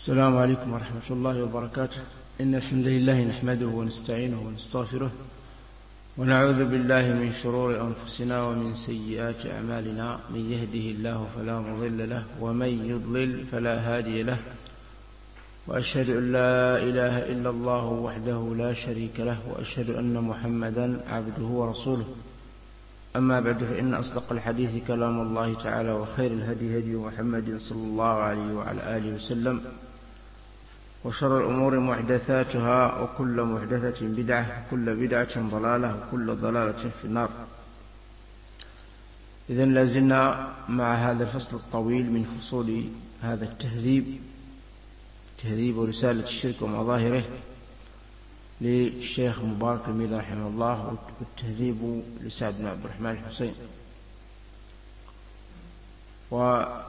السلام عليكم ورحمة الله وبركاته. إن الحمد لله نحمده ونستعينه ونستغفره ونعوذ بالله من شرور أنفسنا ومن سيئات أعمالنا. من يهده الله فلا مضل له ومن يضلل فلا هادي له، وأشهد أن لا إله إلا الله وحده لا شريك له، وأشهد أن محمدا عبده ورسوله. أما بعد، فإن أصدق الحديث كلام الله تعالى، وخير الهدي هدي محمد صلى الله عليه وعلى آله وسلم، وشر الأمور محدثاتها، وكل محدثة بدعة، وكل بدعة ضلالة، وكل ضلالة في النار. إذن لازلنا مع هذا الفصل الطويل من فصول هذا تهذيب رسالة الشرك ومظاهره للشيخ مبارك الميلي رحمه الله، والتهذيب لسعد بن عبد الرحمن الحسين. وفي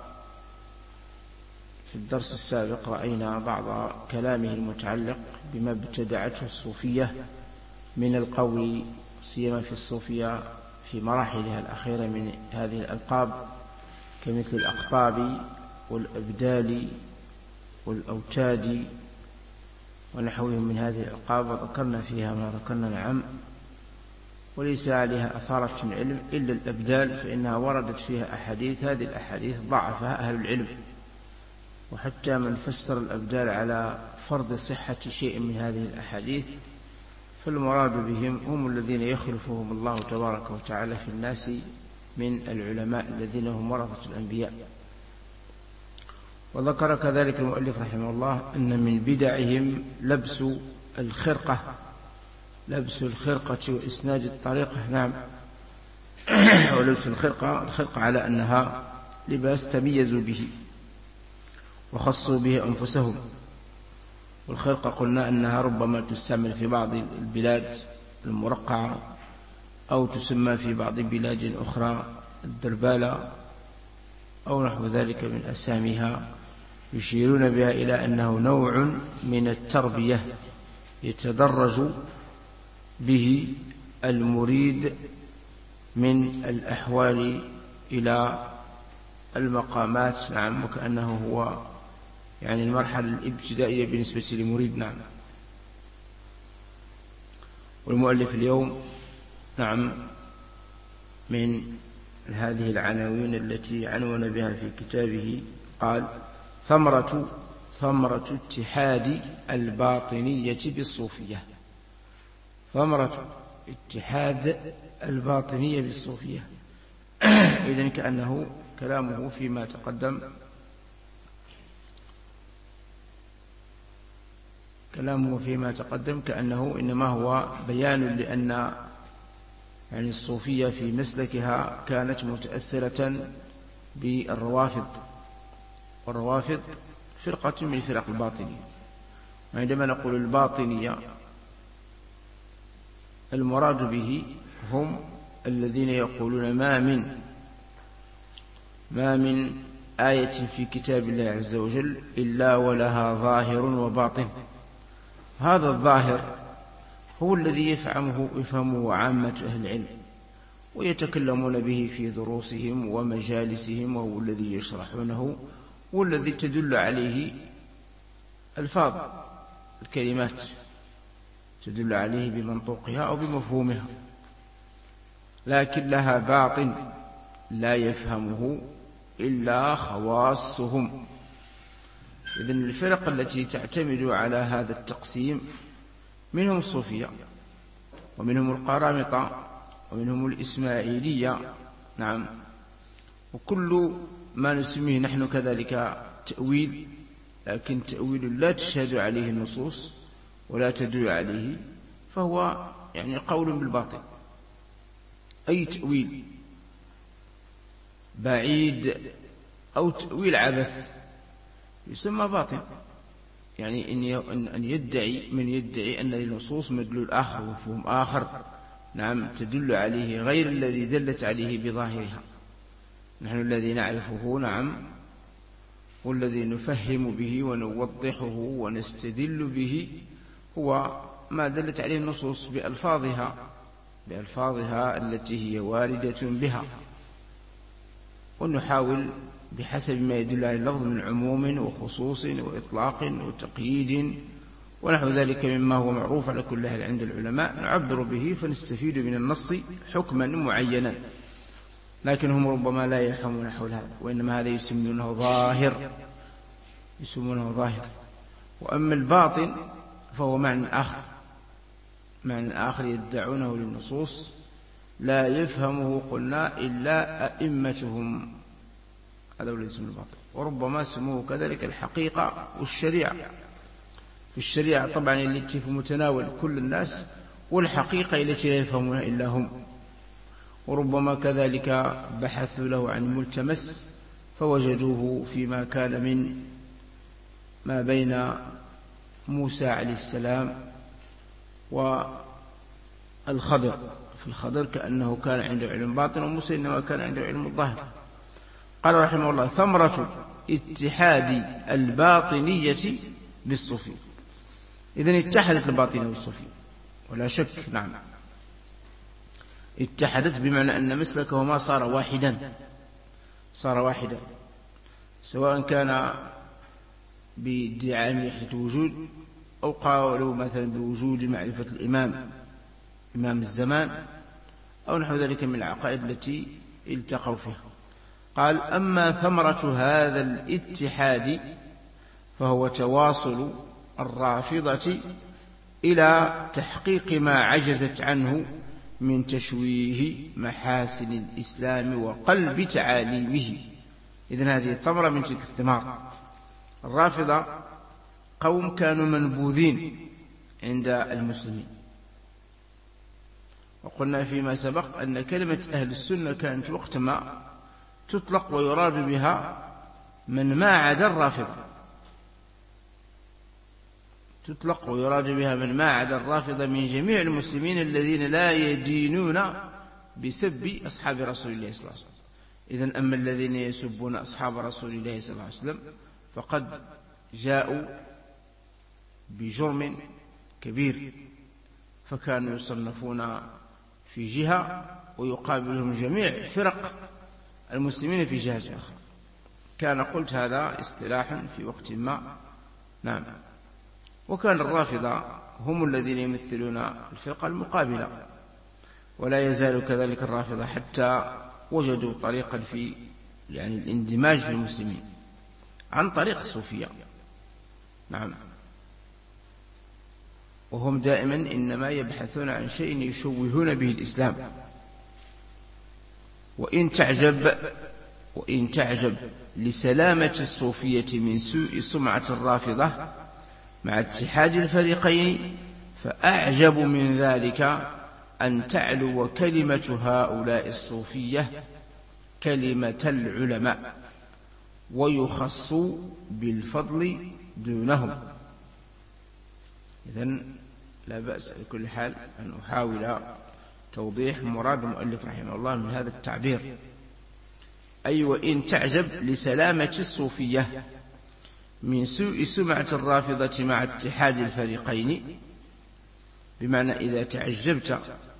الدرس السابق رأينا بعض كلامه المتعلق بما ابتدعته الصوفية من القول، سيما في الصوفية في مراحلها الأخيرة من هذه الألقاب، كمثل الأقطاب والأبدال والأوتاد ونحوهم من هذه الألقاب، وذكرنا فيها ما ذكرنا. نعم، وليس عليها أثارة في العلم إلا الأبدال، فإنها وردت فيها أحاديث، هذه الأحاديث ضعفها أهل العلم، وحتى من فسر الأبدال على فرض صحة شيء من هذه الأحاديث فالمراد بهم هم الذين يخلفهم الله تبارك وتعالى في الناس من العلماء الذين هم ورثة الأنبياء. وذكر كذلك المؤلف رحمه الله أن من بدعهم لبس الخرقة وإسناد الطريقة. نعم، ولبس الخرقة على أنها لباس تميزوا به وخصوا به أنفسهم. والخرقة قلنا أنها ربما تستعمل في بعض البلاد المرقعة، أو تسمى في بعض بلاد أخرى الدربالة أو نحو ذلك من أساميها، يشيرون بها إلى أنه نوع من التربية يتدرج به المريد من الأحوال إلى المقامات. نعم، وكأنه هو يعني المرحلة الابتدائية بالنسبة لمريد. نعم. والمؤلف اليوم نعم من هذه العناوين التي عنون بها في كتابه قال: ثمرة اتحاد الباطنية بالصوفية. ثمرة اتحاد الباطنية بالصوفية. إذن كأنه كلامه فيما تقدم كأنه إنما هو بيان لأن يعني الصوفية في مسلكها كانت متأثرة بالروافض، والروافض فرقة من فرق الباطنية. وعندما نقول الباطنية المراد به هم الذين يقولون ما من آية في كتاب الله عز وجل إلا ولها ظاهر وباطن. هذا الظاهر هو الذي يفهمه عامة أهل العلم ويتكلمون به في دروسهم ومجالسهم، وهو الذي يشرحونه، والذي تدل عليه ألفاظ الكلمات، تدل عليه بمنطوقها أو بمفهومها، لكن لها باطن لا يفهمه إلا خواصهم. إذن الفرق التي تعتمد على هذا التقسيم منهم الصوفية، ومنهم القرامطة، ومنهم الإسماعيلية. نعم، وكل ما نسميه نحن كذلك تأويل، لكن تأويل لا تشهد عليه النصوص ولا تدل عليه، فهو يعني قول بالباطل. أي تأويل بعيد أو تأويل عبث يسمى باطل. يعني أن يدعي من يدعي أن للنصوص مدلول آخر ومفهوم آخر، نعم، تدل عليه غير الذي دلت عليه بظاهرها. نحن الذي نعرفه، نعم، والذي نفهم به ونوضحه ونستدل به هو ما دلت عليه النصوص بألفاظها التي هي واردة بها، ونحاول بحسب ما يدل على اللفظ من عموم وخصوص وإطلاق وتقييد ونحو ذلك مما هو معروف على كل أهل عند العلماء، نعبر به فنستفيد من النص حكما معينا، لكن هم ربما لا يفهمون حول هذا، وإنما هذا يسمونه ظاهر. وأما الباطن فهو معنى آخر يدعونه للنصوص لا يفهمه قلنا إلا أئمتهم، هذا هو الاسم الباطن. وربما سموه كذلك الحقيقة والشريعة. في الشريعة طبعا التي في متناول كل الناس، والحقيقة التي لا يفهمونها إلا هم. وربما كذلك بحثوا له عن ملتمس فوجدوه فيما كان من ما بين موسى عليه السلام والخضر. في الخضر كأنه كان عنده علم باطن، وموسى إنما كان عنده علم الظاهر. قال رحمه الله: ثمرة اتحاد الباطنية بالصوفية. إذن اتحدت الباطنية بالصوفية ولا شك، نعم اتحدت، بمعنى أن مسلكهما صار واحدا، سواء كان بادعاء وحدة الوجود أو قالوا مثلا بوجود معرفة الإمام الزمان أو نحو ذلك من العقائد التي التقوا فيها. قال: أما ثمرة هذا الاتحاد فهو تواصل الرافضة إلى تحقيق ما عجزت عنه من تشويه محاسن الإسلام وقلب تعاليمه. إذن هذه الثمرة من تلك الثمار. الرافضة قوم كانوا منبوذين عند المسلمين، وقلنا فيما سبق أن كلمة أهل السنة كانت وقتما تطلق ويراد بها من ما عدا الرافضة، تطلق ويراد بها من ما عدا الرافضة من جميع المسلمين الذين لا يدينون بسب أصحاب رسول الله صلى الله عليه وسلم. إذن أما الذين يسبون أصحاب رسول الله صلى الله عليه وسلم فقد جاءوا بجرم كبير، فكانوا يصنفون في جهة ويقابلهم جميع فرق المسلمين في جهة أخرى. كان قلت هذا اصطلاحا في وقت ما، نعم. وكان الرافضة هم الذين يمثلون الفرقة المقابلة، ولا يزال كذلك الرافضة حتى وجدوا طريقا في الاندماج في المسلمين عن طريق الصوفية، نعم. وهم دائما إنما يبحثون عن شيء يشوهون به الإسلام. وإن تعجب لسلامة الصوفية من سوء سمعة الرافضة مع اتحاد الفريقين، فأعجب من ذلك أن تعلو كلمة هؤلاء الصوفية كلمة العلماء ويخصوا بالفضل دونهم. إذن لا بأس بكل حال أن أحاول توضيح مراد المؤلف رحمه الله من هذا التعبير. أي وإن تعجب لسلامة الصوفية من سوء سمعة الرافضة مع اتحاد الفريقين، بمعنى إذا تعجبت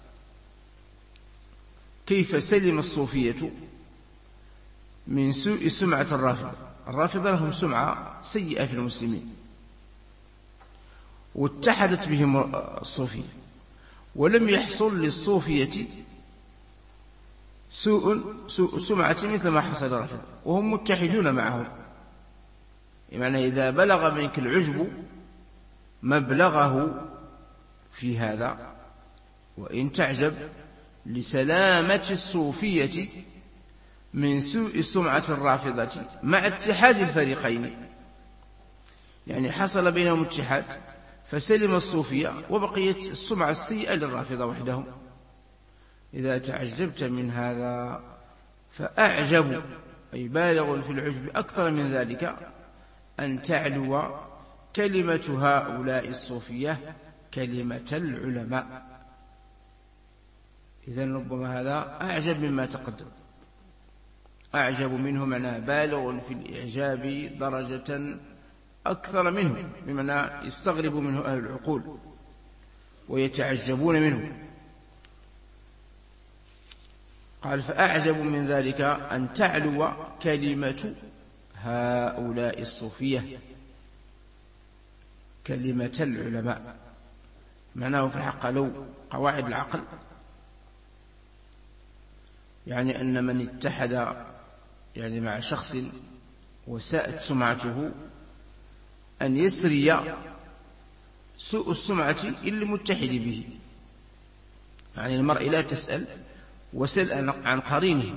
كيف سلم الصوفية من سوء سمعة الرافضة لهم سمعة سيئة في المسلمين واتحدت بهم الصوفية، ولم يحصل للصوفية سوء سمعة مثل ما حصل للرافضة وهم متحدون معهم. يعني إذا بلغ منك العجب مبلغه في هذا، وإن تعجب لسلامة الصوفية من سوء سمعة الرافضة مع اتحاد الفريقين، يعني حصل بينهم اتحاد فسلم الصوفية وبقيت السمعة السيئة للرافضة وحدهم. إذا تعجبت من هذا فأعجب، أي بالغ في العجب أكثر من ذلك، أن تعلو كلمة هؤلاء الصوفية كلمة العلماء. إذن ربما هذا أعجب مما تقدم، أعجب منه معناه بالغ في الإعجاب درجة أكثر منه، بمعنى يستغرب منه أهل العقول ويتعجبون منه. قال فأعجب من ذلك أن تعلو كلمة هؤلاء الصوفية كلمة العلماء. معناه في الحق لو قواعد العقل يعني أن من اتحد يعني مع شخص وساءت سمعته أن يسري سوء السمعة إلا المتحد به. يعني المرء لا تسأل وسل عن قرينه،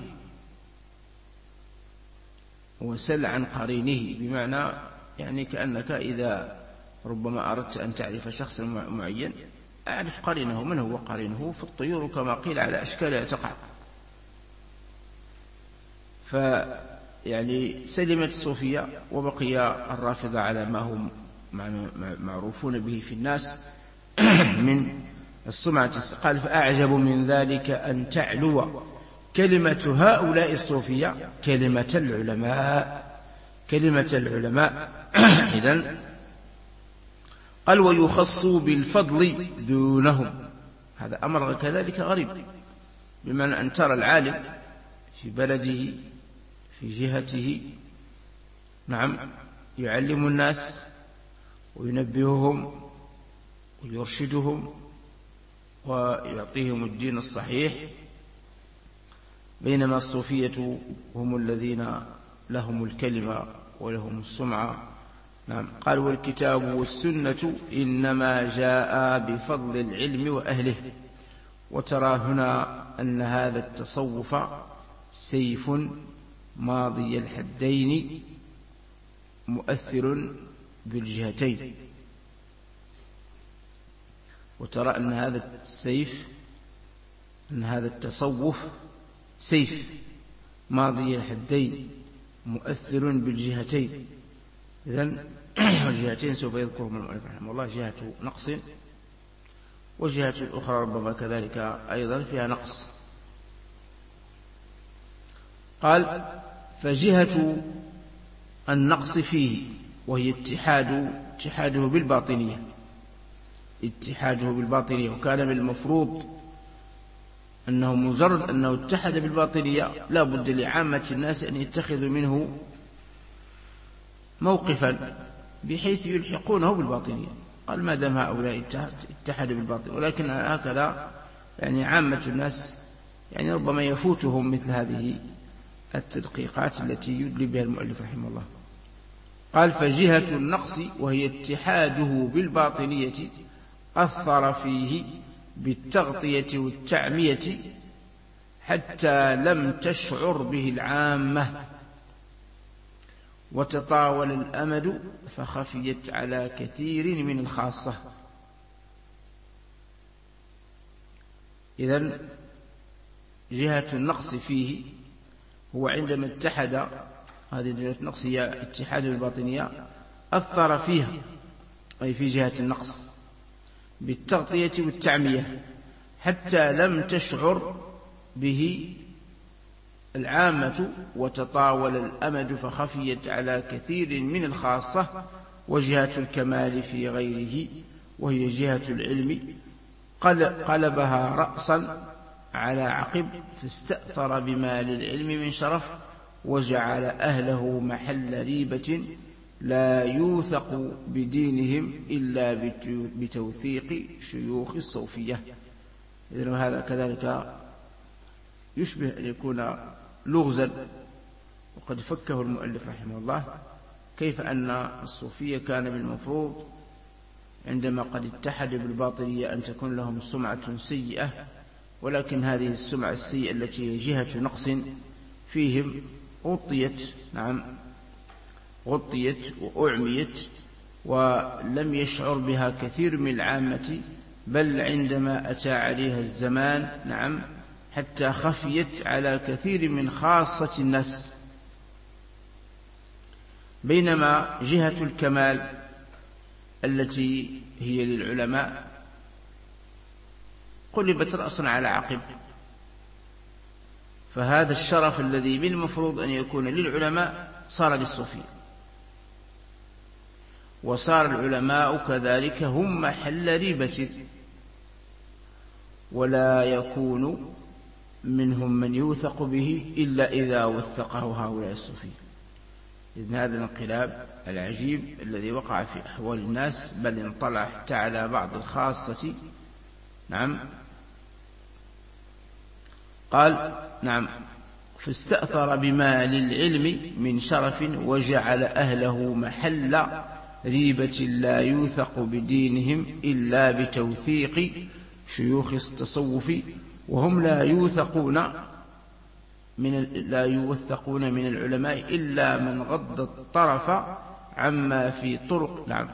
وسل عن قرينه بمعنى يعني كأنك إذا ربما أردت أن تعرف شخصا معين أعرف قرينه. من هو قرينه؟ في الطيور كما قيل على أشكالها تقع. فيعني سلمت الصوفية وبقي الرافضة على ما هم معروفون به في الناس من السمعة. قال فأعجب من ذلك أن تعلو كلمة هؤلاء الصوفية كلمة العلماء، كلمة العلماء. إذن قال ويخص بالفضل دونهم. هذا أمر كذلك غريب، بمعنى أن ترى العالم في بلده في جهته نعم يعلم الناس وينبههم ويرشدهم ويعطيهم الدين الصحيح، بينما الصوفية هم الذين لهم الكلمة ولهم السمعة. نعم. قال والكتاب والسنة إنما جاء بفضل العلم وأهله. وترى هنا أن هذا التصوف سيف ماضي الحدين مؤثر بالجهتين. وترى أن هذا السيف، أن هذا التصوف سيف ماضي الحدين مؤثر بالجهتين. إذن الجهتين سوف يذكرهم المؤلف رحمه الله، جهة نقص وجهة أخرى ربما كذلك أيضا فيها نقص. قال فجهة النقص فيه وهي اتحاده بالباطنية، اتحاده بالباطنية. وكان من المفروض أنه مجرد أنه اتحد بالباطنية لا بد لعامة الناس أن يتخذوا منه موقفا بحيث يلحقونه بالباطنية. قال ما دام هؤلاء اتحدوا بالباطنية، ولكن هكذا يعني عامة الناس يعني ربما يفوتهم مثل هذه التدقيقات التي يدلي بها المؤلف رحمه الله. قال فجهة النقص وهي اتحاده بالباطنية أثر فيه بالتغطية والتعمية حتى لم تشعر به العامة، وتطاول الأمد فخفيت على كثير من الخاصة. إذن جهة النقص فيه هو عندما اتحد، هذه جهة النقص هي اتحاد الباطنية، أثر فيها أي في جهة النقص بالتغطية والتعمية حتى لم تشعر به العامة، وتطاول الأمد فخفيت على كثير من الخاصة. وجهة الكمال في غيره وهي جهة العلم قلبها رأسا على عقب، فاستأثر بما للعلم من شرف، وجعل أهله محل ريبة لا يوثق بدينهم إلا بتوثيق شيوخ الصوفية. إذن هذا كذلك يشبه أن يكون لغزا، وقد فكه المؤلف رحمه الله، كيف أن الصوفية كان من المفروض عندما قد اتحد بالباطنية أن تكون لهم سمعة سيئة، ولكن هذه السمعة السيئة التي هي جهة نقص فيهم غطيت وأعميت، ولم يشعر بها كثير من العامة، بل عندما أتى عليها الزمان حتى خفيت على كثير من خاصة الناس. بينما جهة الكمال التي هي للعلماء قلبت رأسا على عقب، فهذا الشرف الذي من المفروض أن يكون للعلماء صار للصوفية، وصار العلماء كذلك هم محل ريبة، ولا يكون منهم من يوثق به إلا إذا وثقه هؤلاء الصوفية. إذن هذا الانقلاب العجيب الذي وقع في أحوال الناس، بل انطلع حتى على بعض الخاصة. نعم. قال نعم: فاستأثر بما للعلم من شرف وجعل أهله محل ريبة لا يوثق بدينهم إلا بتوثيق شيوخ التصوف، وهم لا يوثقون من العلماء إلا من غض الطرف عما في طرق. نعم.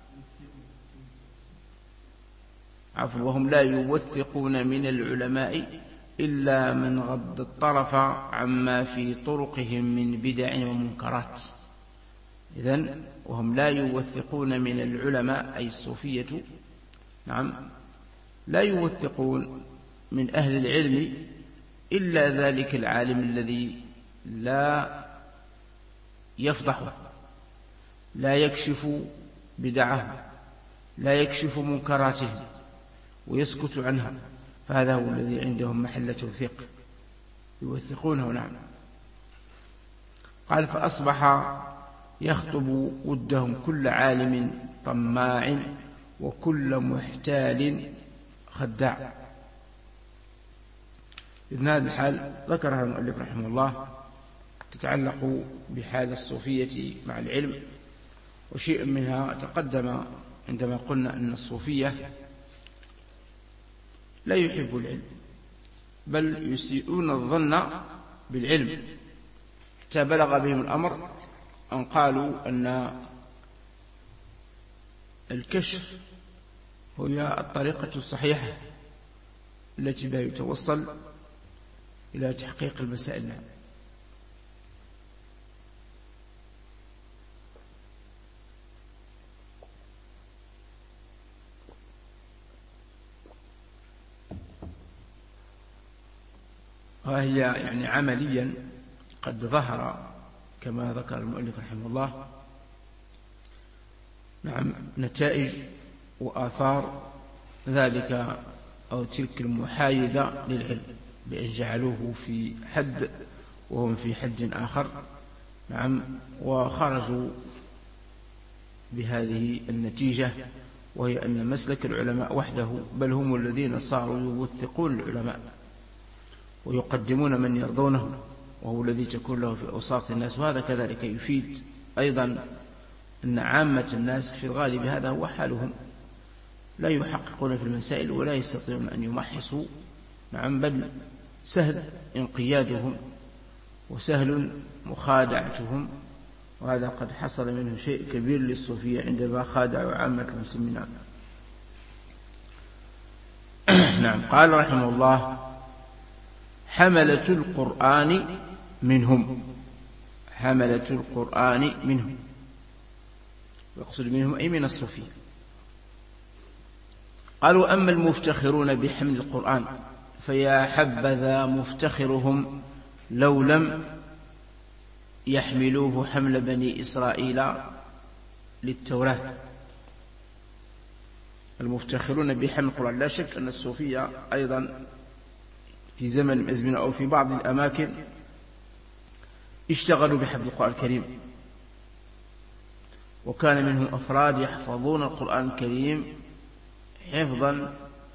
عفوا. وهم لا يوثقون من العلماء إلا من غض الطرف عما في طرقهم من بدع ومنكرات. إذن وهم لا يوثقون من العلماء أي الصوفية. نعم. لا يوثقون من أهل العلم إلا ذلك العالم الذي لا يفضحه، لا يكشف بدعه، لا يكشف منكراته ويسكت عنها، فهذا هو الذي عندهم محل توثيق يوثقونه. نعم. قال: فأصبح يخطب ودهم كل عالم طماع وكل محتال خداع. إذن هذه الحال ذكرها المؤلف رحمه الله تتعلق بحال الصوفية مع العلم، وشيء منها تقدم عندما قلنا أن الصوفية لا يحب العلم، بل يسيئون الظن بالعلم، حتى بلغ بهم الأمر أن قالوا أن الكشف هي الطريقة الصحيحة التي بها يتوصل إلى تحقيق المسائل. وهي يعني عمليا قد ظهر كما ذكر المؤلف رحمه الله نعم نتائج وآثار ذلك أو تلك المحايدة للعلم، بأن جعلوه في حد وهم في حد آخر. نعم. وخرجوا بهذه النتيجة، وهي أن مسلك العلماء وحده، بل هم الذين صاروا يوثقون العلماء ويقدمون من يرضونه، وهو الذي تكون له في أوساط الناس. وهذا كذلك يفيد أيضا أن عامة الناس في الغالب هذا هو حالهم، لا يحققون في المسائل ولا يستطيعون أن يمحصوا. نعم. بل سهل انقيادهم وسهل مخادعتهم، وهذا قد حصل منه شيء كبير للصوفية عندما خادعوا عامة المسلمين. نعم. قال رحمه الله: حملة القرآن منهم. حملة القرآن منهم، ويقصد منهم أي من الصوفية. قالوا: أما المفتخرون بحمل القرآن فيا حبذا مفتخرهم لو لم يحملوه حمل بني إسرائيل للتوراة. المفتخرون بحمل القرآن، لا شك أن الصوفية أيضا في زمن من الأزمنة أو في بعض الأماكن اشتغلوا بحفظ القرآن الكريم، وكان منهم أفراد يحفظون القرآن الكريم حفظا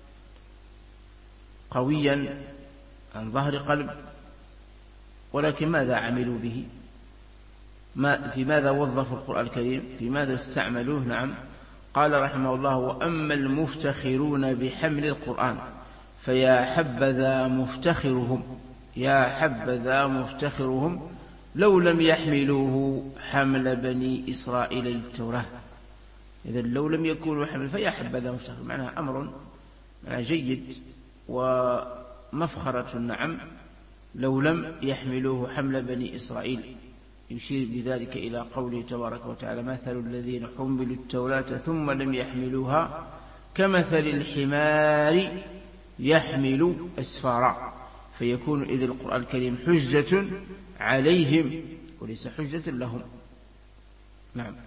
قويا عن ظهر قلب، ولكن ماذا عملوا به؟ في ماذا وظفوا القرآن الكريم؟ في ماذا استعملوه؟ نعم. قال رحمه الله: وأما المفتخرون بحمل القرآن فيا حبذا مفتخرهم، يا حبذا مفتخرهم لو لم يحملوه حمل بني إسرائيل للتوراة. إذن لو لم يكونوا حمل فيا حبذا مفتخر، معناها أمر جيد ومفخرة. نعم. لو لم يحملوه حمل بني إسرائيل، يشير بذلك إلى قوله تبارك وتعالى: مثل الذين حملوا التوراة ثم لم يحملوها كمثل الحمار يحمل أسفارا، فيكون إذ القرآن الكريم حجة عليهم وليس حجة لهم. نعم.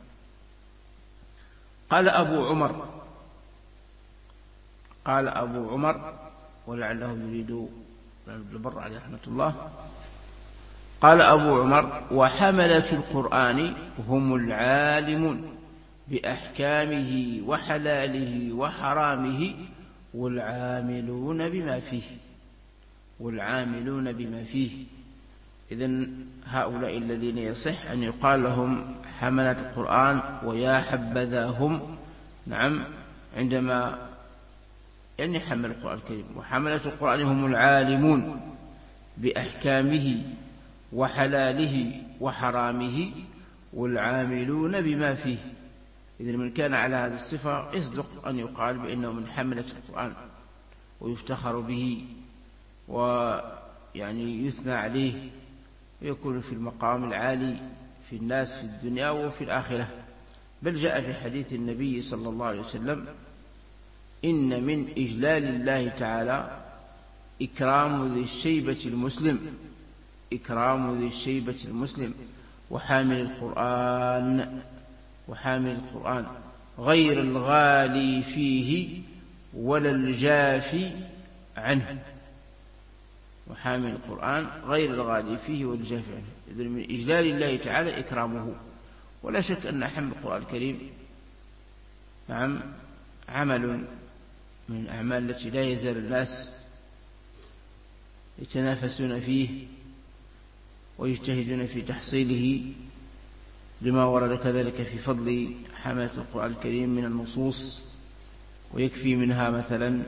قال أبو عمر ولعله يريد بن البر عليه رحمة الله. قال أبو عمر: وحملة القرآن هم العالمون بأحكامه وحلاله وحرامه والعاملون بما فيه. إذن هؤلاء الذين يصح أن يقال لهم حملة القرآن، ويا حبذا هم، نعم، عندما يعني حمل القرآن الكريم. وحملة القرآن هم العالمون بأحكامه وحلاله وحرامه والعاملون بما فيه. إذن من كان على هذه الصفة يصدق أن يقال بأنه من حملة القرآن ويفتخر به ويعني يثنى عليه ويكون في المقام العالي في الناس في الدنيا وفي الآخرة. بل جاء في حديث النبي صلى الله عليه وسلم: إن من إجلال الله تعالى إكرام ذي الشيبة المسلم وحامل القرآن غير الغالي فيه ولا الجافي عنه. وحامل القرآن غير الغالي فيه ولا الجافي عنه. إذن من إجلال الله تعالى إكرامه. ولا شك أن حمل القرآن الكريم نعم عمل من الأعمال التي لا يزال الناس يتنافسون فيه ويجتهدون في تحصيله، لما ورد كذلك في فضل حملة القرآن الكريم من النصوص. ويكفي منها مثلا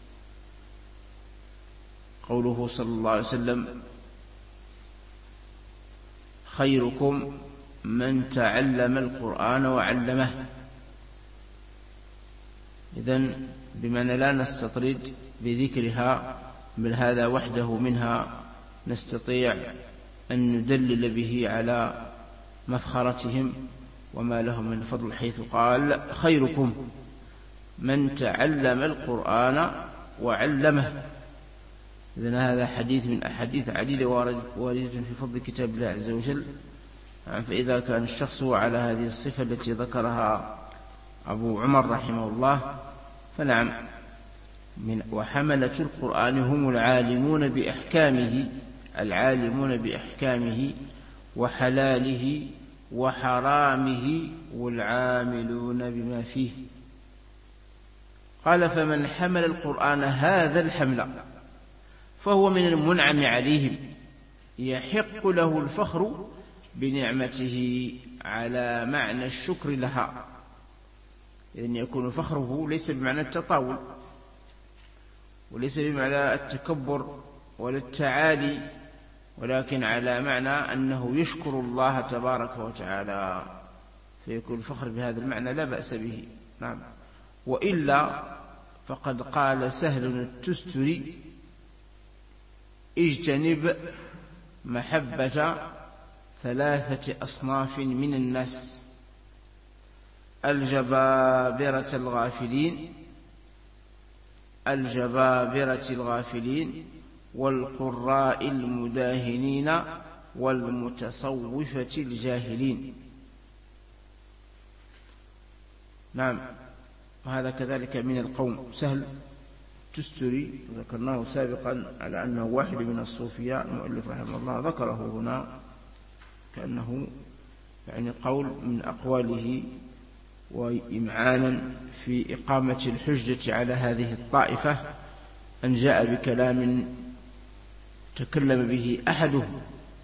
قوله صلى الله عليه وسلم: خيركم من تعلم القرآن وعلمه. إذن بمعنى لا نستطرد بذكرها، بل هذا وحده منها نستطيع أن ندلل به على مفخرتهم وما لهم من فضل، حيث قال: خيركم من تعلم القرآن وعلمه. إذن هذا حديث من أحاديث عديدة واردة في فضل كتاب الله عز وجل. فإذا كان الشخص على هذه الصفة التي ذكرها أبو عمر رحمه الله، فنعم، وحملة القرآن هم العالمون بأحكامه وحلاله وحرامه والعاملون بما فيه. قال: فمن حمل القرآن هذا الحمل فهو من المنعم عليهم، يحق له الفخر بنعمته على معنى الشكر لها. إذن يكون فخره ليس بمعنى التطاول، وليس بمعنى التكبر ولا التعالي، ولكن على معنى أنه يشكر الله تبارك وتعالى، فيكون الفخر بهذا المعنى لا بأس به. نعم. وإلا فقد قال سهل التستري: اجتنب محبة 3 أصناف من الناس: الجبابرة الغافلين والقراء المداهنين والمتصوفة الجاهلين. نعم. وهذا كذلك من القوم. سهل تستري ذكرناه سابقا على أنه واحد من الصوفياء، المؤلف رحمه الله ذكره هنا كأنه يعني قول من أقواله وإمعانا في إقامة الحجة على هذه الطائفة، أن جاء بكلام تكلم به أحدهم.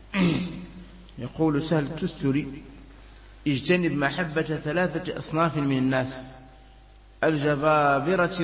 يقول سهل التستري: اجتنب محبة 3 أصناف من الناس: الجبابرة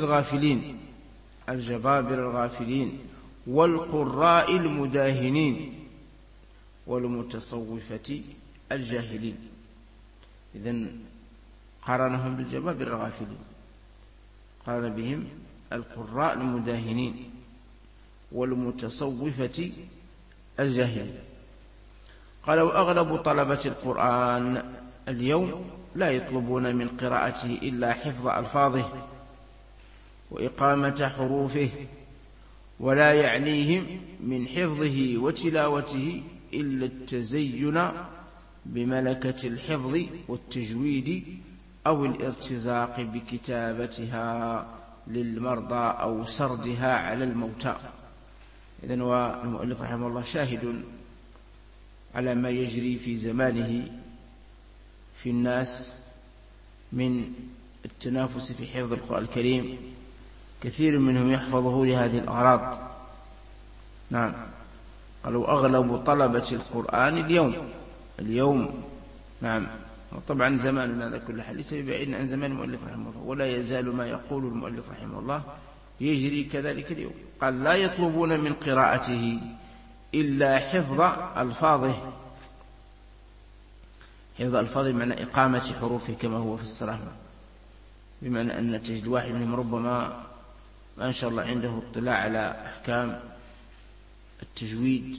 الغافلين والقراء المداهنين والمتصوفة الجاهلين. إذن قارنهم بالجبابرة الغافلين، قارن بهم القراء المداهنين والمتصوفة الجاهلين. قال: وأغلب طلبة القرآن اليوم لا يطلبون من قراءته إلا حفظ ألفاظه وإقامة حروفه، ولا يعنيهم من حفظه وتلاوته إلا التزين بملكة الحفظ والتجويد أو الارتزاق بكتابتها للمرضى أو سردها على الموتى. إذن والمؤلف رحمه الله شاهد على ما يجري في زمانه في الناس من التنافس في حفظ القرآن الكريم. كثير منهم يحفظه لهذه الأغراض. نعم، قالوا أغلب طلبة القرآن اليوم نعم. وطبعا زماننا على كل حال ليس ببعيد عن زمان المؤلف رحمه الله، ولا يزال ما يقول المؤلف رحمه الله يجري كذلك اليوم. قال لا يطلبون من قراءته إلا حفظ ألفاظه. حفظ ألفاظه بمعنى إقامة حروفه كما هو في الصلاة، بمعنى أن تجد واحد منهم ربما ما شاء الله عنده اطلاع على أحكام التجويد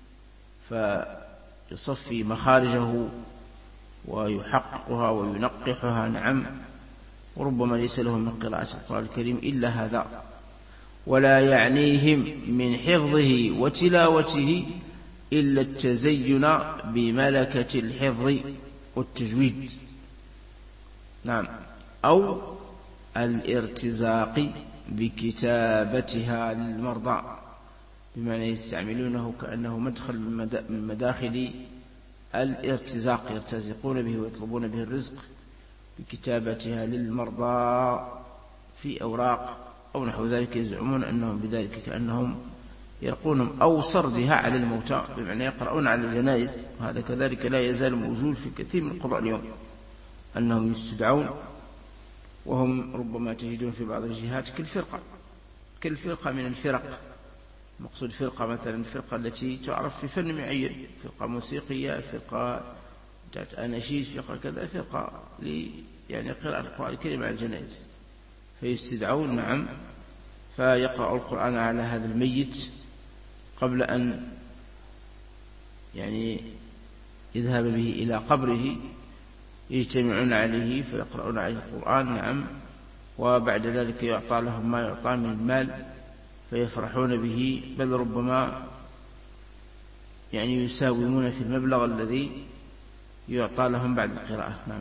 فيصفي مخارجه ويحققها وينقحها. نعم، وربما ليس له من قراءة القرآن الكريم إلا هذا، ولا يعنيهم من حفظه وتلاوته إلا التزين بملكة الحفظ والتجويد. نعم، أو الارتزاق بكتابتها للمرضى، بمعنى يستعملونه كأنه مدخل من مداخل الارتزاق، يرتزقون به ويطلبون به الرزق بكتابتها للمرضى في أوراق أو نحو ذلك. يزعمون أنهم بذلك كأنهم يرقونهم، أو سردها على الموتى، بمعنى يقرؤون على الجنائز. وهذا كذلك لا يزال موجود في كثير من القرى اليوم، أنهم يستدعون وهم ربما تجدون في بعض الجهات كالفرقة من الفرق. مقصود فرقة مثلا الفرقة التي تعرف في فن معين، فرقة موسيقية، فرقة أناشيد، فرقة كذا، فرقة يعني قراءة القرآن الكريم على الجنائز، فيستدعون. نعم، فيقرأ القرآن على هذا الميت قبل أن يعني يذهب به إلى قبره، يجتمعون عليه فيقرؤون عليه القرآن. نعم، وبعد ذلك يعطى لهم ما يعطى من المال فيفرحون به، بل ربما يعني يساومون في المبلغ الذي يعطى لهم بعد القراءة. نعم.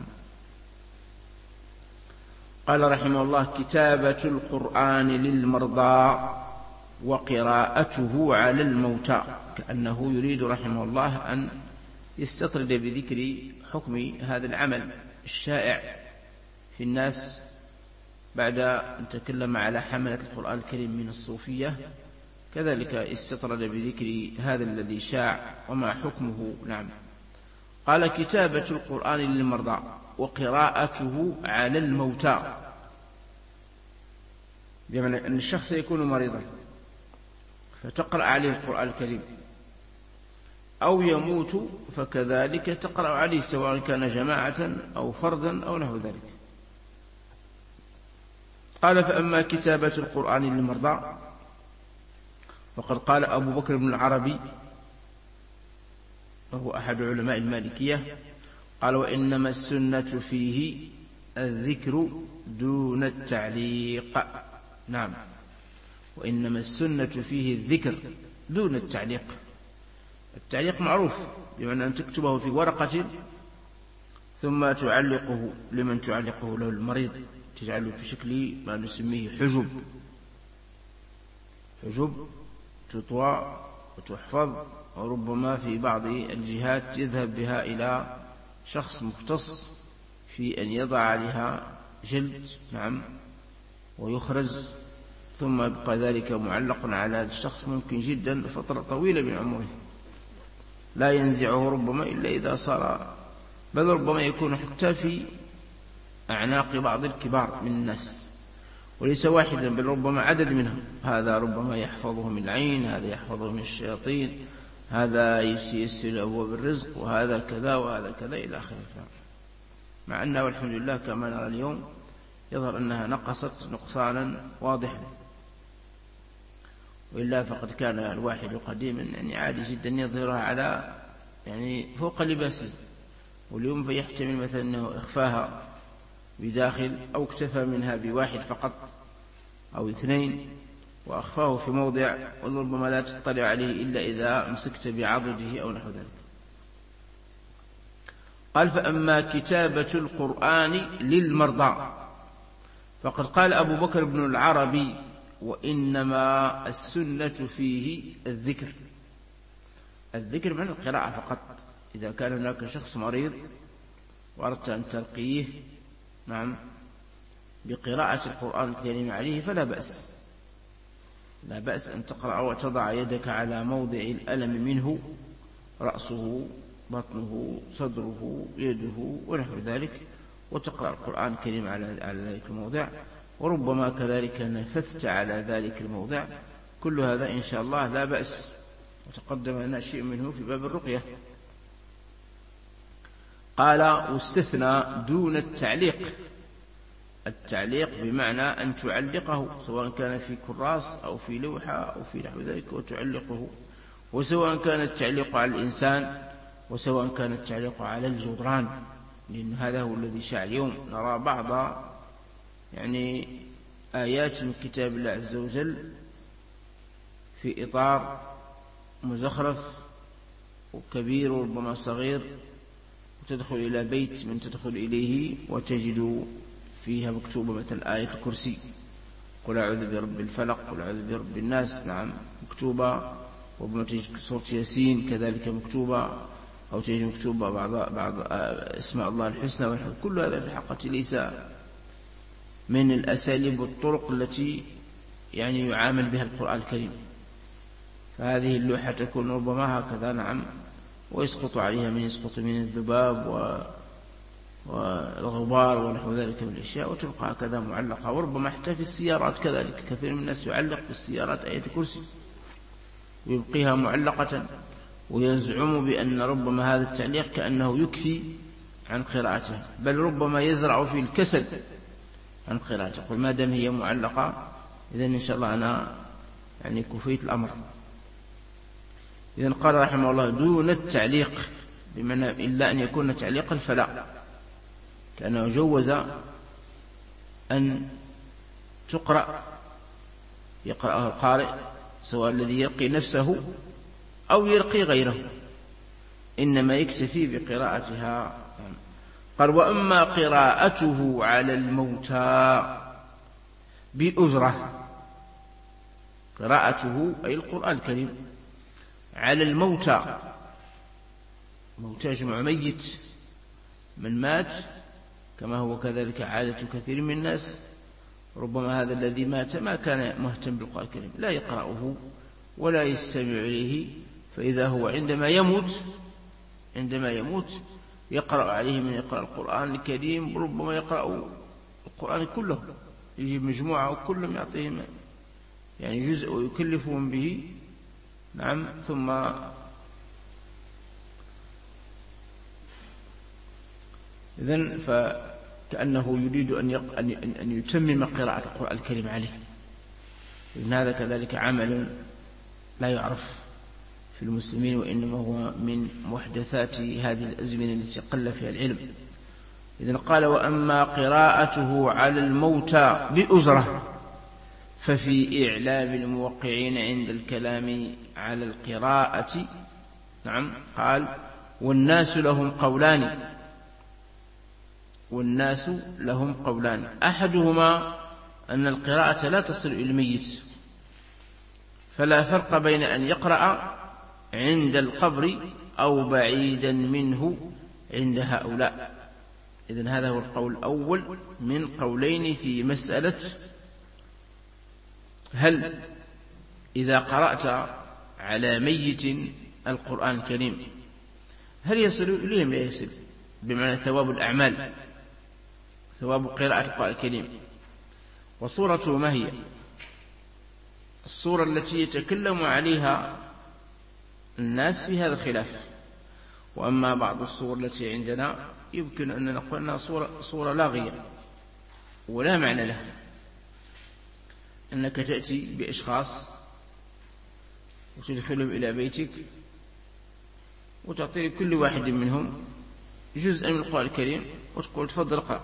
قال رحمه الله: كتابة القرآن للمرضى وقراءته على الموتى. كأنه يريد رحمه الله أن يستطرد بذكر حكم هذا العمل الشائع في الناس بعد أن تكلم على حملة القرآن الكريم من الصوفية، كذلك استطرد بذكر هذا الذي شاع وما حكمه. نعم. قال: كتابة القرآن للمرضى وقراءته على الموتى، بمعنى أن الشخص يكون مريضا فتقرأ عليه القرآن الكريم، أو يموت فكذلك تقرأ عليه، سواء كان جماعة أو فردا أو نحو ذلك. قال: فأما كتابة القرآن للمرضى فقد قال أبو بكر بن العربي وهو أحد علماء المالكية، قال: وإنما السنة فيه الذكر دون التعليق. نعم، وإنما السنة فيه الذكر دون التعليق. التعليق معروف، بمعنى أن تكتبه في ورقة ثم تعلقه لمن تعلقه له المريض، تجعله في شكل ما نسميه حجب تطوى وتحفظ، وربما في بعض الجهات يذهب بها إلى شخص مختص في أن يضع عليها جلد. نعم، ويخرز، ثم يبقى ذلك معلق على هذا الشخص ممكن جدا فترة طويلة من عمره، لا ينزعه ربما إلا إذا صار، بل ربما يكون حتى في أعناق بعض الكبار من الناس، وليس واحدا بل ربما عدد منهم. هذا ربما يحفظه من العين، هذا يحفظه من الشياطين، هذا يسير أبواب الرزق، وهذا كذا وهذا كذا إلى آخره. مع أنه والحمد لله كما نرى اليوم يظهر أنها نقصت نقصانا واضحا، وإلا فقد كان الواحد قديما يعني عادي جدا يظهرها على يعني فوق لباسه، واليوم فيحتمل مثلا أنه إخفاها بداخل أو اكتفى منها بواحد فقط أو اثنين وأخفاه في موضع وربما لا تطلع عليه إلا إذا مسكت بعضده أو نحو ذلك. قال: فأما كتابة القرآن للمرضى فقد قال أبو بكر بن العربي وإنما السنة فيه الذكر. الذكر من القراءة فقط. إذا كان هناك شخص مريض وأردت أن ترقيه نعم بقراءة القرآن الكريم عليه فلا بأس، لا بأس أن تقرأ وتضع يدك على موضع الألم منه، رأسه، بطنه، صدره، يده ونحو ذلك، وتقرأ القرآن الكريم على ذلك الموضع، وربما كذلك نفثت على ذلك الموضع. كل هذا إن شاء الله لا بأس، وتقدم لنا شيء منه في باب الرقية. قال واستثنى دون التعليق. التعليق بمعنى أن تعلقه سواء كان في كراس أو في لوحة أو في نحو ذلك وتعلقه، وسواء كان التعليق على الإنسان وسواء كان التعليق على الجدران، لأن هذا هو الذي شاع اليوم. نرى بعض آيات من كتاب الله عز وجل في إطار مزخرف وكبير وربما صغير، وتدخل إلى بيت من تدخل إليه وتجد فيها مكتوبة مثل آية الكرسي، قل أعوذ برب الفلق، قل أعوذ برب الناس، نعم مكتوبة. وربما تجد سورة ياسين كذلك مكتوبة، أو تجد مكتوبة بعض اسماء الله الحسنى. كل هذا في الحقيقة ليس من الأساليب والطرق التي يعامل بها القرآن الكريم. فهذه اللوحة تكون ربما هكذا نعم، ويسقط عليها من يسقط من الذباب والغبار ونحو ذلك من الأشياء، وتبقى هكذا معلقة. وربما حتى في السيارات كذلك، كثير من الناس يعلق في السيارات آية الكرسي ويبقيها معلقة، ويزعم بأن ربما هذا التعليق كأنه يكفي عن قراءتها، بل ربما يزرع في الكسل عن قراءتها. يقول ما دام هي معلقة إذن إن شاء الله أنا كفيت الأمر. إذن قال رحمه الله دون التعليق، بمعنى إلا أن يكون تعليقا فلا، كأنه جوز أن يقرأها القارئ سواء الذي يرقي نفسه أو يرقي غيره، إنما يكتفي بقراءتها. قال وأما قراءته على الموتى بأجرة. قراءته أي القرآن الكريم على الموتى، موتى جمع ميت، من مات، كما هو كذلك عادة كثير من الناس. ربما هذا الذي مات ما كان مهتم بالقرآن الكريم، لا يقرأه ولا يستمع إليه، فإذا هو عندما يموت يقرأ عليه من يقرأ القرآن الكريم، ربما يقرأ القرآن كله، يجيب مجموعة وكلهم يعطيهم جزء ويكلفهم به نعم، ثم إذن فكأنه يريد أن يتمم قراءة القرآن الكريم عليه. إن هذا كذلك عمل لا يعرف في المسلمين، وإنما هو من محدثات هذه الأزمنة التي قل فيها العلم. إذن قال وأما قراءته على الموتى بأجرة ففي إعلام الموقعين عند الكلام على القراءة نعم قال والناس لهم قولان أحدهما أن القراءة لا تصل إلى الميت، فلا فرق بين أن يقرأ عند القبر أو بعيدا منه عند هؤلاء. إذن هذا هو القول الأول من قولين في مسألة هل إذا قرأت على ميت القرآن الكريم هل يصل إليهم؟ لا يصل، بمعنى ثواب الأعمال، ثواب قراءة القرآن الكريم. وصورته ما هي؟ الصورة التي يتكلم عليها الناس في هذا الخلاف. وأما بعض الصور التي عندنا يمكن أن نقول أنها صورة لاغية ولا معنى لها، أنك تأتي بأشخاص وتدخلهم إلى بيتك وتعطي كل واحد منهم جزءا من القرآن الكريم وتقول تفضل اقرأ،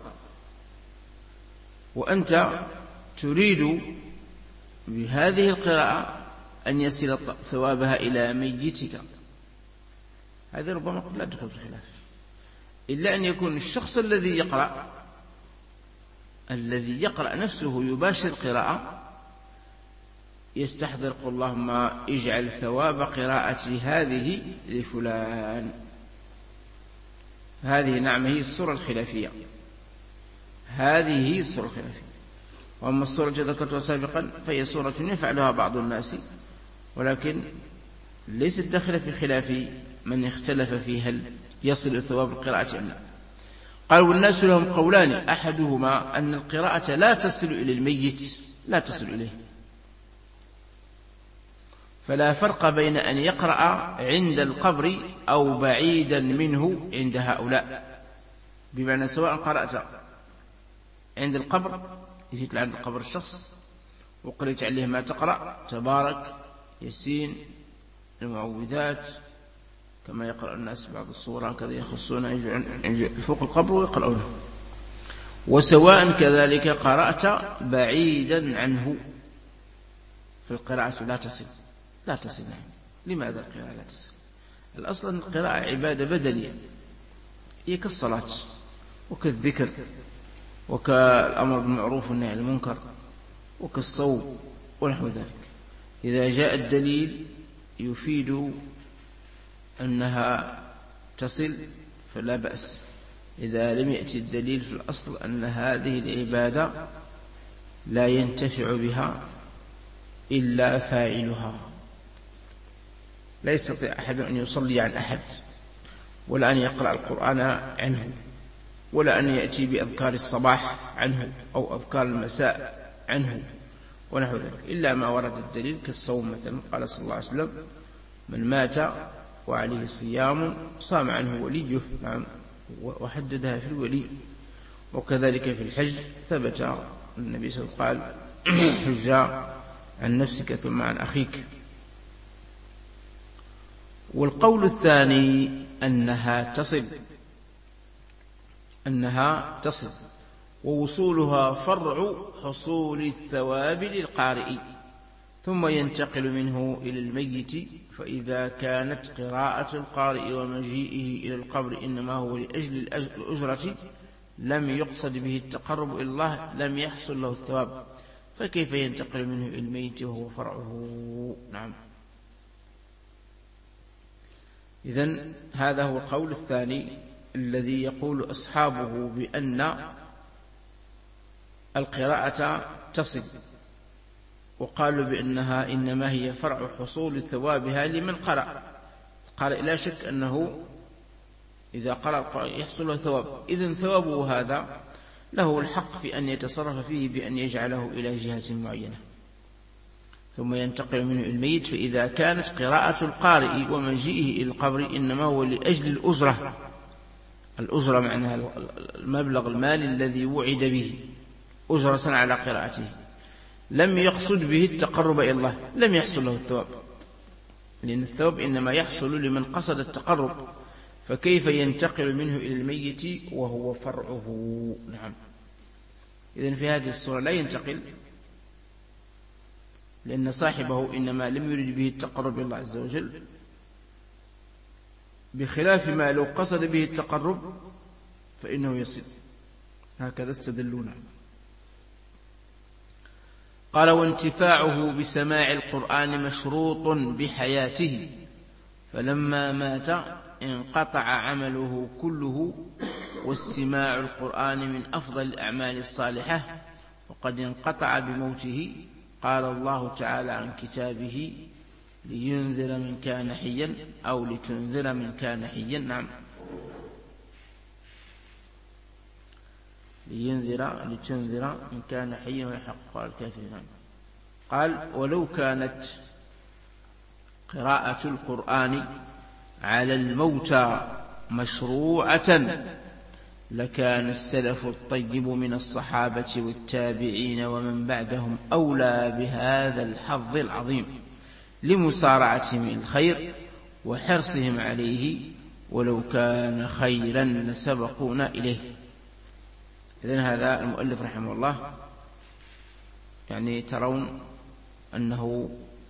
وأنت تريد بهذه القراءة أن يصل ثوابها إلى ميتك. هذا ربما قد لا تدخل في الخلاف، إلا أن يكون الشخص الذي يقرأ نفسه يباشر القراءة يستحضر يقول اللهم اجعل ثواب قراءة هذه لفلان. هذه نعم هي الصورة الخلافية، هذه هي الصورة الخلافية. وأما الصورة التي ذكرتها سابقا فهي صورة يفعلها بعض الناس، ولكن ليست داخلة في خلاف من اختلف في هل يصل ثواب القراءة أم لا. قال والناس لهم قولان، أحدهما أن القراءة لا تصل إلى الميت، لا تصل إليه، فلا فرق بين أن يقرأ عند القبر أو بعيدا منه عند هؤلاء. بمعنى سواء قرأت عند القبر، جيت عند القبر الشخص وقرأت عليه ما تقرأ، تبارك، ياسين، المعوذات، كما يقرأ الناس بعض الصور هكذا يخصون فوق القبر ويقرأونه. وسواء كذلك قرأت بعيدا عنه، فالقراءة لا تصل، لا تصل. لماذا القراءة لا تصل؟ الأصل أن القراءة عبادة بدنية، هي كالصلاة وكالذكر وكالأمر بالمعروف والنهي عن المنكر وكالصوم ونحو ذلك. إذا جاء الدليل يفيد أنها تصل فلا بأس. إذا لم يأتي الدليل في الأصل أن هذه العبادة لا ينتفع بها إلا فاعلها. لا يستطيع أحد أن يصلي عن أحد، ولا أن يقرأ القرآن عنه، ولا أن يأتي بأذكار الصباح عنه أو أذكار المساء عنه ونحو ذلك، إلا ما ورد الدليل كالصوم مثلا. قال صلى الله عليه وسلم من مات وعليه صيام صام عنه وليه، نعم، وحددها في الولي. وكذلك في الحج ثبت النبي صلى الله عليه وسلم قال حج عن نفسك ثم عن أخيك. والقول الثاني أنها تصل، ووصولها فرع حصول الثواب للقارئ، ثم ينتقل منه إلى الميت. فإذا كانت قراءة القارئ ومجيئه إلى القبر إنما هو لأجل الأجرة لم يقصد به التقرب إلى الله لم يحصل له الثواب، فكيف ينتقل منه إلى الميت وهو فرعه؟ نعم. إذن هذا هو القول الثاني الذي يقول أصحابه بأن القراءة تصل، وقالوا بأنها إنما هي فرع حصول ثوابها لمن قرأ. قال لا شك أنه إذا قرأ القرآن يحصل له ثواب، إذن ثوابه هذا له الحق في أن يتصرف فيه بأن يجعله إلى جهة معينة ثم ينتقل منه الميت. فإذا كانت قراءة القارئ ومجيئه إلى القبر إنما هو لأجل الأجرة، الأجرة معناها المبلغ المالي الذي وعد به أجرة على قراءته، لم يقصد به التقرب إلى الله لم يحصل له الثواب، لأن الثواب إنما يحصل لمن قصد التقرب، فكيف ينتقل منه إلى الميت وهو فرعه؟ نعم. إذن في هذه الصورة لا ينتقل، لأن صاحبه إنما لم يرد به التقرب إلى الله عز وجل، بخلاف ما لو قصد به التقرب فإنه يصل. هكذا استدلونا. قال وانتفاعه بسماع القرآن مشروط بحياته، فلما مات انقطع عمله كله، واستماع القرآن من أفضل الأعمال الصالحة، وقد انقطع بموته. قال الله تعالى عن كتابه لينذر من كان حيا أو لتنذر من كان حيا. نعم، لتنذر من كان حيا ويحق قال الكافرين. قال ولو كانت قراءة القرآن على الموتى مشروعة لكان السلف الطيب من الصحابة والتابعين ومن بعدهم أولى بهذا الحظ العظيم لمسارعتهم الخير وحرصهم عليه، ولو كان خيرا لسبقونا إليه. إذن هذا المؤلف رحمه الله يعني ترون أنه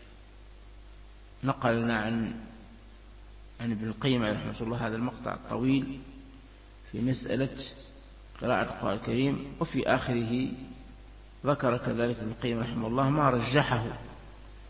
نقلنا عن ابن القيم رحمه الله هذا المقطع الطويل في مسألة قراءة القرآن الكريم، وفي آخره ذكر كذلك ابن القيم رحمه الله ما رجحه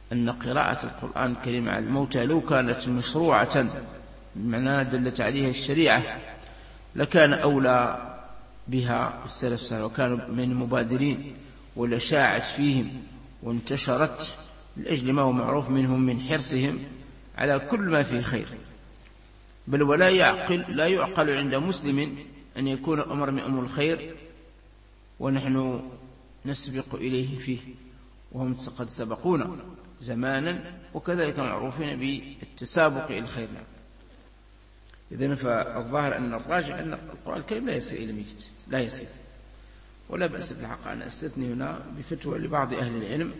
أن قراءة القرآن الكريم على الموتى لو كانت مشروعة بمعنى دلت عليها الشريعة لكان أولى بها السلف الصالح، وكانوا من المبادرين، ولشاعت فيهم وانتشرت لأجل ما هو معروف منهم من حرصهم على كل ما فيه خير. بل ولا يعقل عند مسلم أن يكون أمر من أمور الخير ونحن نسبق إليه فيه، وهم قد سبقونا زمانا، وكذلك معروفين بالتسابق إلى الخير. إذن فالظاهر أن الراجع أن القرآن الكريم لا يصل إلى ميت، لا يصل، ولا بأس بالحق أن أستثني هنا بفتوى لبعض أهل العلم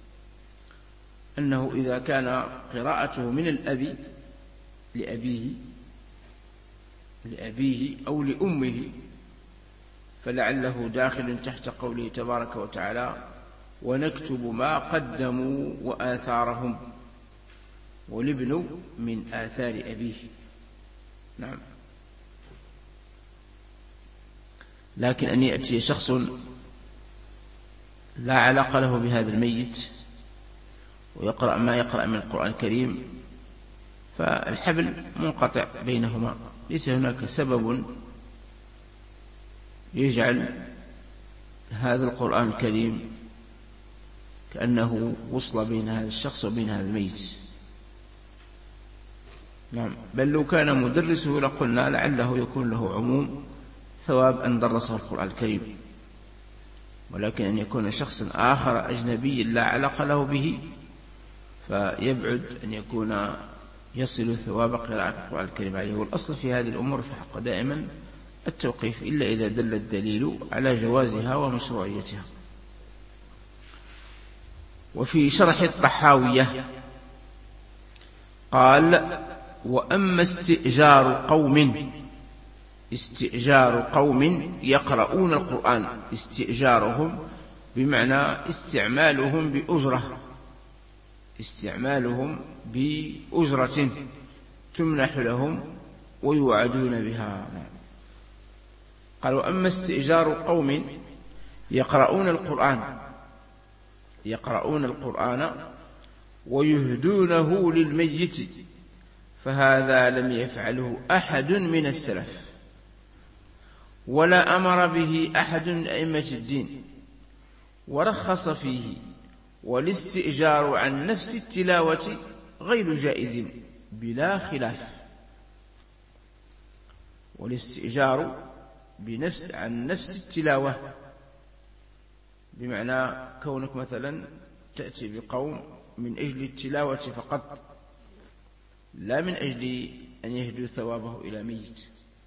أنه إذا كان قراءته من الأب لأبيه أو لأمه فلعله داخل تحت قوله تبارك وتعالى: ونكتب ما قدموا وآثارهم، والابن من آثار أبيه. نعم. لكن أن يأتي شخص لا علاقة له بهذا الميت ويقرأ ما يقرأ من القرآن الكريم فالحبل منقطع بينهما، ليس هناك سبب يجعل هذا القرآن الكريم كأنه وصل بين هذا الشخص وبين هذا الميت. نعم. بل لو كان مدرسه لقلنا لعله يكون له عموم ثواب أن درسه القرآن الكريم، ولكن أن يكون شخص آخر أجنبي لا علاقة له به فيبعد أن يكون يصل ثواب قراءة القرآن الكريم عليه. والأصل في هذه الأمور في حق دائما التوقيف إلا إذا دل الدليل على جوازها ومشروعيتها. وفي شرح الطحاوية قال: وأما استئجار قوم يقرؤون القرآن، استئجارهم بمعنى استعمالهم بأجرة تمنح لهم ويوعدون بها. قال: وأما استئجار قوم يقرؤون القرآن ويهدونه للميت فهذا لم يفعله أحد من السلف ولا أمر به أحد من أئمة الدين، ورخص فيه. والاستئجار عن نفس التلاوة غير جائز بلا خلاف. والاستئجار عن نفس التلاوة بمعنى كونك مثلا تأتي بقوم من أجل التلاوة فقط لا من أجل أن يهدوا ثوابه إلى ميت،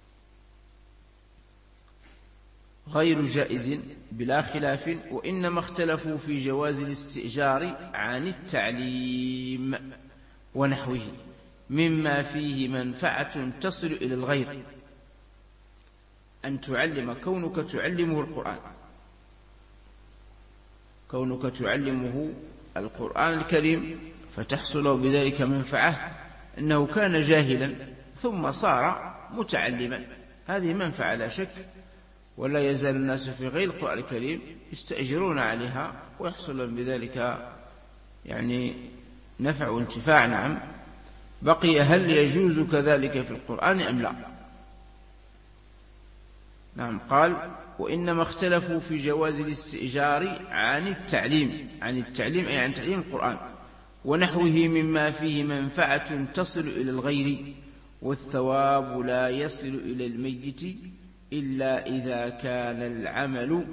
غير جائز بلا خلاف. وإنما اختلفوا في جواز الاستئجار عن التعليم ونحوه مما فيه منفعة تصل إلى الغير، أن تعلم كونك تعلمه القرآن الكريم فتحصل بذلك منفعة، أنه كان جاهلا ثم صار متعلما، هذه منفعة لا شك. ولا يزال الناس في غير القرآن الكريم يستأجرون عليها ويحصل بذلك يعني نفع وانتفاع. نعم. بقي هل يجوز كذلك في القرآن أم لا؟ نعم. قال: وإنما اختلفوا في جواز الاستئجار عن التعليم أي عن تعليم القرآن ونحوه مما فيه منفعة تصل إلى الغير، والثواب لا يصل إلى الميت إلا إذا كان العمل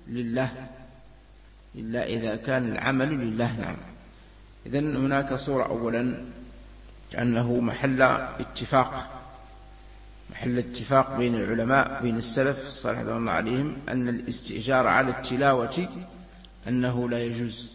لله. نعم. إذن هناك صورة أولا كأنه محل اتفاق بين العلماء بين السلف الصالح رضي الله عليهم أن الاستئجار على التلاوة أنه لا يجوز.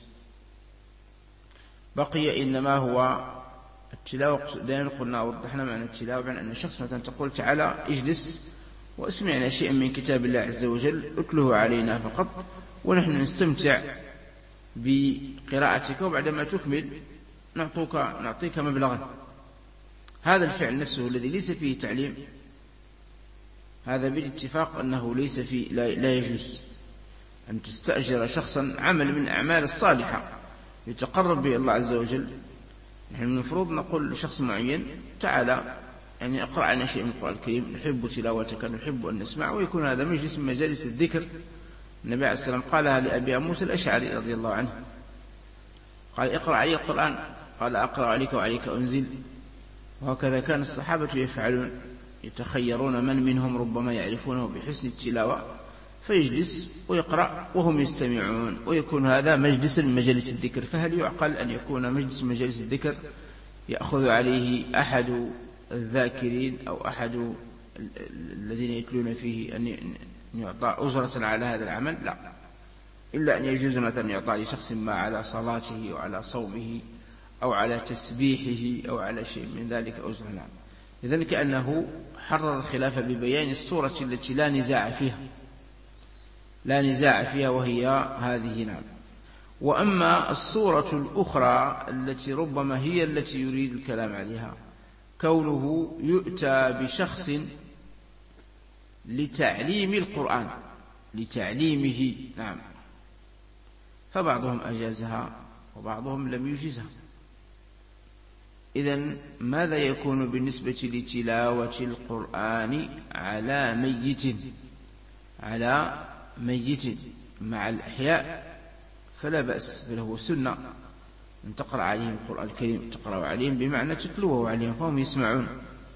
بقي إنما هو التلاوة. دائما قلنا وضحنا معنى التلاوة بأن أن شخص مثلا تقول: تعالى اجلس واسمعنا شيئا من كتاب الله عز وجل اتله علينا فقط ونحن نستمتع بقراءتك، وبعدما تكمل نعطيك مبلغا. هذا الفعل نفسه الذي ليس فيه تعليم، هذا بالاتفاق أنه ليس فيه لا يجوز أن تستأجر شخصا عمل من أعمال الصالحة يتقرب به الله عز وجل. نحن من المفروض نقول لشخص معين تعالى يعني اقرأ عنا شيء من القرآن الكريم، نحب تلاوتك، نحب أن نسمع، ويكون هذا مجلس من مجالس الذكر. النبي عليه السلام قالها لأبي موسى الأشعري رضي الله عنه، قال اقرأ علي القرآن، قال أقرأ عليك وعليك أنزل. وهكذا كان الصحابة يفعلون، يتخيرون من منهم ربما يعرفونه بحسن التلاوة فيجلس ويقرأ وهم يستمعون، ويكون هذا مجلس من مجالس الذكر. فهل يعقل أن يكون مجلس من مجالس الذكر يأخذ عليه أحد الذاكرين أو أحد الذين يتلون فيه أن يعطى أجرة على هذا العمل؟ لا، إلا أن يجوز مثلا يعطى لشخص ما على صلاته وعلى صومه أو على تسبيحه أو على شيء من ذلك أجرة. نعم. إذن كأنه حرر الخلاف ببيان الصورة التي لا نزاع فيها وهي هذه. نعم. وأما الصورة الأخرى التي ربما هي التي يريد الكلام عليها، كونه يؤتى بشخص لتعليم القرآن، لتعليمه. نعم. فبعضهم أجازها وبعضهم لم يجزها. إذن ماذا يكون بالنسبة لتلاوة القرآن على ميت مع الإحياء؟ فلا بأس، بل هو سنة أن تقرأ عليهم القرآن الكريم، تقرأ عليهم بمعنى تتلوه عليهم فهم يسمعون.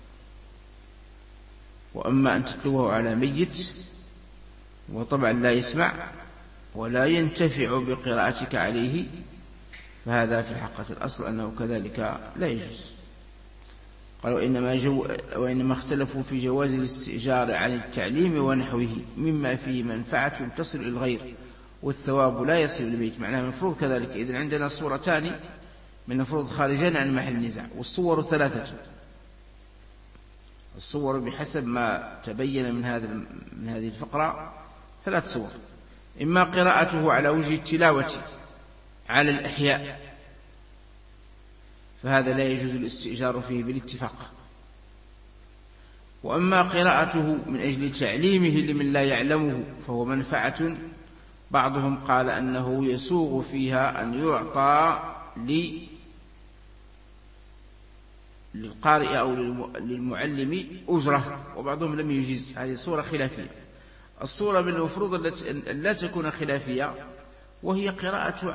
وأما أن تتلوه على ميت وطبعا لا يسمع ولا ينتفع بقراءتك عليه، فهذا في الحقيقة الأصل أنه كذلك لا يجوز. قالوا وإنما اختلفوا في جواز الاستئجار عن التعليم ونحوه مما فيه منفعة تصل إلى الغير والثواب لا يصل إلى البيت. معناها المفروض كذلك. إذن عندنا صورتان من المفروض خارجان عن محل النزاع، والصور ثلاثة. الصور بحسب ما تبين من هذه الفقرة 3 صور: إما قراءته على وجه التلاوة على الإحياء، فهذا لا يجوز الاستئجار فيه بالاتفاق. وأما قراءته من أجل تعليمه لمن لا يعلمه فهو منفعة. بعضهم قال أنه يسوغ فيها أن يعطى للقارئ أو للمعلم أجرة، وبعضهم لم يجيز. هذه صورة خلافية. الصورة من المفروض أن لا تكون خلافية، وهي قراءته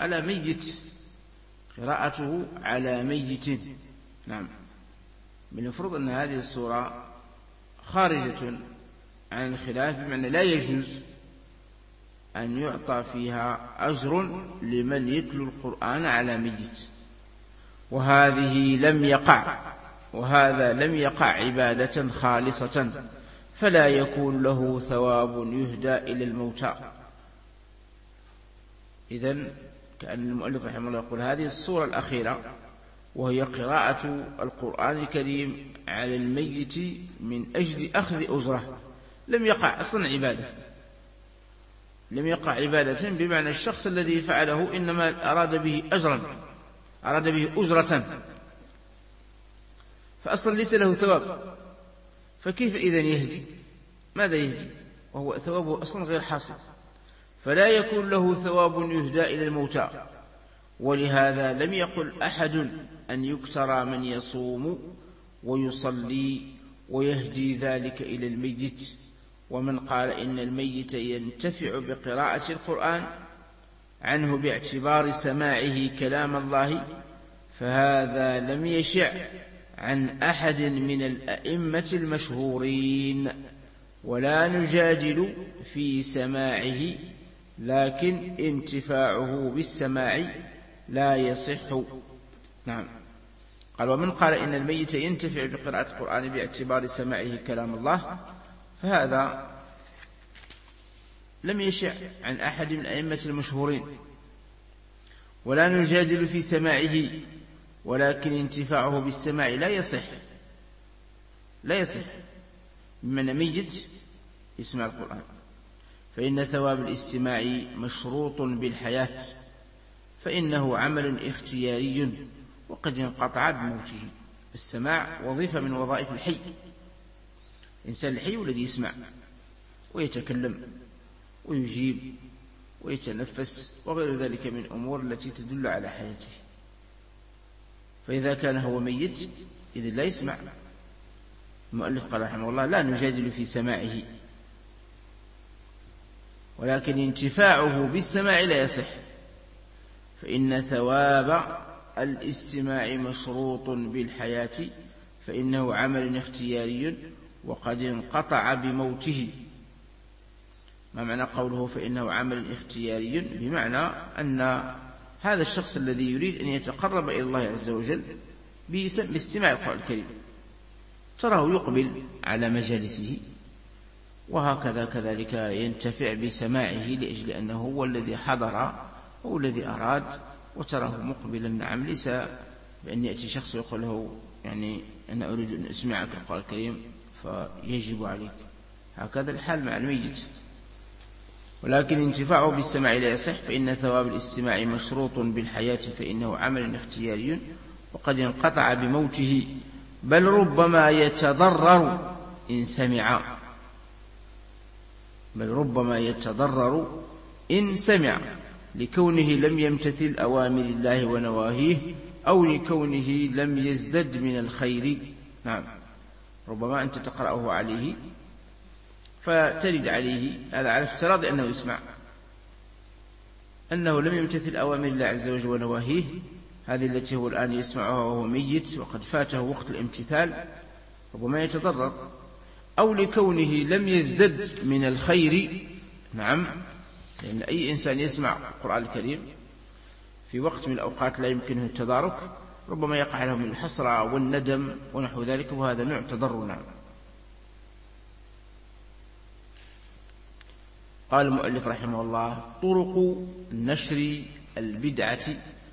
على ميت. نعم. من المفروض أن هذه الصورة خارجة عن الخلاف، بمعنى لا يجوز أن يعطى فيها أجر لمن يتلو القرآن على ميت. وهذا لم يقع عبادة خالصة، فلا يكون له ثواب يهدى إلى الموتى. إذن كأن المؤلف رحمه الله يقول هذه الصورة الأخيرة، وهي قراءة القرآن الكريم على الميت من أجل أخذ أجرة، لم يقع أصلا عبادة، بمعنى الشخص الذي فعله إنما أراد به أجرة، فأصلا ليس له ثواب. فكيف إذن يهدي؟ ماذا يهدي وهو ثوابه أصلا غير حاصل؟ فلا يكون له ثواب يهدى إلى الموتى. ولهذا لم يقل أحد أن يكترى من يصوم ويصلي ويهدي ذلك إلى الميت. ومن قال إن الميت ينتفع بقراءة القرآن عنه باعتبار سماعه كلام الله، فهذا لم يشع عن أحد من الأئمة المشهورين، ولا نجادل في سماعه، لكن انتفاعه بالسماع لا يصح. نعم. قال ومن قال إن الميت ينتفع بقراءة القرآن باعتبار سماعه كلام الله، فهذا لم يشع عن أحد من الأئمة المشهورين، ولا نجادل في سماعه، ولكن انتفاعه بالسماع لا يصح بمن ميت يسمع القرآن، فإن ثواب الاستماع مشروط بالحياة، فإنه عمل اختياري وقد انقطع بموته. السماع وظيفة من وظائف الحي، الإنسان الحي الذي يسمع ويتكلم ويجيب ويتنفس وغير ذلك من أمور التي تدل على حياته. فإذا كان هو ميت إذن لا يسمع. المؤلف قال رحمه الله: لا نجادل في سماعه، ولكن انتفاعه بالسماع لا يصح، فإن ثواب الاستماع مشروط بالحياة، فإنه عمل اختياري وقد انقطع بموته. ما معنى قوله فإنه عمل اختياري؟ بمعنى أن هذا الشخص الذي يريد أن يتقرب إلى الله عز وجل باستماع القرآن الكريم تراه يقبل على مجالسه، وهكذا كذلك ينتفع بسماعه لأجل أنه هو الذي حضر هو الذي أراد، وتراه مقبلا. نعم، ليس بأن يأتي شخص ويقول له يعني أنا أريد أن أسمعك القرآن الكريم فيجب عليك. هكذا الحال مع الميت. ولكن انتفاعه بالسماع لا يصح، فإن ثواب الاستماع مشروط بالحياة، فإنه عمل اختياري وقد انقطع بموته، بل ربما يتضرر إن سمع، لكونه لم يمتثل أوامر الله ونواهيه، أو لكونه لم يزدد من الخير. نعم، ربما أنت تقرأه عليه فترد عليه، هذا على افتراض أنه يسمع، أنه لم يمتثل أوامر الله عز وجل ونواهيه، هذه التي هو الآن يسمعها وهو ميت وقد فاته وقت الامتثال، ربما يتضرر. أو لكونه لم يزدد من الخير. نعم، لأن أي إنسان يسمع القرآن الكريم في وقت من الأوقات لا يمكنه التدارك ربما يقع له من الحسرة والندم ونحو ذلك، وهذا نوع تضرر. نعم. قال المؤلف رحمه الله: طرق نشر البدعة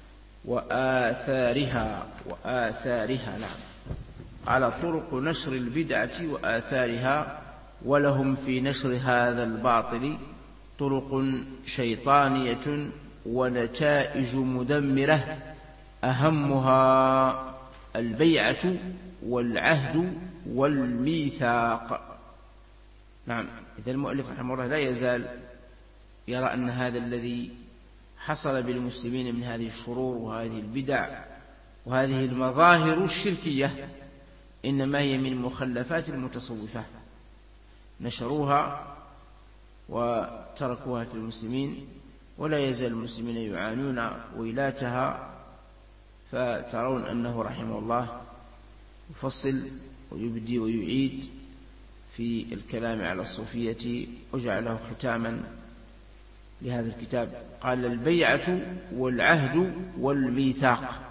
وآثارها. نعم، على طرق نشر البدعة وآثارها، ولهم في نشر هذا الباطل طرق شيطانية ونتائج مدمرة، أهمها البيعة والعهد والميثاق. نعم، إذا المؤلف رحمه الله لا يزال يرى أن هذا الذي حصل بالمسلمين من هذه الشرور وهذه البدع وهذه المظاهر الشركية إنما هي من مخلفات المتصوفة، نشروها وتركوها في المسلمين، ولا يزال المسلمين يعانون ويلاتها. فترون أنه رحمه الله يفصل ويبدي ويعيد في الكلام على الصوفية، وجعله ختاما لهذا الكتاب. قال: البيعة والعهد والميثاق.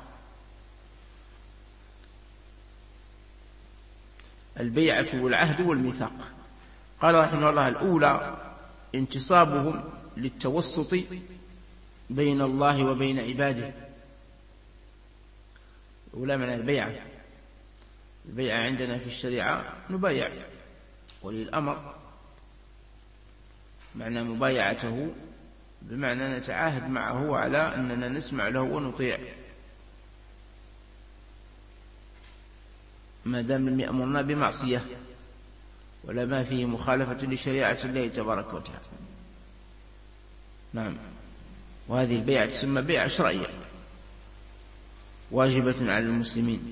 البيعة والعهد والميثاق. قال رحمه الله: الأولى انتصابهم للتوسط بين الله وبين عباده. الأولى معنى البيعة. البيعة عندنا في الشريعة نبايع ولي الأمر، معنى مبايعته بمعنى نتعاهد معه على أننا نسمع له ونطيع ما دام لم يأمرنا بمعصية ولا ما فيه مخالفة لشريعة الله تبارك وتعالى. نعم، وهذه البيعة تسمى بيعة شرعية واجبة على المسلمين.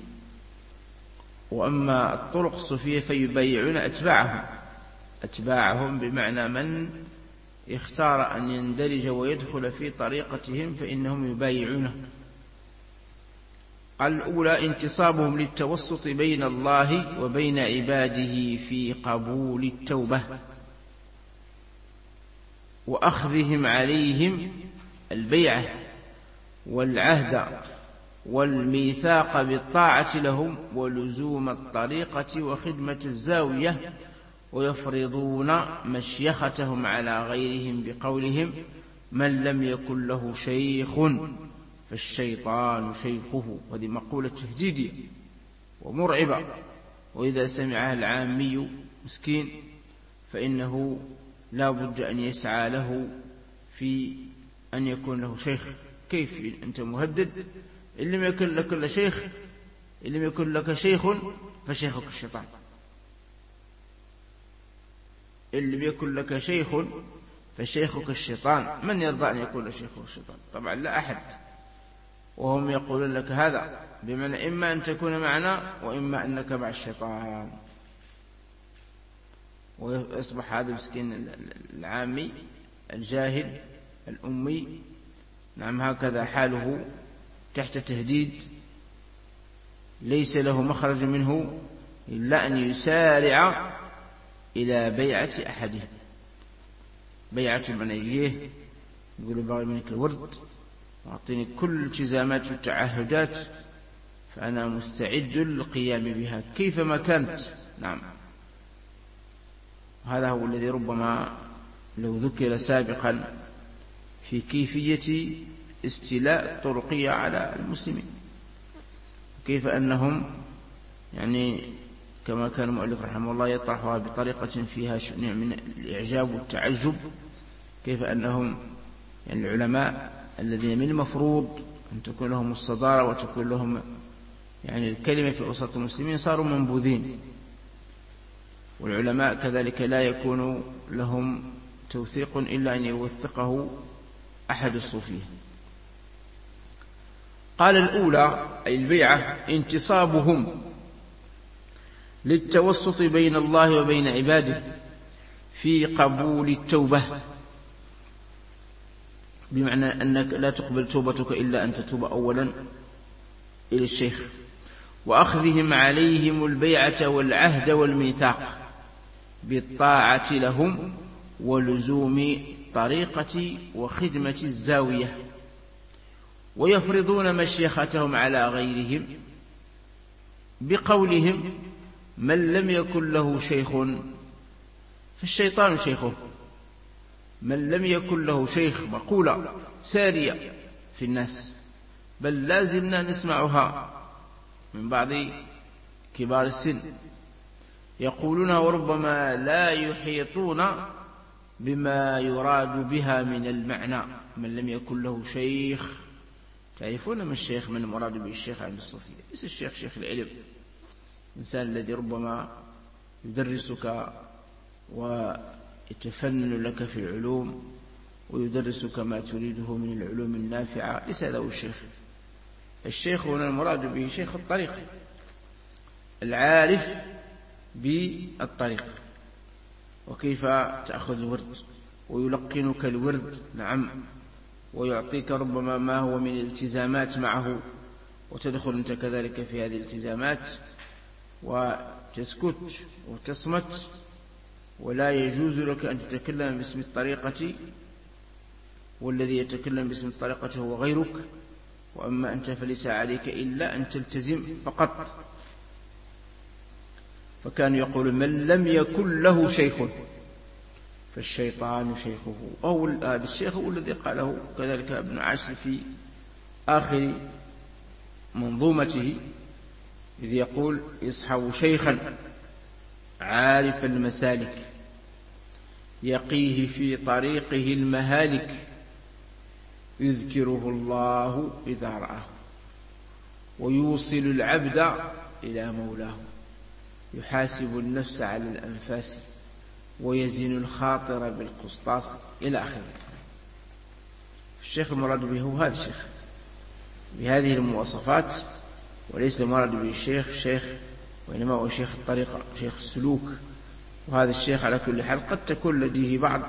وأما الطرق الصوفية فيبايعون أتباعهم بمعنى من اختار أن يندرج ويدخل في طريقتهم فإنهم يبايعونه. الأولى انتصابهم للتوسط بين الله وبين عباده في قبول التوبة، وأخذهم عليهم البيعة والعهد والميثاق بالطاعة لهم ولزوم الطريقة وخدمة الزاوية، ويفرضون مشيختهم على غيرهم بقولهم: من لم يكن له شيخ فالشيطان شيخه. وهذه مقولة تهديدية ومرعبة، وإذا سمعها العامي مسكين فإنه لا بد أن يسعى له في أن يكون له شيخ. كيف أنت مهدد؟ إن لم يكن لك شيخ فشيخك الشيطان. إن لم يكن لك شيخ فشيخك الشيطان. من يرضى أن يكون شيخه الشيطان؟ طبعا لا أحد. وهم يقولون لك هذا بمعنى إما أن تكون معنا وإما أنك مع الشيطان. ويصبح هذا المسكين العامي الجاهل الأمي، نعم هكذا حاله، تحت تهديد، ليس له مخرج منه إلا أن يسارع إلى بيعة أحدهم. بيعة من أجيه يقول باغي منك الورد وأعطيني كل الالتزامات والتعهدات فأنا مستعد للقيام بها كيفما كانت. نعم، هذا هو الذي ربما لو ذكر سابقا في كيفية استيلاء الطرقية على المسلمين، كيف أنهم يعني كما كان المؤلف رحمه الله يطرحها بطريقة فيها نوع من الإعجاب والتعجب، كيف أنهم يعني العلماء الذين من المفروض أن تكون لهم الصدارة وتكون لهم يعني الكلمة في وسط المسلمين صاروا منبوذين. والعلماء كذلك لا يكون لهم توثيق إلا أن يوثقه أحد الصوفية. قال الأولى أي البيعة انتصابهم للتوسط بين الله وبين عباده في قبول التوبة، بمعنى أنك لا تقبل توبتك إلا أن تتوب أولا إلى الشيخ، وأخذهم عليهم البيعة والعهد والميثاق بالطاعة لهم ولزوم طريقة وخدمة الزاوية، ويفرضون مشيختهم على غيرهم بقولهم من لم يكن له شيخ فالشيطان شيخه. من لم يكن له شيخ مقولة سارية في الناس، بل لا زلنا نسمعها من بعض كبار السن يقولونها وربما لا يحيطون بما يراد بها من المعنى. من لم يكن له شيخ، تعرفون من الشيخ؟ من المراد به الشيخ عند الصوفية ليس الشيخ شيخ العلم، الإنسان الذي ربما يدرسك ويتفنن لك في العلوم ويدرسك ما تريده من العلوم النافعة، ليس هذا هو الشيخ. الشيخ هنا المراد به شيخ الطريق، العارف بالطريق وكيف تأخذ الورد ويلقنك الورد. نعم، ويعطيك ربما ما هو من الالتزامات معه، وتدخل أنت كذلك في هذه الالتزامات وتسكت وتصمت، ولا يجوز لك أن تتكلم باسم الطريقة، والذي يتكلم باسم الطريقة هو غيرك، وأما أنت فليس عليك إلا أن تلتزم فقط. فكان يقول من لم يكن له شيخ فالشيطان شيخه، أو هذا الشيخ هو الذي قاله كذلك ابن عاشر في آخر منظومته، إذ يقول يصحب شيخا عارف المسالك يقيه في طريقه المهالك يذكره الله إذا رآه ويوصل العبد إلى مولاه يحاسب النفس على الأنفاس ويزن الخاطر بالقسطاس إلى آخره. الشيخ المراد به هو هذا الشيخ بهذه المواصفات، وليس المراد به الشيخ وإنما هو شيخ الطريقة، شيخ السلوك. وهذا الشيخ على كل حال قد تكون لديه بعض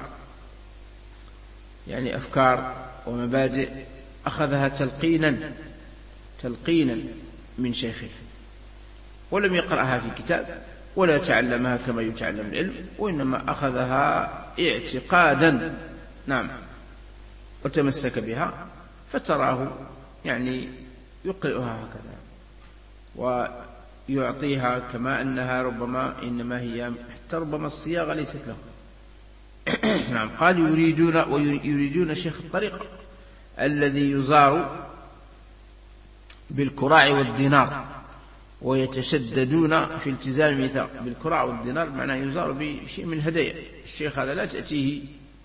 يعني أفكار ومبادئ أخذها تلقينا من شيخه، ولم يقرأها في كتاب ولا تعلمها كما يتعلم العلم، وإنما أخذها اعتقادا. نعم، وتمسك بها، فتراه يعني يقرأها هكذا ويعطيها كما أنها ربما إنما هي حتى ربما الصياغة ليست له. نعم، قال يريدون شيخ الطريقة الذي يزار بالكراع والدينار ويتشددون في التزام الميثاق. بالكراع والدينار معناه يزار بشيء من الهدايا. الشيخ هذا لا تأتيه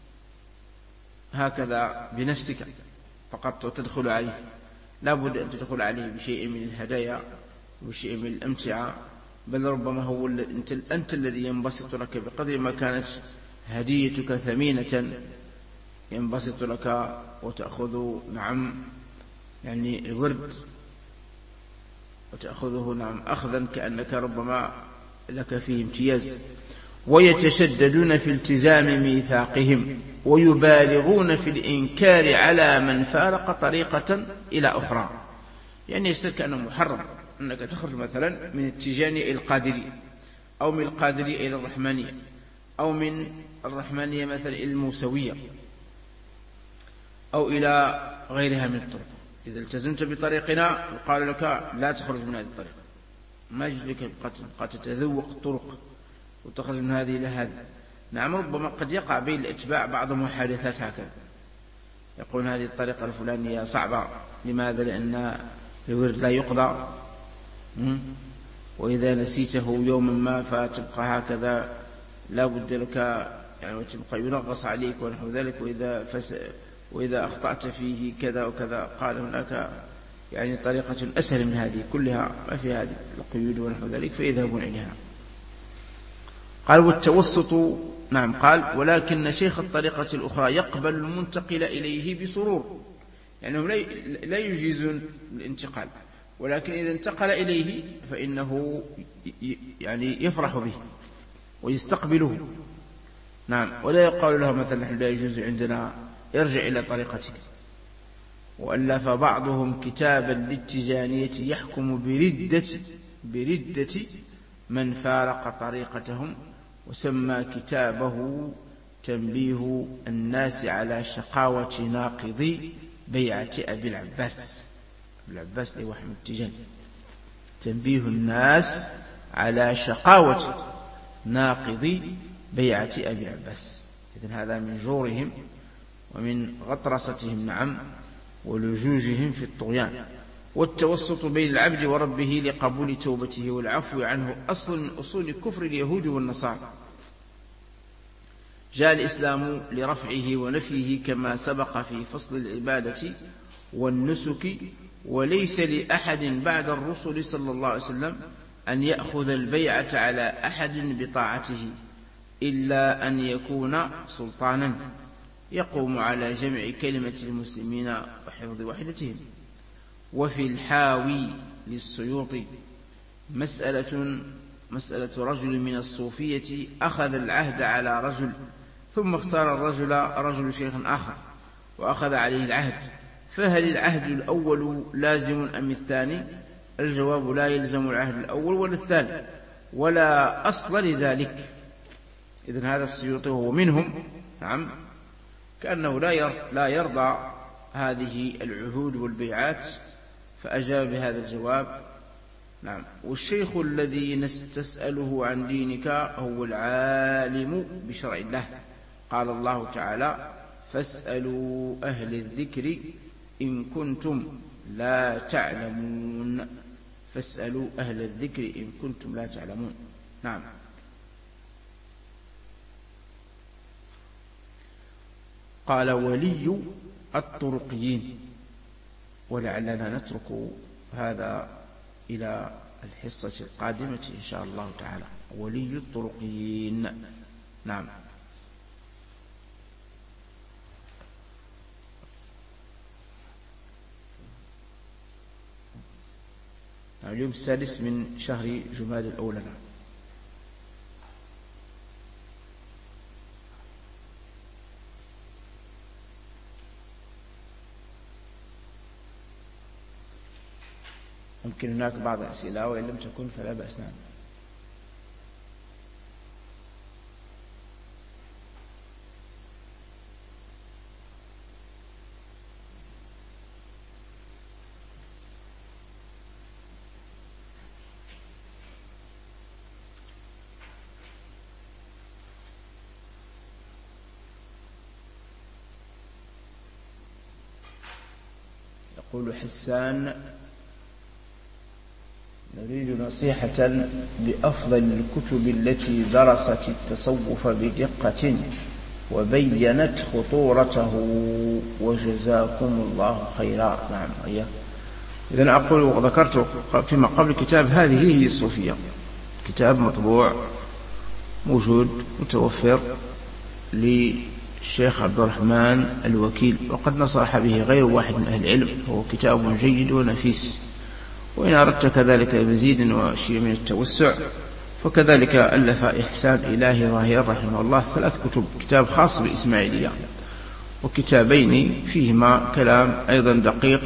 هكذا بنفسك فقط وتدخل عليه، لا بد أن تدخل عليه بشيء من الهدايا وبشيء من الأمتعة، بل ربما هو أنت الذي ينبسط لك بقدر ما كانت هديتك ثمينة ينبسط لك وتأخذ نعم يعني الورد وتأخذه نعم أخذا كأنك ربما لك فيه امتياز. ويتشددون في التزام ميثاقهم ويبالغون في الإنكار على من فارق طريقة إلى أخرى. يعني يصير كأنه محرم أنك تخرج مثلا من التيجانية إلى القادرية، أو من القادرية إلى الرحمانية، أو من الرحمانية مثلا إلى الموسوية، أو إلى غيرها من الطرق. إذا التزمت بطريقنا يقال لك لا تخرج من هذه الطريقة، ما يجوز لك قد تتذوق الطرق وتخرج من هذه إلى هذه. نعم ربما قد يقع بين الاتباع بعض محادثات هكذا، يقول هذه الطريقة الفلانية صعبة. لماذا؟ لأن الورد لا يقضى، وإذا نسيته يوما ما فتبقى هكذا لا بد لك يعني وتبقى ينغص عليك ونحو ذلك. وإذا أخطأت فيه كذا وكذا. قال هناك يعني طريقة أسهل من هذه كلها، ما في هذه القيود ونحو ذلك، فيذهبون إليها. قال والتوسط نعم. قال ولكن شيخ الطريقة الأخرى يقبل المنتقل إليه بسرور، يعني لا يجيزون الانتقال، ولكن إذا انتقل إليه فإنه يعني يفرح به ويستقبله. نعم. ولا يقال له مثلا نحن لا يجوز عندنا، ارجع إلى طريقتك. وألف بعضهم كتابا للتجانية يحكم بردة من فارق طريقتهم، وسمى كتابه تنبيه الناس على شقاوة ناقض بيعة أبي العباس. أبي العباس لي وحمد التجاني. تنبيه الناس على شقاوة ناقض بيعة أبي العباس. إذن هذا من جورهم ومن غطرستهم نعم ولجوجهم في الطغيان. والتوسط بين العبد وربه لقبول توبته والعفو عنه أصل من أصول كفر اليهود والنصارى. جاء الإسلام لرفعه ونفيه كما سبق في فصل العبادة والنسك، وليس لأحد بعد الرسل صلى الله عليه وسلم أن يأخذ البيعة على أحد بطاعته إلا أن يكون سلطانا يقوم على جمع كلمة المسلمين وحفظ وحدتهم. وفي الحاوي للسيوطي مسألة رجل من الصوفية أخذ العهد على رجل، ثم اختار رجل شيخ آخر وأخذ عليه العهد، فهل العهد الأول لازم أم الثاني؟ الجواب لا يلزم العهد الأول ولا الثاني، ولا أصل لذلك. إذن هذا السيوطي وهو منهم نعم كأنه لا يرضى هذه العهود والبيعات، فأجاب بهذا الجواب نعم. والشيخ الذي نستسأله عن دينك هو العالم بشرع الله. قال الله تعالى فاسألوا أهل الذكر إن كنتم لا تعلمون. فاسألوا أهل الذكر إن كنتم لا تعلمون. نعم. قال ولي الطرقيين، ولعلنا نترك هذا إلى الحصة القادمة إن شاء الله تعالى. ولي الطرقيين. نعم. اليوم السادس من شهر جماد الأولى. ممكن هناك بعض الأسئلة وإن لم تكن فلا بأس. نعم. يقول حسان نريد نصيحة بأفضل الكتب التي درست التصوف بدقة وبينت خطورته، وجزاكم الله خيرا. نعم. إذن أقول وذكرت فيما قبل كتاب هذه هي الصوفية، كتاب مطبوع موجود متوفر الشيخ عبد الرحمن الوكيل، وقد نصح به غير واحد من أهل العلم، هو كتاب جيد ونفيس. وإن أردت كذلك بمزيد وشيء من التوسع فكذلك ألف إحسان إلهي ظاهر رحمه الله 3 كتب، كتاب خاص بالإسماعيلية وكتابين فيهما كلام أيضا دقيق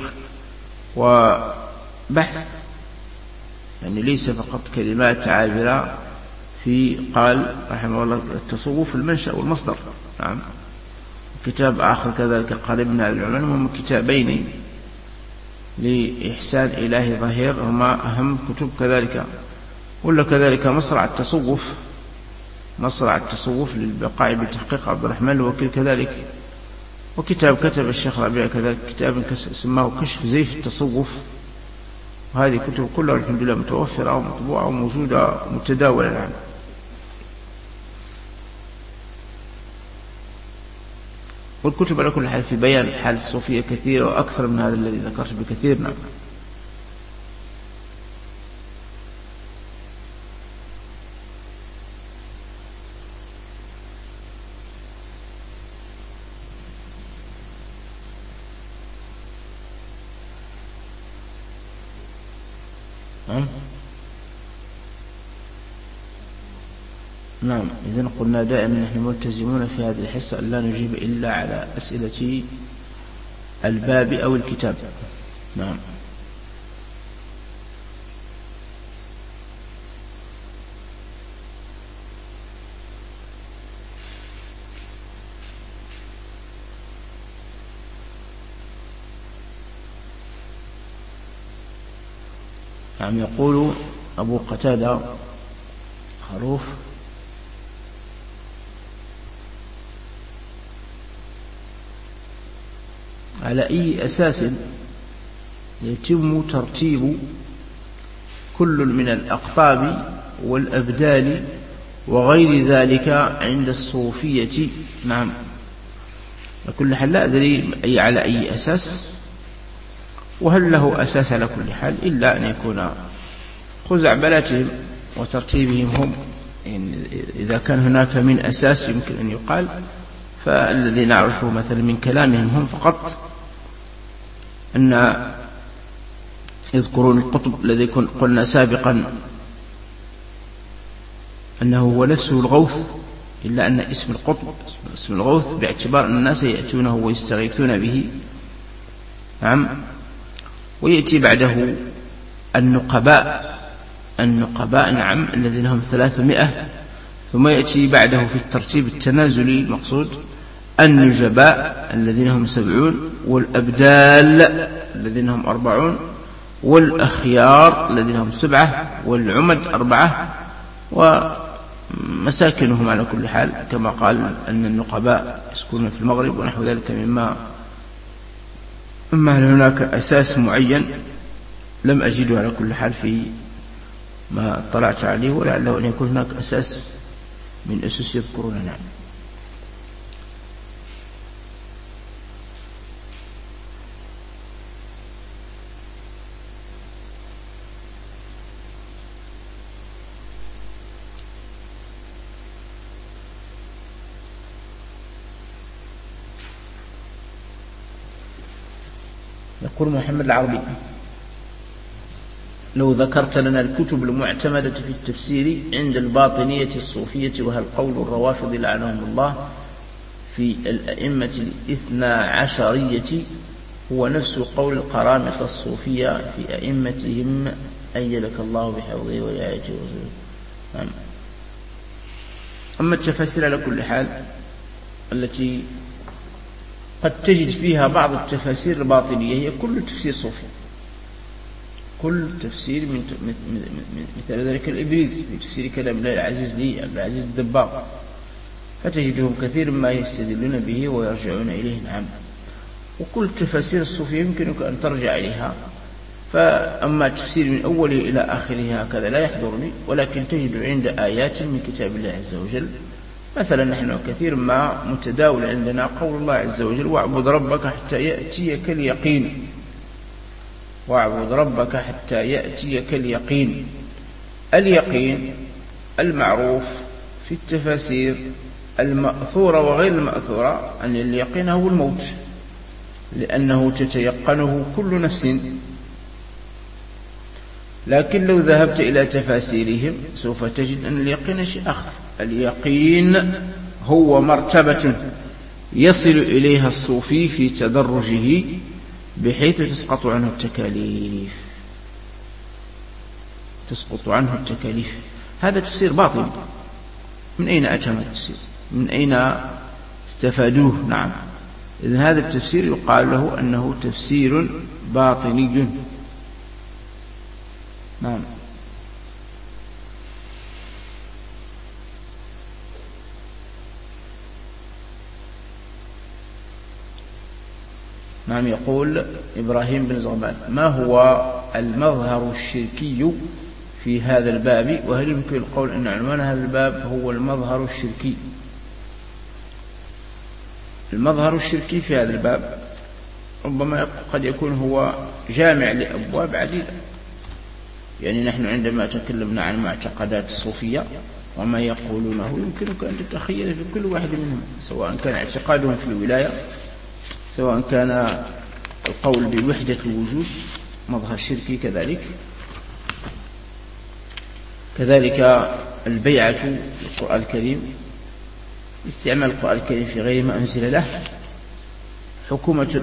وبحث، يعني ليس فقط كلمات عابرة في قال رحمه الله التصوف المنشأ والمصدر. نعم. كتاب آخر كذلك قريبنا العلماء، هم كتابين لإحسان إلهي ظاهر هما أهم كتب كذلك. ولا كذلك مصرع التصوف للبقاء بتحقيق عبد الرحمن الوكيل كذلك. وكتاب كتب الشيخ ربيع كذلك كتاب سماه كشف زيف التصوف. وهذه كتب كلها الحمد لله متوفرة ومطبوعة وموجودة ومتداولة الآن. والكتب على كل حال في بيان الحال الصوفية كثيرة وأكثر من هذا الذي ذكرت بكثير. نعم. نعم. إذن قلنا دائما نحن ملتزمون في هذه الحصة أن لا نجيب إلا على أسئلة الباب أو الكتاب. نعم. نعم. يقول أبو قتادة خروف: على أي أساس يتم ترتيب كل من الأقطاب والأبدال وغير ذلك عند الصوفية؟ نعم. لكل حال لا أدري على أي أساس، وهل له أساس على كل حال إلا أن يكون خزعبلاتهم وترتيبهم هم. إذا كان هناك من أساس يمكن أن يقال، فالذي نعرفه مثلا من كلامهم هم فقط أن يذكرون القطب الذي قلنا سابقا أنه هو نفسه الغوث، إلا أن اسم القطب اسم الغوث باعتبار أن الناس يأتونه ويستغيثون به. نعم. ويأتي بعده النقباء. نعم، الذين هم 300. ثم يأتي بعده في الترتيب التنازلي المقصود النجباء الذين هم 70، والأبدال الذين هم 40، والأخيار الذين هم 7، والعمد 4، ومساكنهم على كل حال كما قال أن النقباء يسكنون في المغرب ونحو ذلك مما هناك أساس معين لم أجده على كل حال في ما اطلعت عليه، ولعله أن يكون هناك أساس من أسس يذكرون. نعم. يقول محمد العربي: لو ذكرت لنا الكتب المعتمدة في التفسير عند الباطنية الصوفية، وهل قول الروافض لعنهم الله في الأئمة 12 هو نفس قول القرامطة الصوفية في أئمتهم أيدك الله بحفظه ورعايته وسلم. أما التفاسير على كل حال التي قد تجد فيها بعض التفاسير الباطنية هي كل تفسير صوفي، كل تفسير مثل ذلك الإبريز في تفسير كلام الله العزيز لي عبد العزيز الدباغ، فتجدهم كثير ما يستدلون به ويرجعون إليه. نعم. وكل تفاسير الصوفية يمكنك أن ترجع إليها، فأما تفسير من أوله إلى آخره هكذا لا يحضرني، ولكن تجد عند آيات من كتاب الله عز وجل. مثلا نحن كثير ما متداول عندنا قول الله عز وجل: واعبد ربك حتى يأتيك اليقين. واعبد ربك حتى يأتيك اليقين. اليقين المعروف في التفاسير المأثورة وغير المأثورة أن اليقين هو الموت، لأنه تتيقنه كل نفس. لكن لو ذهبت إلى تفاسيرهم سوف تجد أن اليقين شيء آخر. اليقين هو مرتبة يصل إليها الصوفي في تدرجه بحيث تسقط عنه التكاليف. هذا تفسير باطل. من أين أتى التفسير؟ من أين استفادوه؟ نعم، إذن هذا التفسير يقال له أنه تفسير باطني. نعم. نعم. يقول إبراهيم بن زغبان: ما هو المظهر الشركي في هذا الباب؟ وهل يمكن القول أن عنوان هذا الباب هو المظهر الشركي؟ المظهر الشركي في هذا الباب ربما قد يكون هو جامع لأبواب عديدة. يعني نحن عندما تكلمنا عن معتقدات الصوفية وما يقولونه يمكنك أن تتخيل في كل واحد منهم، سواء كان اعتقادهم في الولاية، سواء كان القول بوحدة الوجود، مظهر شركي. كذلك البيعة للقرآن الكريم، استعمال القرآن الكريم في غير ما أنزل له، حكومة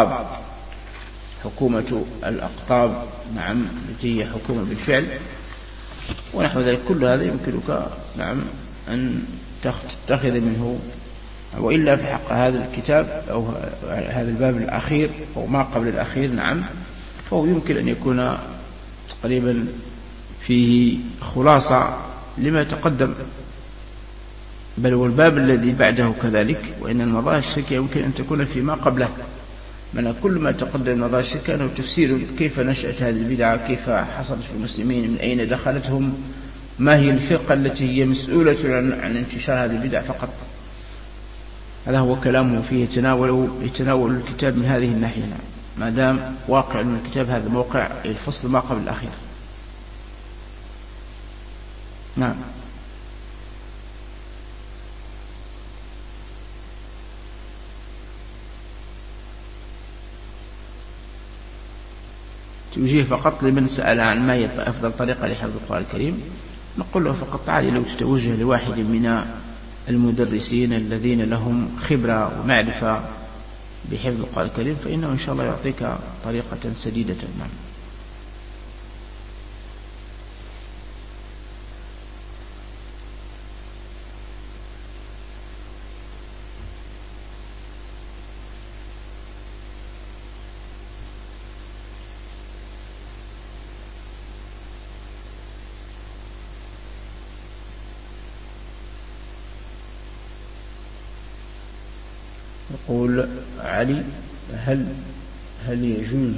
الأقطاب، نعم، التي هي حكومة بالفعل ونحو ذلك. كل هذا يمكنك نعم أن تتخذ منه. وإلا في حق هذا الكتاب أو هذا الباب الأخير أو ما قبل الأخير نعم، فهو يمكن أن يكون تقريبا فيه خلاصة لما تقدم، بل والباب الذي بعده كذلك. وإن المظاهر الشركية يمكن أن تكون فيما قبله، من كل ما تقدم المظاهر الشركية أنه تفسير كيف نشأت هذه البدعة، كيف حصلت في المسلمين، من أين دخلتهم، ما هي الفرقة التي هي مسؤولة عن انتشار هذه البدع فقط. هذا هو كلامه فيه، يتناول الكتاب من هذه الناحية، ما دام واقع من الكتاب هذا موقع الفصل ما قبل الأخير. نعم. توجيه فقط لمن سأل عن ما هي أفضل طريقة لحفظ القرآن الكريم، نقول له فقط تعالي لو تتوجه لواحد من المدرسين الذين لهم خبرة ومعرفة بحفظ القرآن الكريم فإنه إن شاء الله يعطيك طريقة سديدة. نعم. يقول علي: هل يجوز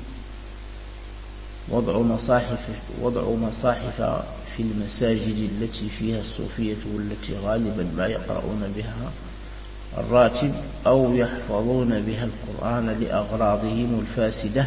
وضع مصاحف في المساجد التي فيها الصوفية والتي غالبا ما يقرؤون بها الراتب أو يحفظون بها القرآن لأغراضهم الفاسدة،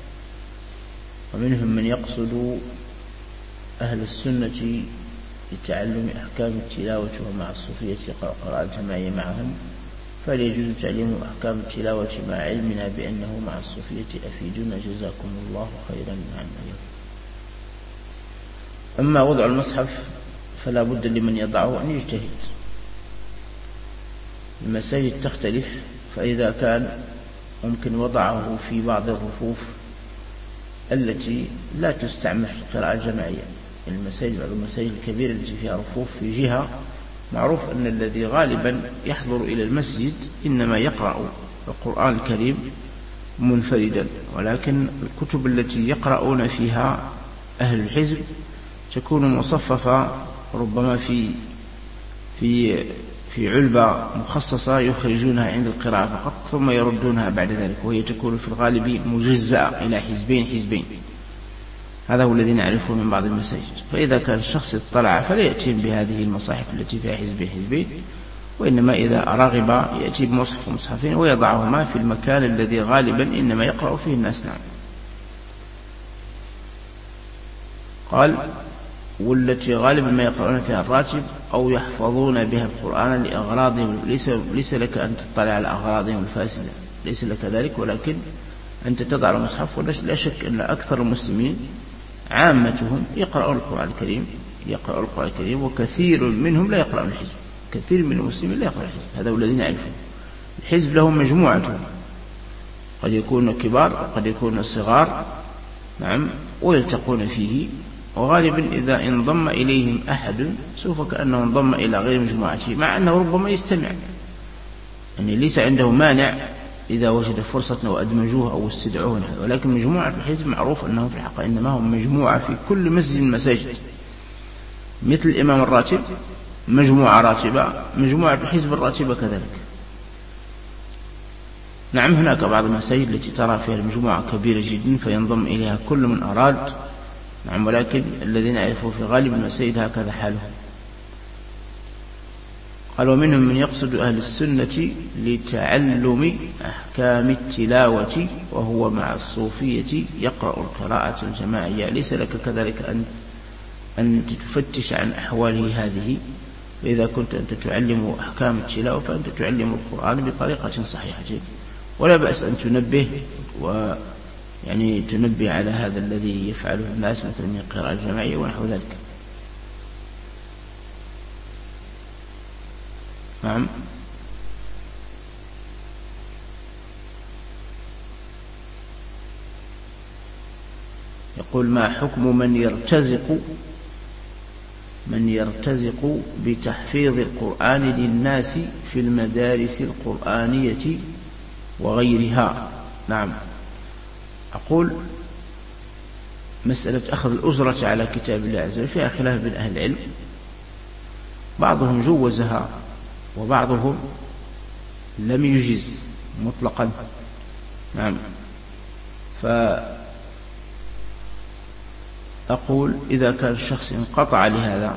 ومنهم من يقصد أهل السنة لتعلم أحكام التلاوة ومع الصوفية قراءة جماعية معهم، فهل يجوز تعليم أحكام التلاوة مع علمنا بأنه مع الصوفية؟ أفيدونا جزاكم الله خيرا. أما وضع المصحف فلا بد لمن يضعه أن يجتهد. المساجد تختلف، فإذا كان ممكن وضعه في بعض الرفوف التي لا تستعمل في القراءة الجماعية، بعض المساجد الكبيرة التي فيها رفوف في جهة، معروف أن الذي غالبا يحضر إلى المسجد إنما يقرأ القرآن الكريم منفردا، ولكن الكتب التي يقرؤون فيها أهل الحزب تكون مصففة ربما في علبة مخصصة يخرجونها عند القراءة فقط ثم يردونها بعد ذلك، وهي تكون في الغالب مجزأة إلى حزبين. هذا هو الذي نعرفه من بعض المساجد. فإذا كان الشخص اطلع فلا يأتي بهذه المصاحف التي فيها حزبين، وإنما إذا رغب يأتي بمصحف ومصحفين ويضعهما في المكان الذي غالبا إنما يقرأ فيه الناس. نعم. قال: والتي غالبا ما يقرؤون فيها الراتب أو يحفظون بها القرآن لأغراضهم. ليس لك أن تطلع على أغراضهم الفاسدة، ليس لك ذلك، ولكن أنت تضع المصحف. ولا شك أن أكثر المسلمين عامتهم يقرؤون القرآن الكريم، وكثير منهم لا يقرؤون الحزب. كثير من المسلمين لا يقرؤون الحزب، هذا الذين يعرفون. الحزب لهم مجموعتهم، قد يكونوا كبار وقد يكونوا صغار، نعم، ويلتقون فيه. وغالبا إذا انضم إليهم أحد سوف كأنه انضم إلى غير مجموعته، مع أنه ربما يستمع، يعني ليس عنده مانع إذا وجد فرصة وأدمجوه أو استدعوه. ولكن مجموعة الحزب معروف أنهم في الحقيقة إنما هم مجموعة في كل مسجد من المساجد، مثل الإمام الراتب مجموعة راتبة، مجموعة الحزب الراتبة كذلك. نعم، هناك بعض المساجد التي ترى فيها المجموعة كبيرة جدا فينضم إليها كل من أراد، نعم، ولكن الذين يعرفوا في غالب المساجد هكذا حالهم. قال: ومنهم من يقصد أهل السنة لتعلم أحكام التلاوة وهو مع الصوفية يقرأ القراءة الجماعية. ليس لك كذلك أن تفتش عن أحواله هذه، فإذا كنت أنت تعلم أحكام التلاوة فأنت تعلم القرآن بطريقة صحيحة، ولا بأس أن تنبه، ويعني تنبه على هذا الذي يفعله الناس مثلا من القراءة الجماعية ونحو ذلك. نعم. يقول: ما حكم من يرتزق بتحفيظ القرآن للناس في المدارس القرآنية وغيرها؟ نعم، أقول مسألة أخذ الأجرة على كتاب الله عز وجل فيها خلاف بين أهل العلم، بعضهم جوزها وبعضهم لم يجز مطلقا. نعم، فأقول إذا كان الشخص انقطع لهذا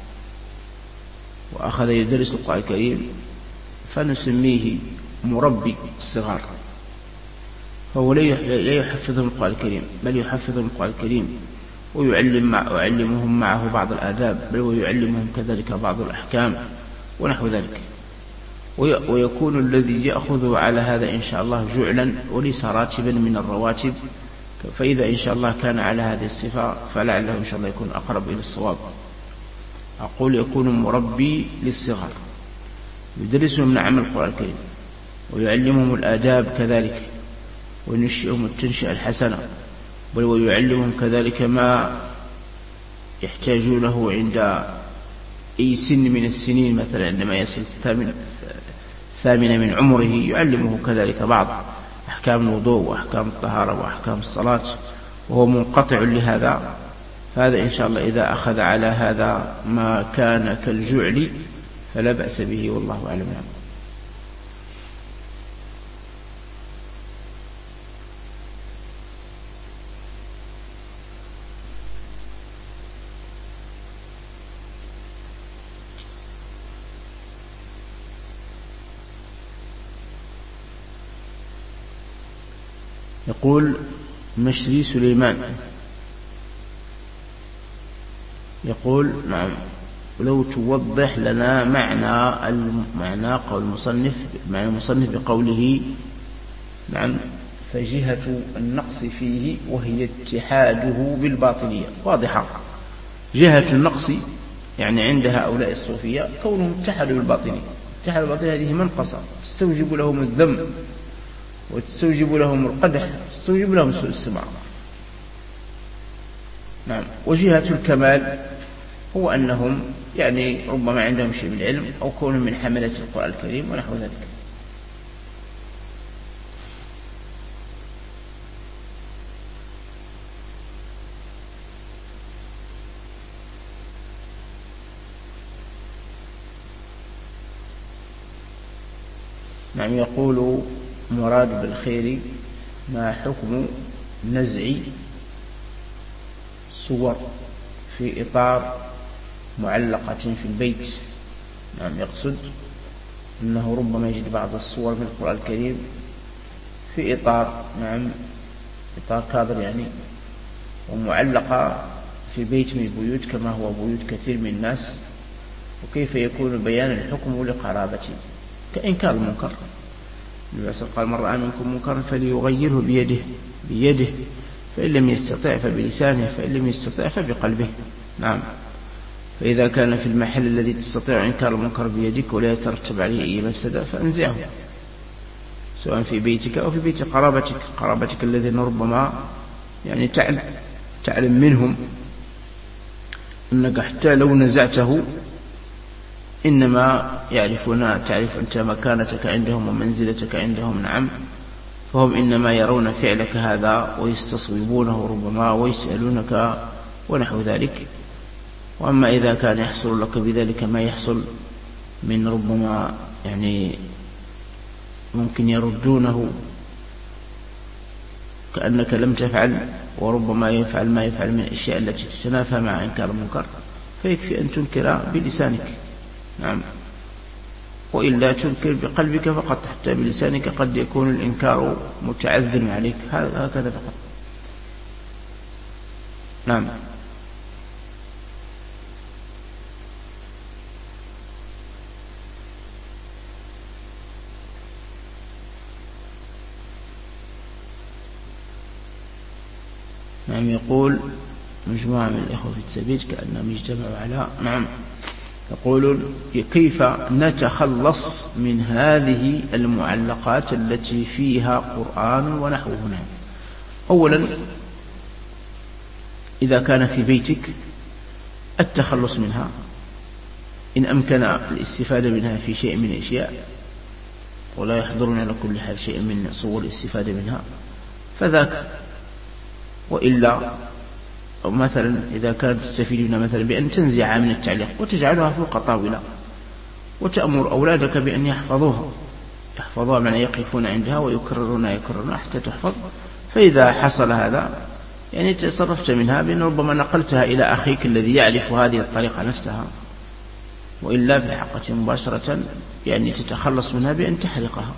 وأخذ يدرس القرآن الكريم فنسميه مربي الصغار، فهو لا يحفظهم القرآن الكريم، بل يحفظهم القرآن الكريم ويعلمهم معه بعض الآداب، بل ويعلمهم كذلك بعض الأحكام ونحو ذلك. ويكون الذي يأخذ على هذا إن شاء الله جعلا وليس راتبا من الرواتب، فإذا إن شاء الله كان على هذه الصفة فلعله إن شاء الله يكون أقرب إلى الصواب. أقول يكون مربي للصغار، يدرسهم نعم القرآن الكريم ويعلمهم الآداب كذلك، وينشئهم التنشئة الحسنة، بل ويعلمهم كذلك ما يحتاجونه عند أي سن من السنين، مثلا عندما يصل الثامنة من عمره يعلمه كذلك بعض أحكام الوضوء وأحكام الطهارة وأحكام الصلاة، وهو منقطع لهذا. فهذا إن شاء الله إذا أخذ على هذا ما كان كالجعل فلا بأس به، والله أعلم. يقول مشري سليمان، يقول: نعم، لو توضح لنا معنى قول المصنف بقوله نعم فجهة النقص فيه وهي اتحاده بالباطنية. واضحة، جهة النقص يعني عند هؤلاء الصوفية كونهم اتحدوا بالباطنية. اتحدوا بالباطنية هذه منقصة تستوجب لهم الذم وتستوجب لهم القدح، تستوجب لهم سوء السمع. نعم، وجهة الكمال هو أنهم يعني ربما عندهم شيء من العلم أو كونهم من حملة القرآن الكريم ونحو ذلك. نعم، يقول مراد بالخير: ما حكم نزع صور في إطار معلقة في البيت؟ نعم، يقصد أنه ربما يجد بعض الصور من القرآن الكريم في إطار، نعم، إطار كادر يعني، ومعلقة في بيت من البيوت كما هو بيوت كثير من الناس، وكيف يكون بيان الحكم لقرابته كإنكار المنكر. النبي قال: من رأى منكم منكرا فليغيره بيده فإن لم يستطع فبلسانه فإن لم يستطع فبقلبه. نعم. فإذا كان في المحل الذي تستطيع إنكار المنكر بيدك ولا يترتب عليه أي مفسدة فأنزعه، سواء في بيتك أو في بيت قرابتك الذين ربما يعني تعلم منهم أنك حتى لو نزعته إنما تعرف أنت مكانتك عندهم ومنزلتك عندهم. نعم. فهم إنما يرون فعلك هذا ويستصوبونه ربما ويسألونك ونحو ذلك. وأما إذا كان يحصل لك بذلك ما يحصل من ربما ممكن يردونه كأنك لم تفعل، وربما يفعل ما يفعل من الأشياء التي تتنافى مع إنكار المنكر، فيكفي أن تنكر بلسانك. نعم. وإلا تنكر بقلبك فقط، حتى بلسانك قد يكون الإنكار متعذر عليك، هكذا فقط. نعم. نعم. يقول مجموعة من الإخوة في التسبيج كأنهم اجتمعوا على يقول: كيف نتخلص من هذه المعلقات التي فيها قرآن ونحوه؟ أولا، إذا كان في بيتك التخلص منها إن أمكن الاستفادة منها في شيء من الأشياء، ولا يحضرنا على كل حال شيء من صور الاستفادة منها فذاك. وإلا أو مثلا إذا كانت تستفيد منها مثلا بأن تنزعها من التعليق وتجعلها فوق طاولة، وتأمر أولادك بأن يحفظوها من يقفون عندها ويكررون حتى تحفظ. فإذا حصل هذا تصرفت منها بأن ربما نقلتها إلى أخيك الذي يعرف هذه الطريقة نفسها. وإلا في الحقيقة مباشرة تتخلص منها بأن تحرقها.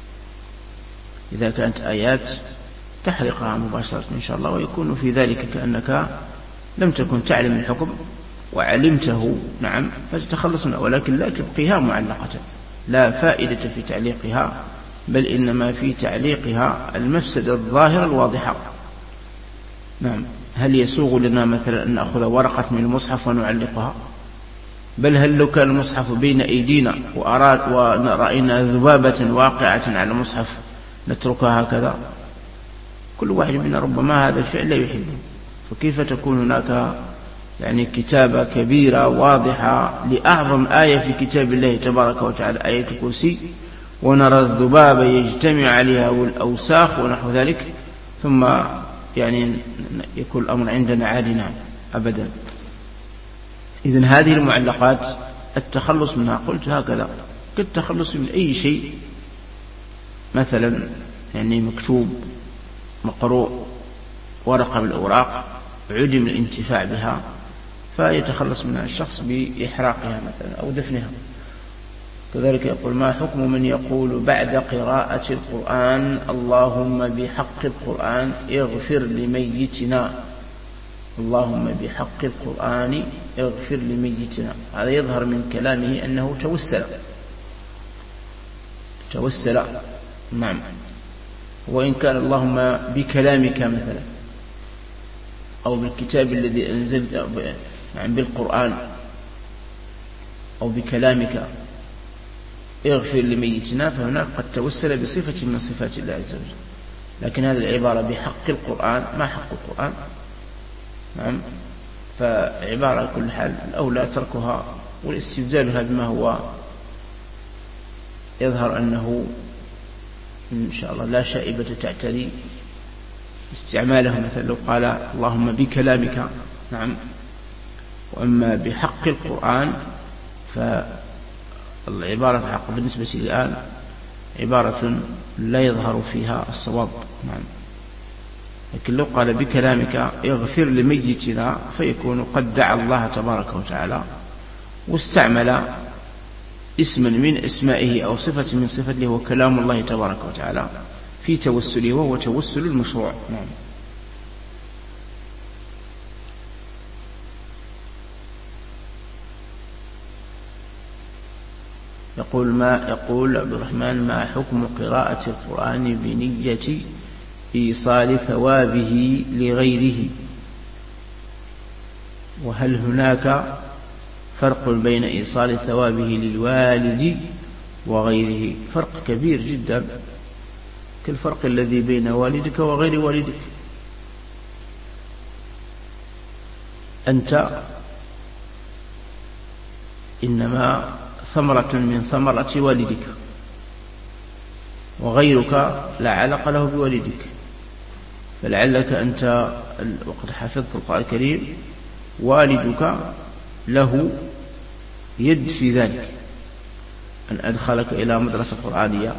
إذا كانت آيات تحرقها مباشرة إن شاء الله، ويكون في ذلك كأنك لم تكن تعلم الحكم وعلمته. نعم. فتتخلص منها، ولكن لا تبقيها معلقة، لا فائدة في تعليقها، بل إنما في تعليقها المفسدة الظاهرة الواضحة. نعم. هل يسوغ لنا مثلا أن نأخذ ورقة من المصحف ونعلقها؟ بل هل لو كان المصحف بين أيدينا ورأينا ذبابة واقعة على المصحف نتركها هكذا؟ كل واحد منا ربما هذا الفعل لا يحبه، فكيف تكون هناك كتابة كبيرة واضحة لأعظم آية في كتاب الله تبارك وتعالى، آية الكرسي، ونرى الذباب يجتمع عليها والأوساخ ونحو ذلك، ثم يكون الأمر عندنا عادي؟ نعم، أبدا. إذن هذه المعلقات التخلص منها قلت هكذا كالتخلص من أي شيء مثلا مكتوب مقروء ورقة من الأوراق عدم الانتفاع بها، فيتخلص منها الشخص بإحراقها مثلا أو دفنها. كذلك يقول: ما حكم من يقول بعد قراءة القرآن: اللهم بحق القرآن اغفر لميتنا، اللهم بحق القرآن اغفر لميتنا؟ هذا يظهر من كلامه أنه توسل. نعم. وإن كان اللهم بكلامك مثلا أو بالكتاب الذي أنزلت بالقرآن أو بكلامك اغفر لميتنا، فهناك قد توسل بصفة من صفات الله عز وجل. لكن هذه العبارة بحق القرآن، ما حق القرآن؟ نعم. فعبارة كل حال الأولى تركها والاستبدالها بما هو يظهر أنه إن شاء الله لا شائبة تعتري استعماله. مثلا لو قال اللهم بكلامك، نعم. وأما بحق القرآن فالعبارة في الحق بالنسبة لي الآن عبارة لا يظهر فيها الصواب. نعم. لكن لو قال بكلامك اغفر لميتنا فيكون قد دعا الله تبارك وتعالى واستعمل اسما من اسمائه أو صفة من صفته هو كلام الله تبارك وتعالى في توسله، وهو توسل المشروع. نعم. يقول عبد الرحمن: ما حكم قراءة القرآن بنية إيصال ثوابه لغيره؟ وهل هناك فرق بين إيصال ثوابه للوالد وغيره؟ فرق كبير جدا، كالفرق الذي بين والدك وغير والدك. أنت إنما ثمرة من ثمرة والدك، وغيرك لا علاقة له بوالدك. فلعلك أنت وقد حفظت القرآن الكريم، والدك له يد في ذلك، أن أدخلك إلى مدرسة قرآنية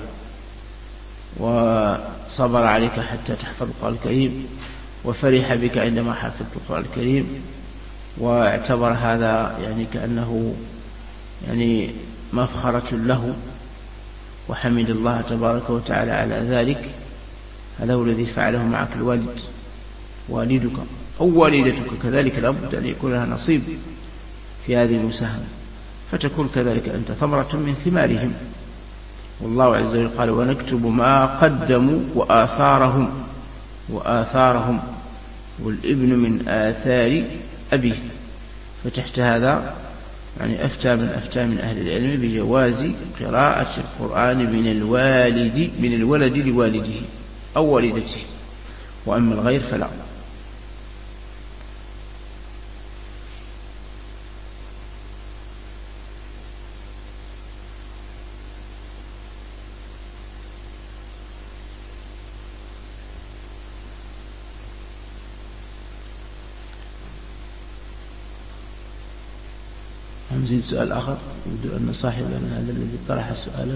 وصبر عليك حتى تحفظ القرآن الكريم، وفرح بك عندما حفظت القرآن الكريم، واعتبر هذا يعني كأنه يعني مفخرة له، وحمد الله تبارك وتعالى على ذلك. هذا هو الذي فعله معك الوالد. والدك أو والدتك كذلك لابد أن يكون لها نصيب في هذه المساهمة، فتكون كذلك أنت ثمرة من ثمارهم. والله عز وجل قال: ونكتب ما قدموا وآثارهم، والابن من آثار أبيه. فتحت هذا يعني أفتى من أهل العلم بجواز قراءة القرآن من الولد لوالده أو والدته، وأما الغير فلا. نزيد سؤال آخر، يبدو أن صاحبنا هذا الذي طرح سؤالا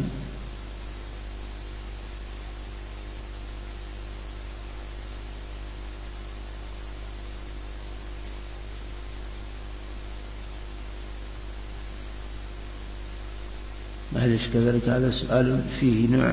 معلش كذلك هذا سؤال فيه نوع.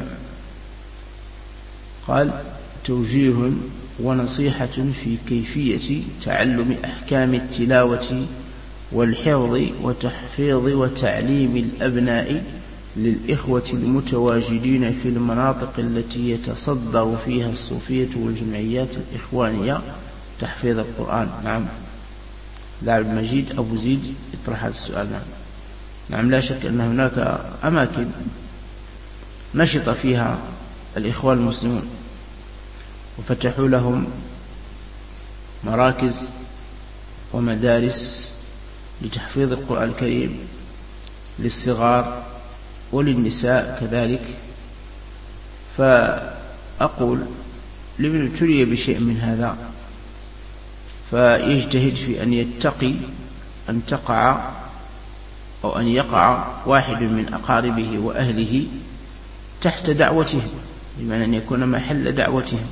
قال: توجيه ونصيحة في كيفية تعلم أحكام التلاوة والحفظ وتحفيظ وتعليم الأبناء للإخوة المتواجدين في المناطق التي يتصدر فيها الصوفية والجمعيات الإخوانية تحفيظ القرآن. نعم، عبد المجيد أبو زيد يطرح هذا السؤال. نعم، لا شك أن هناك أماكن نشط فيها الإخوان المسلمون، وفتحوا لهم مراكز ومدارس لتحفيظ القرآن الكريم للصغار وللنساء كذلك. فأقول لمن ابتلي بشيء من هذا فيجتهد في أن يتقي أن تقع أو أن يقع واحد من أقاربه وأهله تحت دعوتهم، بمعنى أن يكون محل دعوتهم.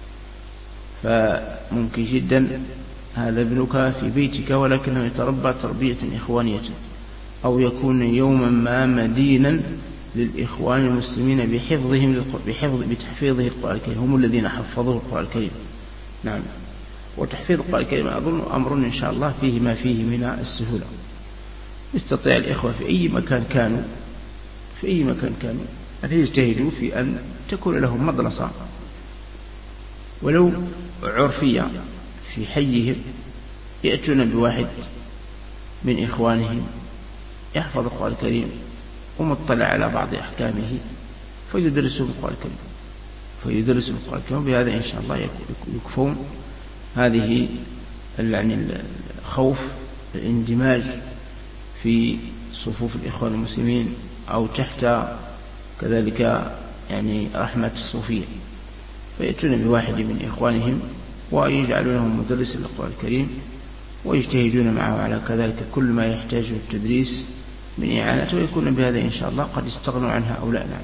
فممكن جدا هذا ابنك في بيتك ولكنه يتربى تربية إخوانية، أو يكون يوما ما مدينا للإخوان المسلمين بتحفيظه القرآن الكريم، هم الذين حفظوه القرآن الكريم. نعم، وتحفيظ القرآن الكريم أظن أمر إن شاء الله فيه ما فيه من السهولة. يستطيع الإخوة في أي مكان كانوا أن يجتهدوا في أن تكون لهم مدرسة ولو عرفية في حيهم، يأتون بواحد من إخوانهم يحفظ القرآن الكريم ومطلع على بعض أحكامه فيدرسهم القرآن الكريم. بهذا إن شاء الله يكفون هذه يعني الخوف الاندماج في صفوف الإخوان المسلمين أو تحت كذلك يعني رحمة الصوفية، فيأتون بواحد من إخوانهم ويجعلونهم مدرس للقرآن الكريم ويجتهدون معه على كذلك كل ما يحتاجه التدريس من إعانته، ويكون بهذا إن شاء الله قد استغنوا عنها أو لا. نعم.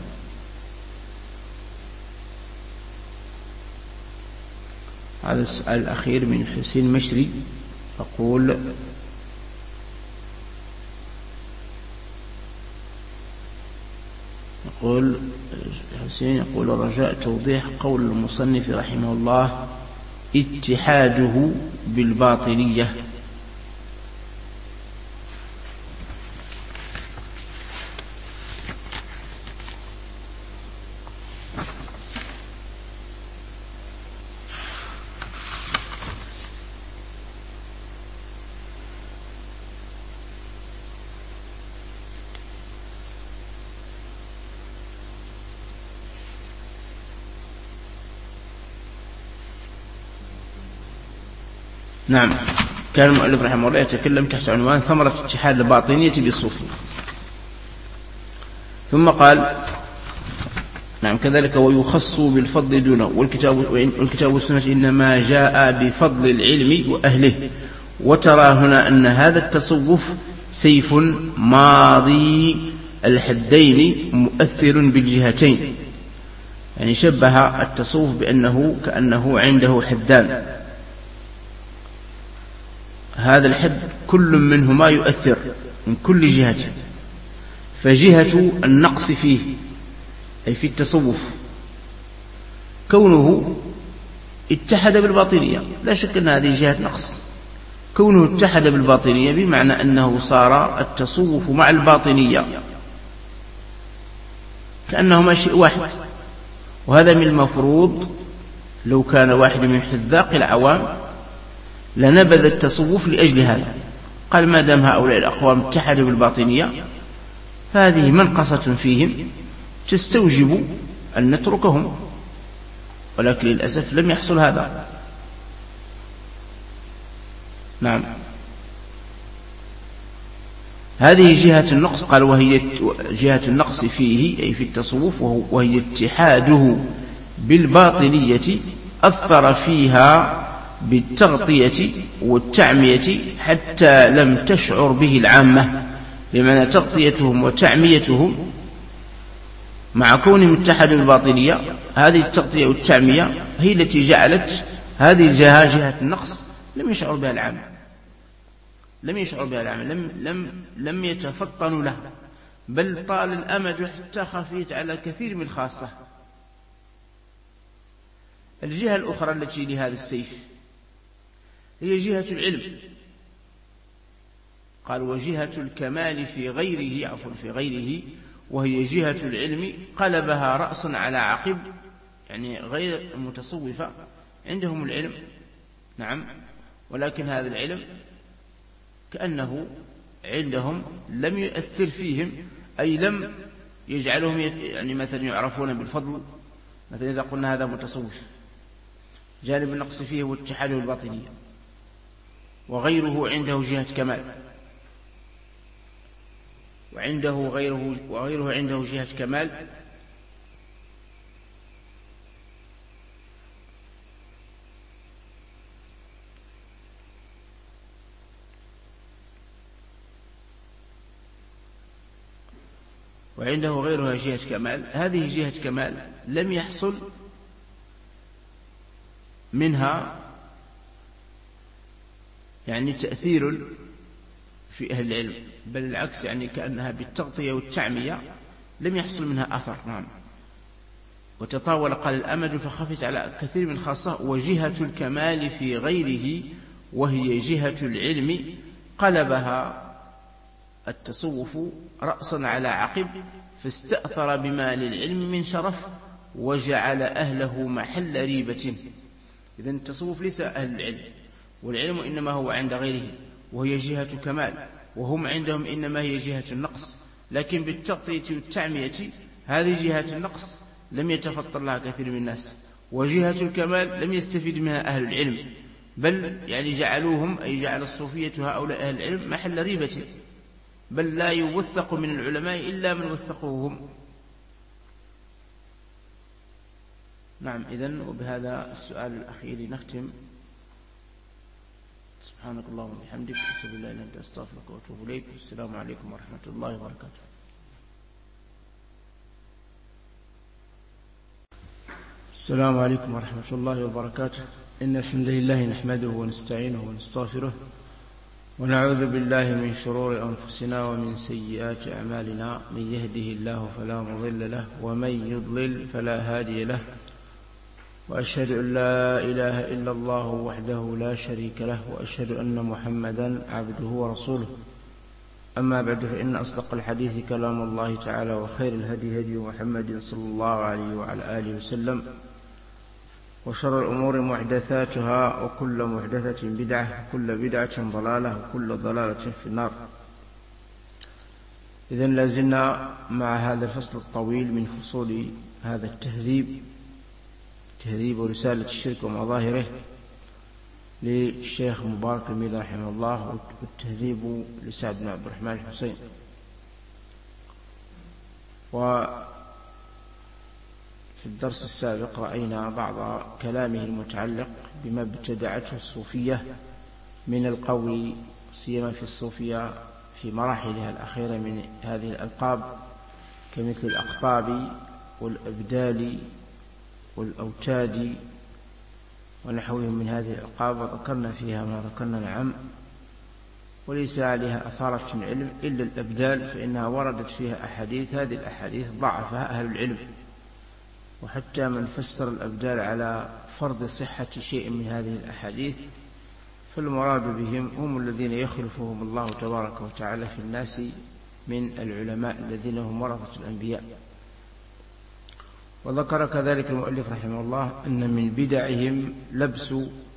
هذا السؤال الأخير من حسين مشري، يقول حسين رجاء توضيح قول المصنف رحمه الله اتحاده بالباطنية. نعم. كان المؤلف رحمه الله يتكلم تحت عنوان ثمرة اتحاد الباطنية بالصوفية. ثم قال نعم كذلك ويخص بالفضل دونه، والكتاب والسنة إنما جاء بفضل العلم وأهله. وترى هنا أن هذا التصوف سيف ماضي الحدين مؤثر بالجهتين، يعني شبه التصوف بأنه كأنه عنده حدان، هذا الحد كل منهما يؤثر من كل جهة، فجهة النقص فيه أي في التصوف كونه اتحد بالباطنية، لا شك أن هذه جهة نقص، كونه اتحد بالباطنية بمعنى أنه صار التصوف مع الباطنية كأنهما شيء واحد. وهذا من المفروض لو كان واحد من حذاق العوام لنبذ التصوف لأجل هذا، قال ما دام هؤلاء الأقوام اتحدوا بالباطنية فهذه منقصة فيهم تستوجب أن نتركهم، ولكن للأسف لم يحصل هذا. نعم. هذه جهة النقص، قال وهي جهة النقص فيه أي في التصوف، وهي اتحاده بالباطنية أثر فيها بالتغطية والتعمية حتى لم تشعر به العامة، بمعنى تغطيتهم وتعميتهم مع كونهم اتحدوا بالباطنية، هذه التغطية والتعمية هي التي جعلت هذه الجهة جهة النقص لم يشعر بها العامة، لم يتفطنوا له، بل طال الأمد حتى خفيت على كثير من الخاصة. الجهة الأخرى التي لهذا السيف هي جهة العلم، قال وجهة الكمال في غيره، وهي جهة العلم قلبها رأسا على عقب، يعني غير المتصوفة عندهم العلم نعم، ولكن هذا العلم كأنه عندهم لم يؤثر فيهم، أي لم يجعلهم يعني مثلا يعرفون بالفضل. مثلا إذا قلنا هذا متصوف جانب النقص فيه والاتحاد الباطنية، وغيره عنده جهة كمال، وغيره عنده جهة كمال، وعنده غيرها جهة كمال. هذه جهة كمال لم يحصل منها يعني تأثير في أهل العلم، بل العكس، يعني كأنها بالتغطية والتعمية لم يحصل منها أثر. نعم. وتطاول قال الأمد فخفت على كثير من خاصة. وجهة الكمال في غيره وهي جهة العلم قلبها التصوف رأسا على عقب، فاستأثر بما للعلم من شرف وجعل أهله محل ريبة. إذن التصوف ليس أهل العلم، والعلم إنما هو عند غيره، وهي جهة كمال، وهم عندهم إنما هي جهة النقص، لكن بالتغطية والتعمية هذه جهة النقص لم يتفطر لها كثير من الناس، وجهة الكمال لم يستفيد منها أهل العلم، بل يعني جعلوهم أي جعل الصوفية هؤلاء أهل العلم محل ريبة، بل لا يوثق من العلماء إلا من وثقوهم. نعم. إذن وبهذا السؤال الأخير نختم. سبحانك اللهم وبحمدك أشهد أن لا إله إلا أنت أستغفرك وأتوب إليك. السلام عليكم ورحمة الله وبركاته. السلام عليكم ورحمة الله وبركاته. إن الحمد لله نحمده ونستعينه ونستغفره، ونعوذ بالله من شرور أنفسنا ومن سيئات أعمالنا، من يهده الله فلا مضل له ومن يضلل فلا هادي له، وأشهد أن لا إله إلا الله وحده لا شريك له، وأشهد أن محمدا عبده ورسوله. أما بعد، فإن أصدق الحديث كلام الله تعالى، وخير الهدي هدي محمد صلى الله عليه وعلى آله وسلم، وشر الأمور محدثاتها، وكل محدثة بدعة، وكل بدعة ضلالة، وكل ضلالة في النار. إذن لازلنا مع هذا الفصل الطويل من فصول هذا التهذيب، تهذيب رسالة الشرك ومظاهره. للشيخ مبارك الميلي رحمه الله، والتهذيب لسعد بن عبد الرحمن الحسين. وفي الدرس السابق رأينا بعض كلامه المتعلق بما ابتدعته الصوفية من القول، سيما في الصوفية في مراحلها الأخيرة من هذه الألقاب، كمثل الأقطاب والأبدال والأوتاد ونحوهم من هذه الألقاب، وذكرنا فيها ما ذكرنا. نعم، وليس عليها أثارة في العلم إلا الأبدال، فإنها وردت فيها أحاديث، هذه الأحاديث ضعفها أهل العلم، وحتى من فسر الأبدال على فرض صحة شيء من هذه الأحاديث فالمراد بهم هم الذين يخلفهم الله تبارك وتعالى في الناس من العلماء الذين هم ورثة الأنبياء. وذكر كذلك المؤلف رحمه الله أن من بدعهم لبس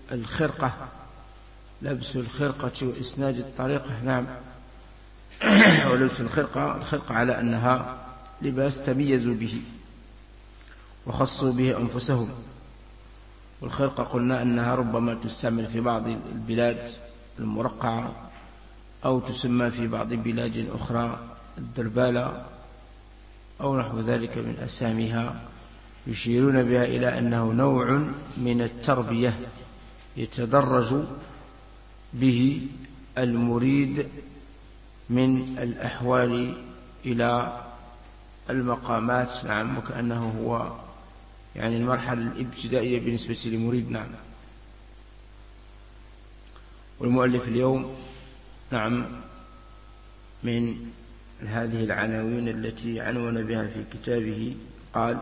الخرقة وإسناد الطريقة. نعم، ولبس الخرقة على أنها لباس تميزوا به وخصوا به أنفسهم. والخرقة قلنا أنها ربما تستعمل في بعض البلاد المرقعة، أو تسمى في بعض بلاد أخرى الدربالة أو نحو ذلك من أساميها، يشيرون بها إلى أنه نوع من التربية يتدرج به المريد من الأحوال إلى المقامات. نعم، وكأنه هو يعني المرحلة الابتدائية بالنسبة لمريد. نعم. والمؤلف اليوم نعم من هذه العناوين التي عنون بها في كتابه قال: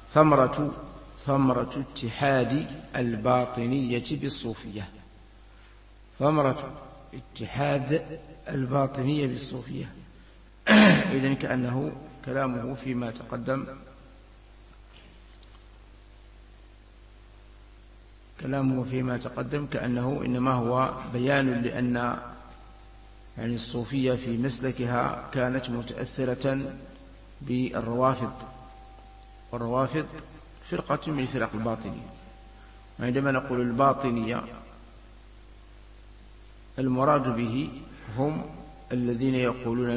ثمرة اتحاد الباطنية بالصوفية. ثمرة اتحاد الباطنية بالصوفية. إذن كأنه كلامه فيما تقدم كأنه إنما هو بيان لأن يعني الصوفية في مسلكها كانت متأثرة بالروافض، والروافض فرقة من فرق الباطنية. وعندما نقول الباطنية المراد به هم الذين يقولون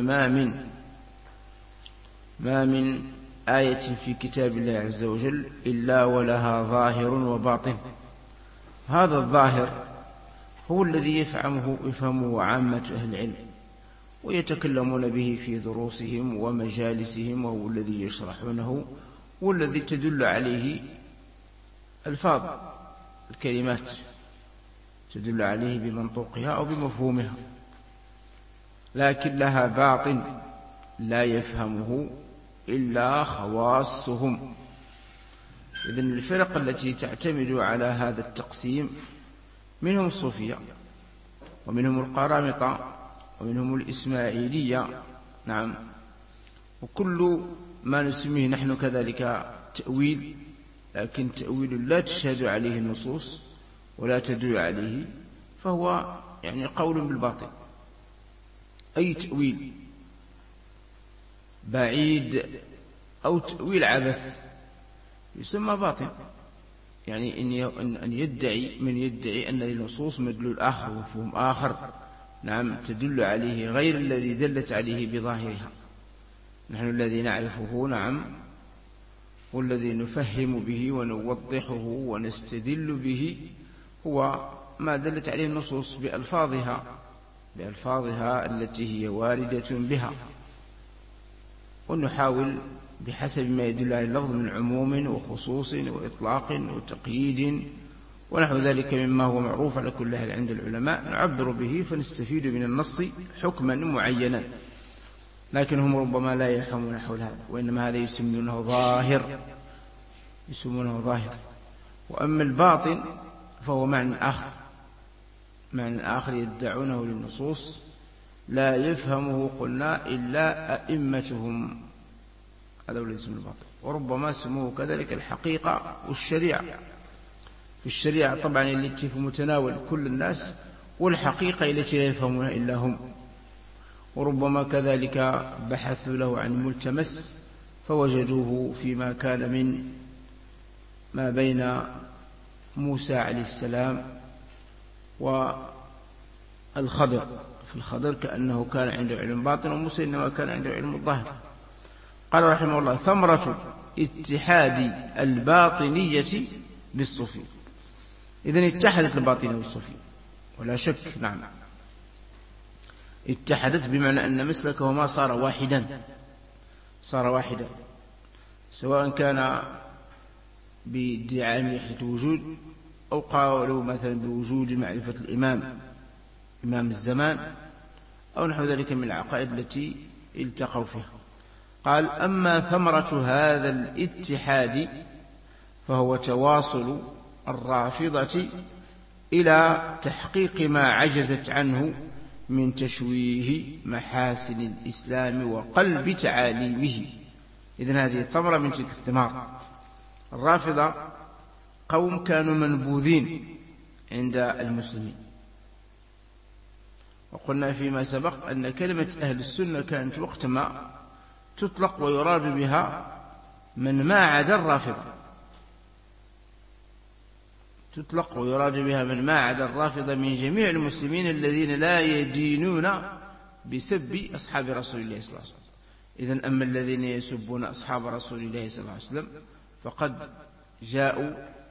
ما من آية في كتاب الله عز وجل إلا ولها ظاهر وباطن. هذا الظاهر هو الذي يفهمه عامة أهل العلم ويتكلمون به في دروسهم ومجالسهم، وهو الذي يشرحونه، والذي تدل عليه ألفاظ الكلمات، تدل عليه بمنطوقها أو بمفهومها، لكن لها باطن لا يفهمه إلا خواصهم. إذن الفرق التي تعتمد على هذا التقسيم منهم الصوفية، ومنهم القرامطة، ومنهم الإسماعيلية. نعم، وكل ما نسميه نحن كذلك تأويل، لكن تأويل لا تشهد عليه النصوص ولا تدل عليه، فهو يعني قول بالباطل. أي تأويل بعيد أو تأويل عبث يسمى باطل. يعني أن يدعي من يدعي أن للنصوص مدلول آخر ومفهوم آخر، نعم، تدل عليه غير الذي دلت عليه بظاهرها. نحن الذي نعرفه، نعم، والذي نفهم به ونوضحه ونستدل به هو ما دلت عليه النصوص بألفاظها التي هي واردة بها، ونحاول بحسب ما يدل على اللفظ من عموم وخصوص وإطلاق وتقييد ونحو ذلك مما هو معروف على كل حال عند العلماء، نعبر به فنستفيد من النص حكما معينا. لكن هم ربما لا يفهمون حول هذا، وإنما هذا يسمونه ظاهر. وأما الباطن فهو معنى آخر يدعونه للنصوص لا يفهمه قلنا إلا أئمتهم، هذا هو الاسم الباطن. وربما سموه كذلك الحقيقة والشريعة. في الشريعة طبعا التي في متناول كل الناس، والحقيقة التي لا يفهمونها إلا هم. وربما كذلك بحثوا له عن ملتمس فوجدوه فيما كان من ما بين موسى عليه السلام والخضر. في الخضر كأنه كان عنده علم باطن، وموسى إنما كان عنده علم الظاهر. قال رحمه الله: ثمرة اتحاد الباطنية بالصوفية. إذن اتحدت الباطنية بالصوفية ولا شك، نعم، اتحدت بمعنى أن مسلكهما صار واحدا، سواء كان بادعاء وحدة الوجود أو قالوا مثلا بوجود معرفة الإمام الزمان أو نحو ذلك من العقائد التي التقوا فيها. قال: أما ثمرة هذا الاتحاد فهو تواصل الرافضة إلى تحقيق ما عجزت عنه من تشويه محاسن الإسلام وقلب تعاليمه. إذن هذه الثمرة من تلك الثمار. الرافضة قوم كانوا منبوذين عند المسلمين، وقلنا فيما سبق أن كلمة أهل السنة كانت وقت ما تطلق ويراد بها من ما عدا الرافضة، تطلق ويراد بها من ما عدا الرافضة من جميع المسلمين الذين لا يدينون بسب أصحاب رسول الله صلى الله عليه وسلم. إذن أما الذين يسبون أصحاب رسول الله صلى الله عليه وسلم فقد جاءوا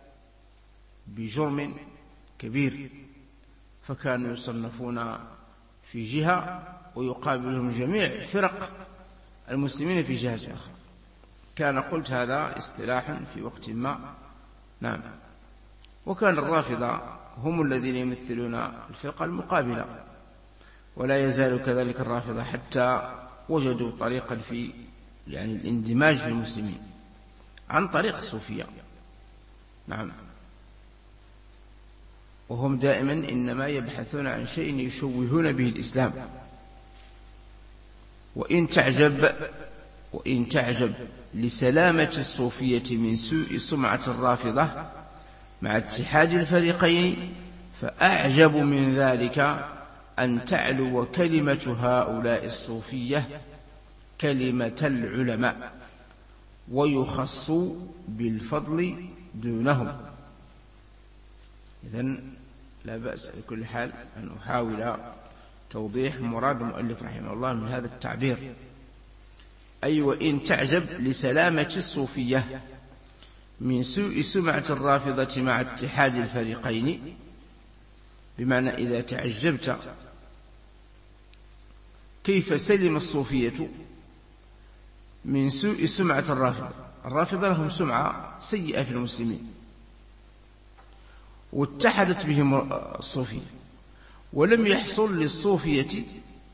بجرم كبير، فكانوا يصنفون في جهة ويقابلهم جميع فرق المسلمين في جهة أخرى. كان قلت هذا اصطلاحا في وقت ما، نعم. وكان الرافضة هم الذين يمثلون الفرقة المقابلة، ولا يزال كذلك الرافضة حتى وجدوا طريقا في الاندماج في المسلمين عن طريق الصوفية، نعم. وهم دائما إنما يبحثون عن شيء يشوهون به الإسلام. وإن تعجب لسلامة الصوفية من سوء سمعة الرافضة مع اتحاد الفريقين، فأعجب من ذلك أن تعلو كلمة هؤلاء الصوفية كلمة العلماء ويخصوا بالفضل دونهم. إذن لا بأس بكل حال أن أحاول توضيح مراد المؤلف رحمه الله من هذا التعبير. أي وإن تعجب لسلامة الصوفية من سوء سمعة الرافضة مع اتحاد الفريقين، بمعنى إذا تعجبت كيف سلم الصوفية من سوء سمعة الرافضة لهم سمعة سيئة في المسلمين، واتحدت بهم الصوفية، ولم يحصل للصوفية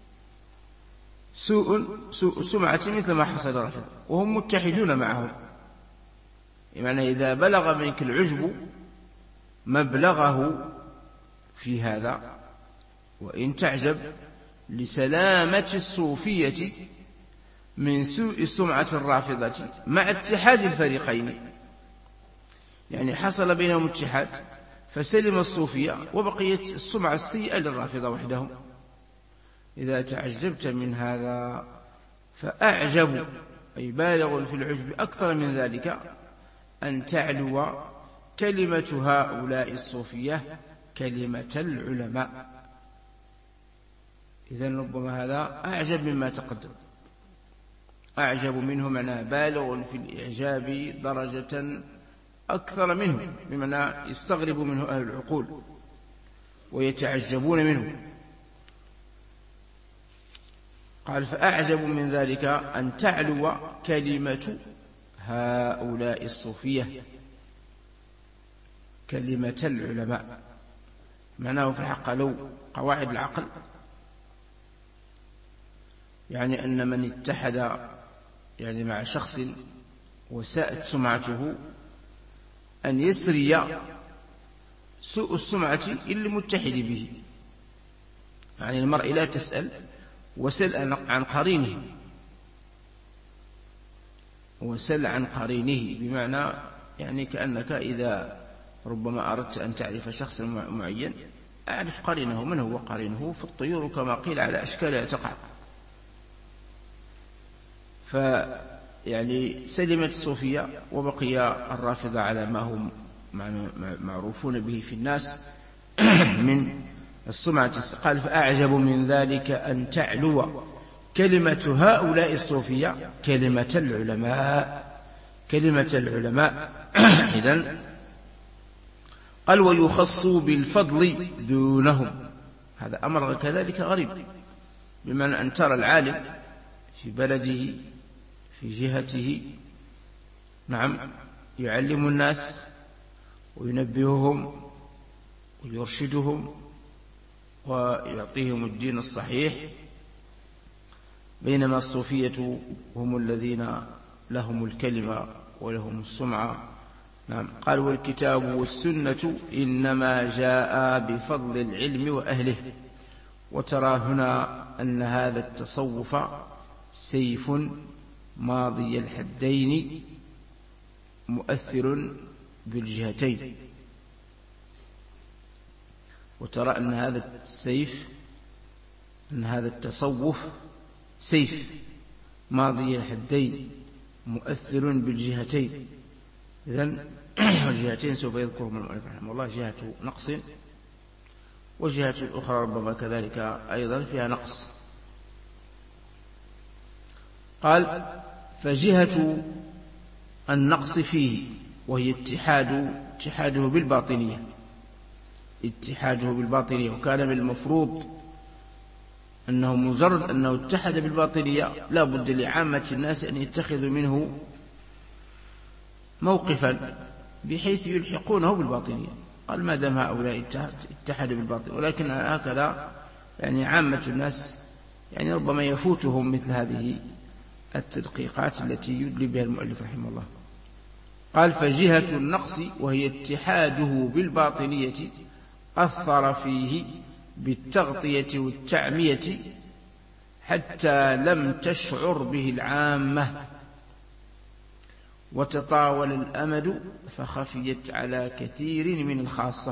سوء سمعة مثل ما حصل للرافضة وهم متحدون معهم. يعني إذا بلغ منك العجب مبلغه في هذا، وإن تعجب لسلامة الصوفية من سوء سمعة الرافضة مع اتحاد الفريقين، يعني حصل بينهم اتحاد فسلم الصوفية وبقيت السمعة السيئة للرافضة وحدهم. إذا تعجبت من هذا فأعجب، أي بالغ في العجب أكثر من ذلك، أن تعلو كلمة هؤلاء الصوفية كلمة العلماء. إذن ربما هذا أعجب مما تقدم، أعجب منه معناه بالغ في الإعجاب درجة أكثر منه، بمعنى يستغرب منه أهل العقول ويتعجبون منه. قال: فأعجب من ذلك أن تعلو كلمة هؤلاء الصوفية كلمة العلماء. معناه في الحق لو قواعد العقل، يعني أن من اتحد مع شخص وساءت سمعته أن يسري سوء السمعة إلا متحد به. يعني المرء لا تسأل وسل عن قرينه، وسل عن قرينه بمعنى كأنك إذا ربما أردت أن تعرف شخصا معين أعرف قرينه، من هو قرينه؟ في الطيور كما قيل على أشكالها تقع. سلمت الصوفية وبقي الرافضة على ما هم معروفون به في الناس، من السمعة. قال فأعجب من ذلك أن تعلو كلمة هؤلاء الصوفية كلمة العلماء إذن قال ويخصوا بالفضل دونهم. هذا أمر كذلك غريب، بمعنى أن ترى العالم في بلده في جهته يعلم الناس وينبههم ويرشدهم ويعطيهم الدين الصحيح، بينما الصوفية هم الذين لهم الكلمة ولهم السمعة. قال والكتاب والسنة إنما جاء بفضل العلم وأهله. وترى هنا أن هذا التصوف سيف ماضي الحدين مؤثر بالجهتين. وترى أن هذا السيف، أن هذا التصوف سيف ماضي الحدين مؤثر بالجهتين. إذن الجهتين سوف يذكرهم المؤلف رحمه الله، جهة نقص وجهة الأخرى ربما كذلك أيضا فيها نقص. قال فجهة النقص فيه وهي اتحاده بالباطنية، وكان من المفروض أنه مجرد أنه اتحد بالباطنية لا بد لعامة الناس أن يتخذوا منه موقفا بحيث يلحقونه بالباطنية. قال ما دام هؤلاء اتحدوا بالباطنية، ولكن هكذا يعني عامة الناس يعني ربما يفوتهم مثل هذه التدقيقات التي يدلي بها المؤلف رحمه الله. قال فجهة النقص وهي اتحاده بالباطنية أثر فيه بالتغطية والتعمية حتى لم تشعر به العامة، وتطاول الأمد فخفيت على كثير من الخاصة.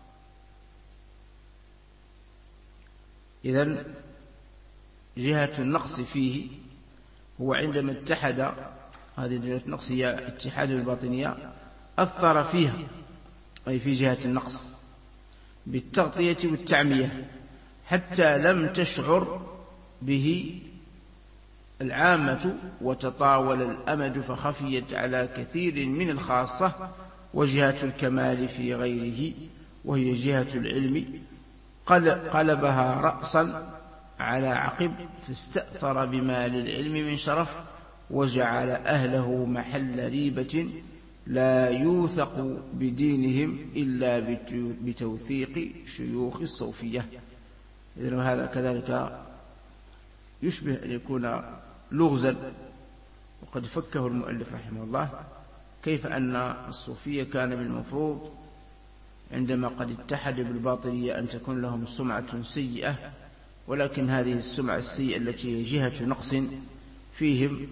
إذن جهة النقص فيه هو عندما اتحد، هذه جهة النقص هي اتحاد الباطنية، أثر فيها أي في جهة النقص بالتغطية والتعمية حتى لم تشعر به العامة، وتطاول الأمد فخفيت على كثير من الخاصة. وجهة الكمال في غيره وهي جهة العلم قلبها رأسا على عقب، فاستأثر بما للعلم من شرف، وجعل أهله محل ريبة لا يوثق بدينهم إلا بتوثيق شيوخ الصوفية. إذن هذا كذلك يشبه أن يكون لغزا، وقد فكه المؤلف رحمه الله، كيف أن الصوفية كان من المفروض عندما قد اتحد بالباطنية أن تكون لهم سمعة سيئة، ولكن هذه السمعة السيئة التي هي جهة نقص فيهم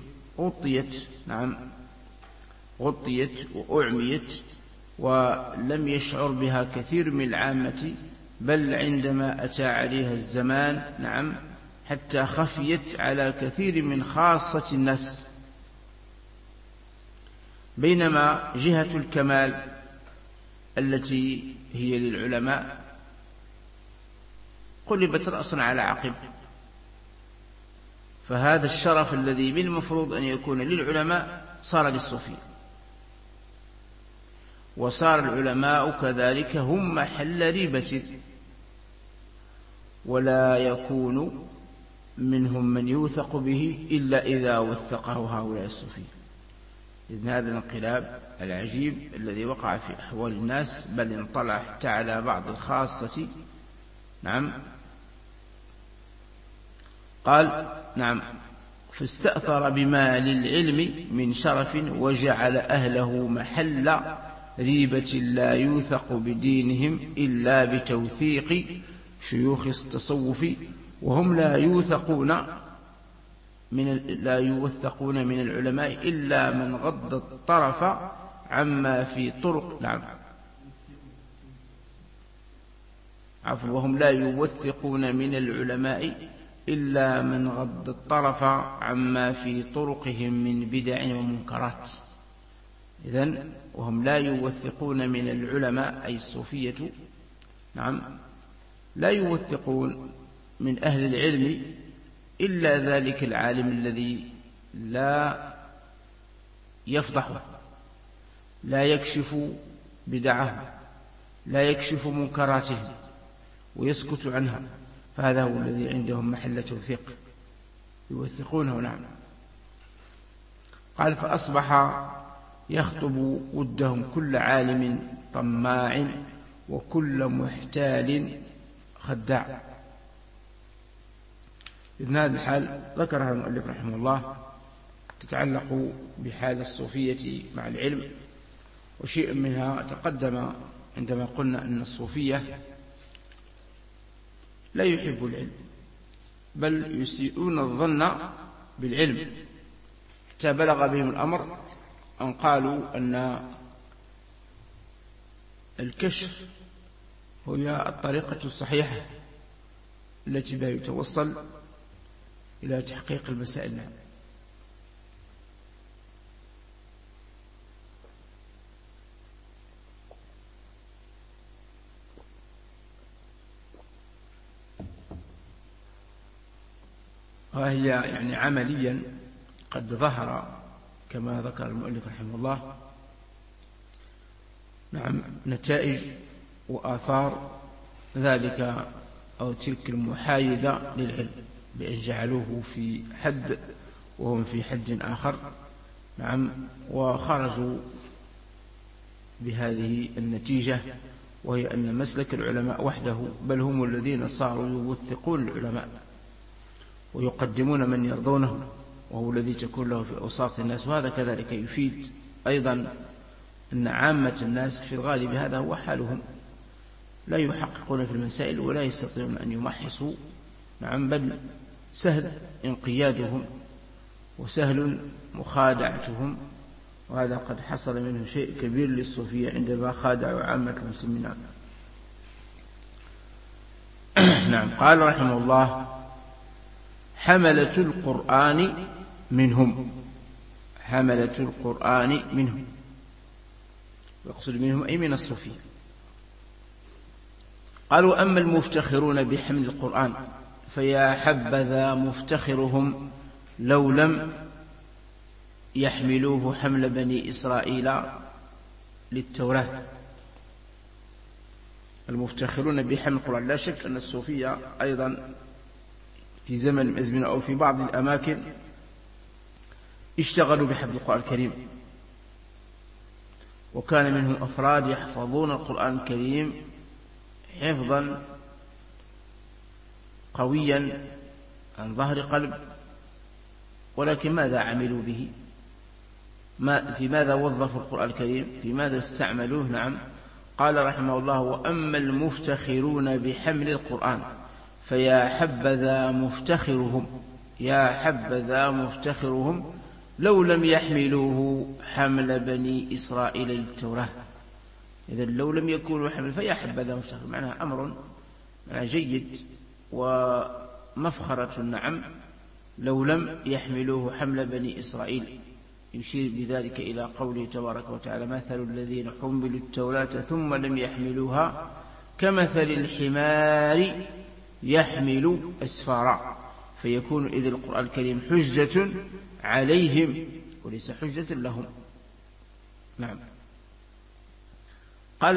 غطيت وأعميت، ولم يشعر بها كثير من العامة، بل عندما أتى عليها الزمان حتى خفيت على كثير من خاصة الناس. بينما جهة الكمال التي هي للعلماء قلبت رأسا على عقب، فهذا الشرف الذي من المفروض أن يكون للعلماء صار للصوفية، وصار العلماء كذلك هم محل ريبة، ولا يكون منهم من يوثق به إلا إذا وثقه هؤلاء الصوفية. إذن هذا الانقلاب العجيب الذي وقع في أحوال الناس، بل انطلع حتى على بعض الخاصة. قال فاستأثر بما للعلم من شرف، وجعل أهله محل ريبة لا يوثق بدينهم إلا بتوثيق شيوخ التصوف، وهم لا يوثقون من العلماء إلا من غض الطرف عما في طرق وهم لا يوثقون من العلماء إلا من غض الطرف عما في طرقهم من بدع ومنكرات. إذن وهم لا يوثقون من العلماء أي الصوفية نعم لا يوثقون من أهل العلم إلا ذلك العالم الذي لا يفضحه، لا يكشف بدعه، لا يكشف منكراته ويسكت عنها، فهذا هو الذي عندهم محل توثيق يوثقونه. نعم. قال فأصبح يخطب ودهم كل عالم طماع وكل محتال خداع. إذن هذه الحال ذكرها المؤلف رحمه الله تتعلق بحال الصوفية مع العلم، وشيء منها تقدم عندما قلنا أن الصوفية لا يحب العلم، بل يسيئون الظن بالعلم، حتى بلغ بهم الأمر أن قالوا أن الكشف هي الطريقة الصحيحة التي بها يتوصل إلى تحقيق المسائل. وهي يعني عمليا قد ظهر كما ذكر المؤلف رحمه الله نعم نتائج وآثار ذلك أو تلك المحايدة للعلم، بأن جعلوه في حد وهم في حد آخر. نعم. وخرجوا بهذه النتيجة، وهي أن مسلك العلماء وحده، بل هم الذين صاروا يوثقون العلماء ويقدمون من يرضونه، وهو الذي تكون له في أوساط الناس. وهذا كذلك يفيد أيضا أن عامة الناس في الغالب هذا هو حالهم، لا يحققون في المسائل ولا يستطيعون أن يمحصوا. نعم. بل سهل انقيادهم وسهل مخادعتهم، وهذا قد حصل منه شيء كبير للصوفية عندما خادعوا عامة المسلمين. نعم. قال رحمه الله حملة القرآن منهم. حملة القرآن منهم، يقصد منهم أي من الصوفية. قالوا أما المفتخرون بحمل القرآن فيا حبذا مفتخرهم لو لم يحملوه حمل بني إسرائيل للتوراة. المفتخرون بحمل القرآن، لا شك أن الصوفية أيضا في زمن الأزمنة أو في بعض الأماكن اشتغلوا بحفظ القرآن الكريم، وكان منهم أفراد يحفظون القرآن الكريم حفظا قويا عن ظهر قلب، ولكن ماذا عملوا به؟ في ماذا وظفوا القرآن الكريم؟ في ماذا استعملوه؟ نعم. قال رحمه الله وأما المفتخرون بحمل القرآن فيا حبذا مفتخرهم، يا حبذا مفتخرهم لو لم يحملوه حمل بني إسرائيل للتوراة. إذا لو لم يكونوا حمل فيا حبذا مفتخر، معناها أمر جيد ومفخرة. نعم. لو لم يحملوه حمل بني إسرائيل، يشير بذلك إلى قوله تبارك وتعالى مثل الذين حملوا التوراة ثم لم يحملوها كمثل الحمار يحمل أسفارا، فيكون إذ القرآن الكريم حجة عليهم وليس حجة لهم. نعم. قال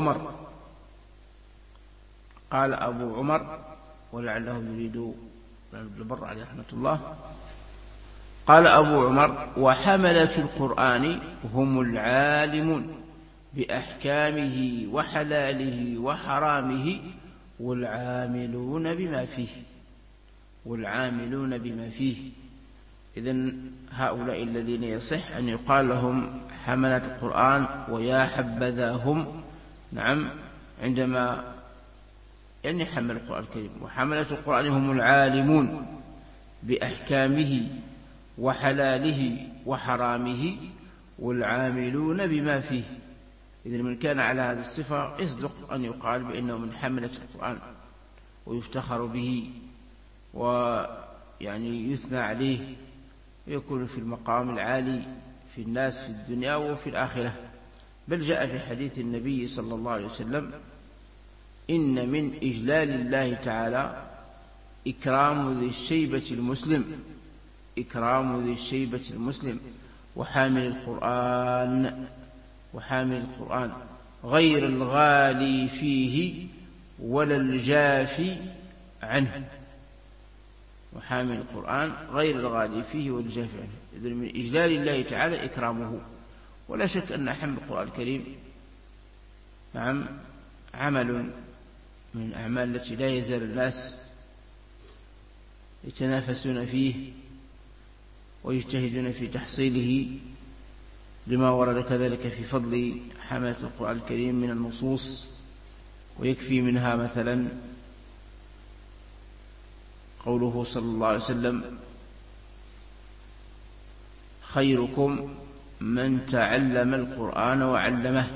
أبو عمر ولعله يريد البر عليه رحمة الله، قال أبو عمر وحملة القرآن هم العالمون بأحكامه وحلاله وحرامه والعاملون بما فيه. إذن هؤلاء الذين يصح أن يقال لهم حملة القرآن ويا حبذا هم. نعم. عندما يعني حمل القرآن الكريم، وحملة القرآن هم العالمون بأحكامه وحلاله وحرامه والعاملون بما فيه. إذن من كان على هذه الصفة يصدق أن يقال بأنه من حملة القرآن ويفتخر به ويعني يثنى عليه ويكون في المقام العالي في الناس في الدنيا وفي الآخرة. بل جاء في حديث النبي صلى الله عليه وسلم إن من إجلال الله تعالى إكرام ذي الشيبة المسلم وحامل القرآن غير الغالي فيه ولا الجافي عنه. وحامل القرآن غير الغالي فيه ولا الجافي عنه. إذن من إجلال الله تعالى إكرامه. ولا شك أن حمل القرآن الكريم نعم عمل من الأعمال التي لا يزال الناس يتنافسون فيه ويجتهدون في تحصيله، لما ورد كذلك في فضل حملة القرآن الكريم من النصوص. ويكفي منها مثلا قوله صلى الله عليه وسلم: خيركم من تعلم القرآن وعلمه.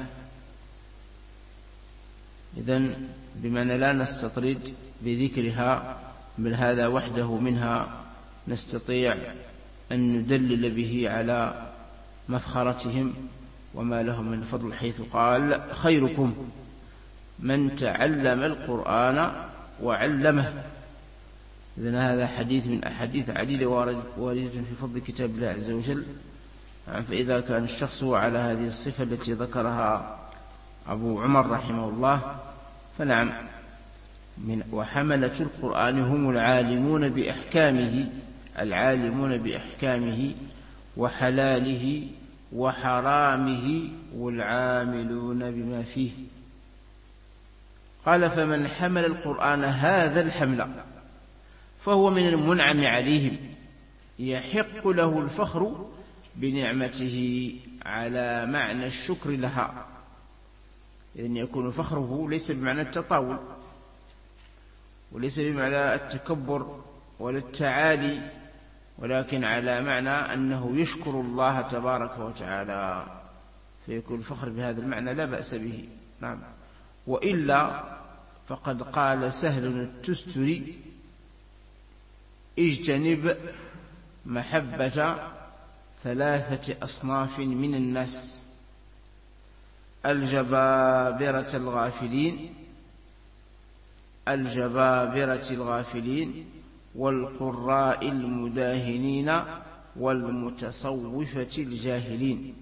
إذن بمعنى لا نستطرد بذكرها، بل هذا وحده منها نستطيع أن ندلل به على مفخرتهم وما لهم من فضل، حيث قال: خيركم من تعلم القرآن وعلمه. إذن هذا حديث من أحاديث عديدة واردة في فضل كتاب الله عز وجل. فإذا كان الشخص على هذه الصفة التي ذكرها أبو عمر رحمه الله، فنعم وحملة القرآن هم العالمون بأحكامه وحلاله وحرامه والعاملون بما فيه. قال: فمن حمل القرآن هذا الحمل فهو من المنعم عليهم، يحق له الفخر بنعمته على معنى الشكر لها. إذن يكون فخره ليس بمعنى التطاول، وليس بمعنى التكبر ولا التعالي، ولكن على معنى أنه يشكر الله تبارك وتعالى، فيكون الفخر بهذا المعنى لا بأس به. نعم. وإلا فقد قال سهل التستري: اجتنب محبة 3 أصناف من الناس: الجبابرة الغافلين والقراء المداهنين والمتصوفة الجاهلين.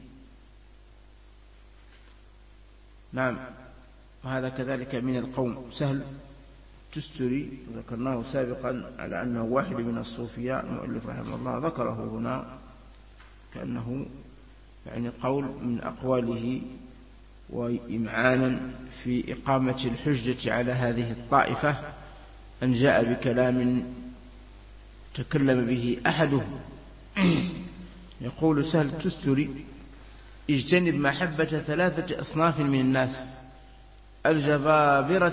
نعم. وهذا كذلك من القوم. سهل تستري ذكرناه سابقا على أنه واحد من الصوفياء، المؤلف رحمه الله ذكره هنا كأنه يعني قول من أقواله وإمعانا في إقامة الحجة على هذه الطائفة، أن جاء بكلام تكلم به أحدهم. يقول سهل تستري: اجتنب محبة 3 أصناف من الناس: الجبابرة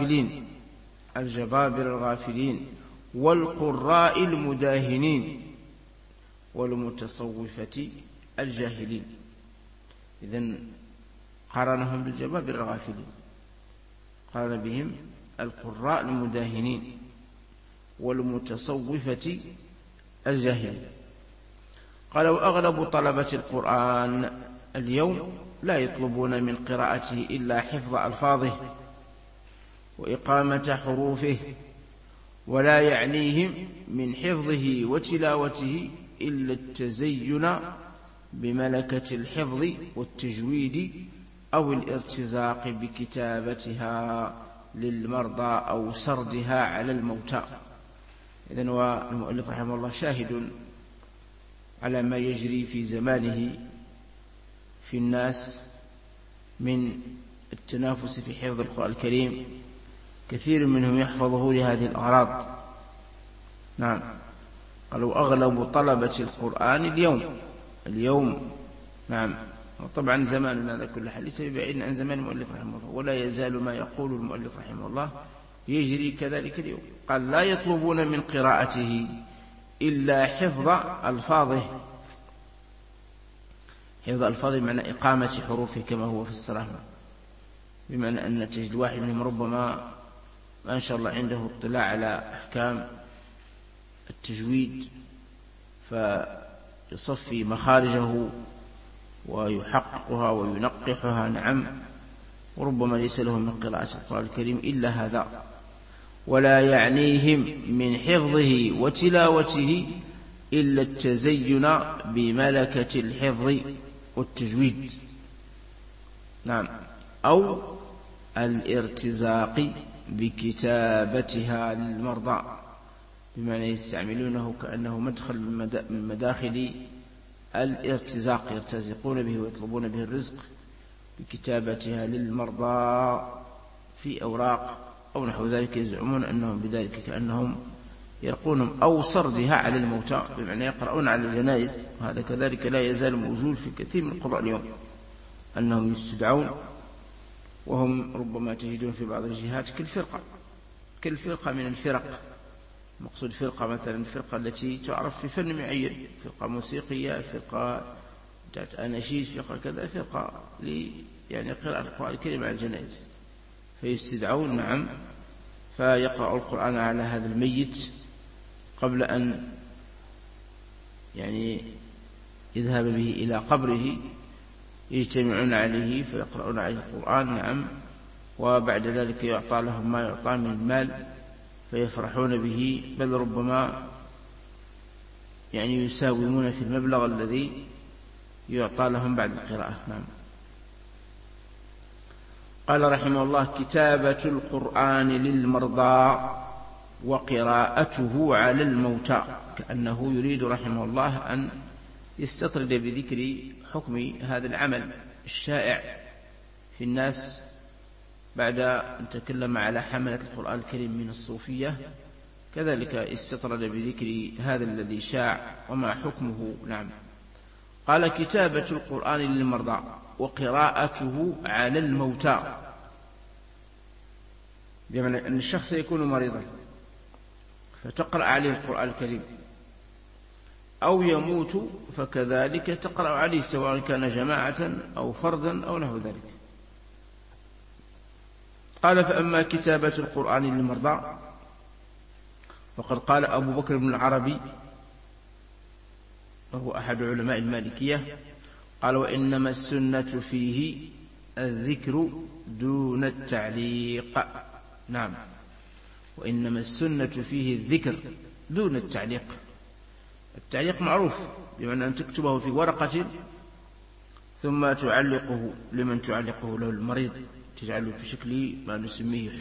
الغافلين والقراء المداهنين والمتصوفة الجاهلين. إذن قارنهم بالجبابرة الغافلين، قارن بهم القراء المداهنين والمتصوفة الجاهلين. قال: وأغلب طلبة القرآن اليوم لا يطلبون من قراءته إلا حفظ ألفاظه وإقامة حروفه، ولا يعنيهم من حفظه وتلاوته إلا التزين بملكة الحفظ والتجويد أو الارتزاق بكتابتها للمرضى أو سردها على الموتى. إذن والمؤلف رحمه الله شاهد على ما يجري في زمانه في الناس من التنافس في حفظ القرآن الكريم. كثير منهم يحفظه لهذه الأغراض. نعم. قالوا: أغلب طلبة القرآن اليوم. نعم. وطبعا زماننا على كل حال ليس ببعيد عن زمان المؤلف رحمه الله، ولا يزال ما يقول المؤلف رحمه الله يجري كذلك اليوم. قال: لا يطلبون من قراءته إلا حفظ ألفاظه. حفظ ألفاظه بمعنى إقامة حروفه كما هو في الصلاة، بمعنى أن تجد واحد منهم ربما ما شاء الله عنده اطلاع على أحكام التجويد، فيصفي مخارجه ويحققها وينقحها. نعم. وربما ليس لهم من قراءة القرآن الكريم إلا هذا، ولا يعنيهم من حفظه وتلاوته إلا التزين بملكة الحفظ والتجويد، نعم، أو الارتزاق بكتابتها للمرضى، بمعنى يستعملونه كأنه مدخل من مداخل الارتزاق، يرتزقون به ويطلبون به الرزق بكتابتها للمرضى في أوراق أو نحو ذلك، يزعمون أنهم بذلك كأنهم يرقونهم، أو سردها على الموتى، بمعنى يقرؤون على الجنائز. وهذا كذلك لا يزال موجود في كثير من القرآن اليوم، أنهم يستدعون، وهم ربما تجدون في بعض الجهات كالفرقة من الفرق. مقصود فرقة مثلا الفرقة التي تعرف في فن معين، فرقة موسيقية، فرقة أناشيد، فرقة كذا، فرقة يعني قراءة القرآن الكريم على الجنائز، فيستدعون، نعم، فيقرأ القرآن على هذا الميت قبل أن يعني يذهب به إلى قبره، يجتمعون عليه فيقرؤون عليه القرآن، نعم، وبعد ذلك يعطى لهم ما يعطى من المال فيفرحون به، بل ربما يعني يساومون في المبلغ الذي يعطى لهم بعد القراءة. نعم. قال رحمه الله: كتابة القرآن للمرضى وقراءته على الموتى، كأنه يريد رحمه الله أن يستطرد بذكر حكم هذا العمل الشائع في الناس بعد أن تكلم على حملة القرآن الكريم من الصوفية، كذلك استطرد بذكر هذا الذي شاع وما حكمه. نعم. قال: كتابة القرآن للمرضى وقراءته على الموتى، بمعنى أن الشخص يكون مريضا فتقرأ عليه القرآن الكريم، أو يموت فكذلك تقرأ عليه، سواء كان جماعة أو فردا أو نحو ذلك. قال: فأما كتابة القرآن للمرضى فقد قال أبو بكر بن العربي، وهو أحد علماء المالكية، قال: وإنما السنة فيه الذكر دون التعليق. نعم، وإنما السنة فيه الذكر دون التعليق. التعليق معروف، بمعنى أن تكتبه في ورقة ثم تعلقه لمن تعلقه له المريض، تجعله في شكل ما نسميه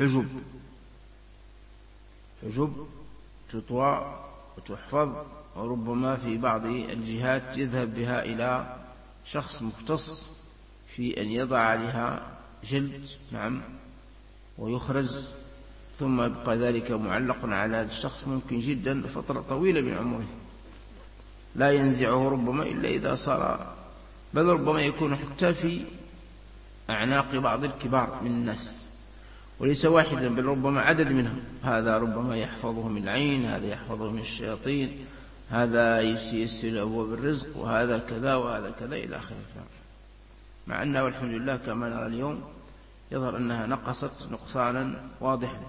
حجب تطوى وتحفظ، وربما في بعض الجهات يذهب بها إلى شخص مختص في أن يضع عليها جلد، نعم، ويخرز، ثم يبقى ذلك معلق على هذا الشخص ممكن جدا فترة طويلة من عمره، لا ينزعه ربما إلا إذا صار، بل ربما يكون حتى في أعناق بعض الكبار من الناس، وليس واحدا بل ربما عدد منهم، هذا ربما يحفظه من العين، هذا يحفظه من الشياطين، هذا يسير أبواب الرزق، وهذا كذا وهذا كذا إلى آخره. مع أنه والحمد لله كما نرى اليوم يظهر أنها نقصت نقصانا واضحا،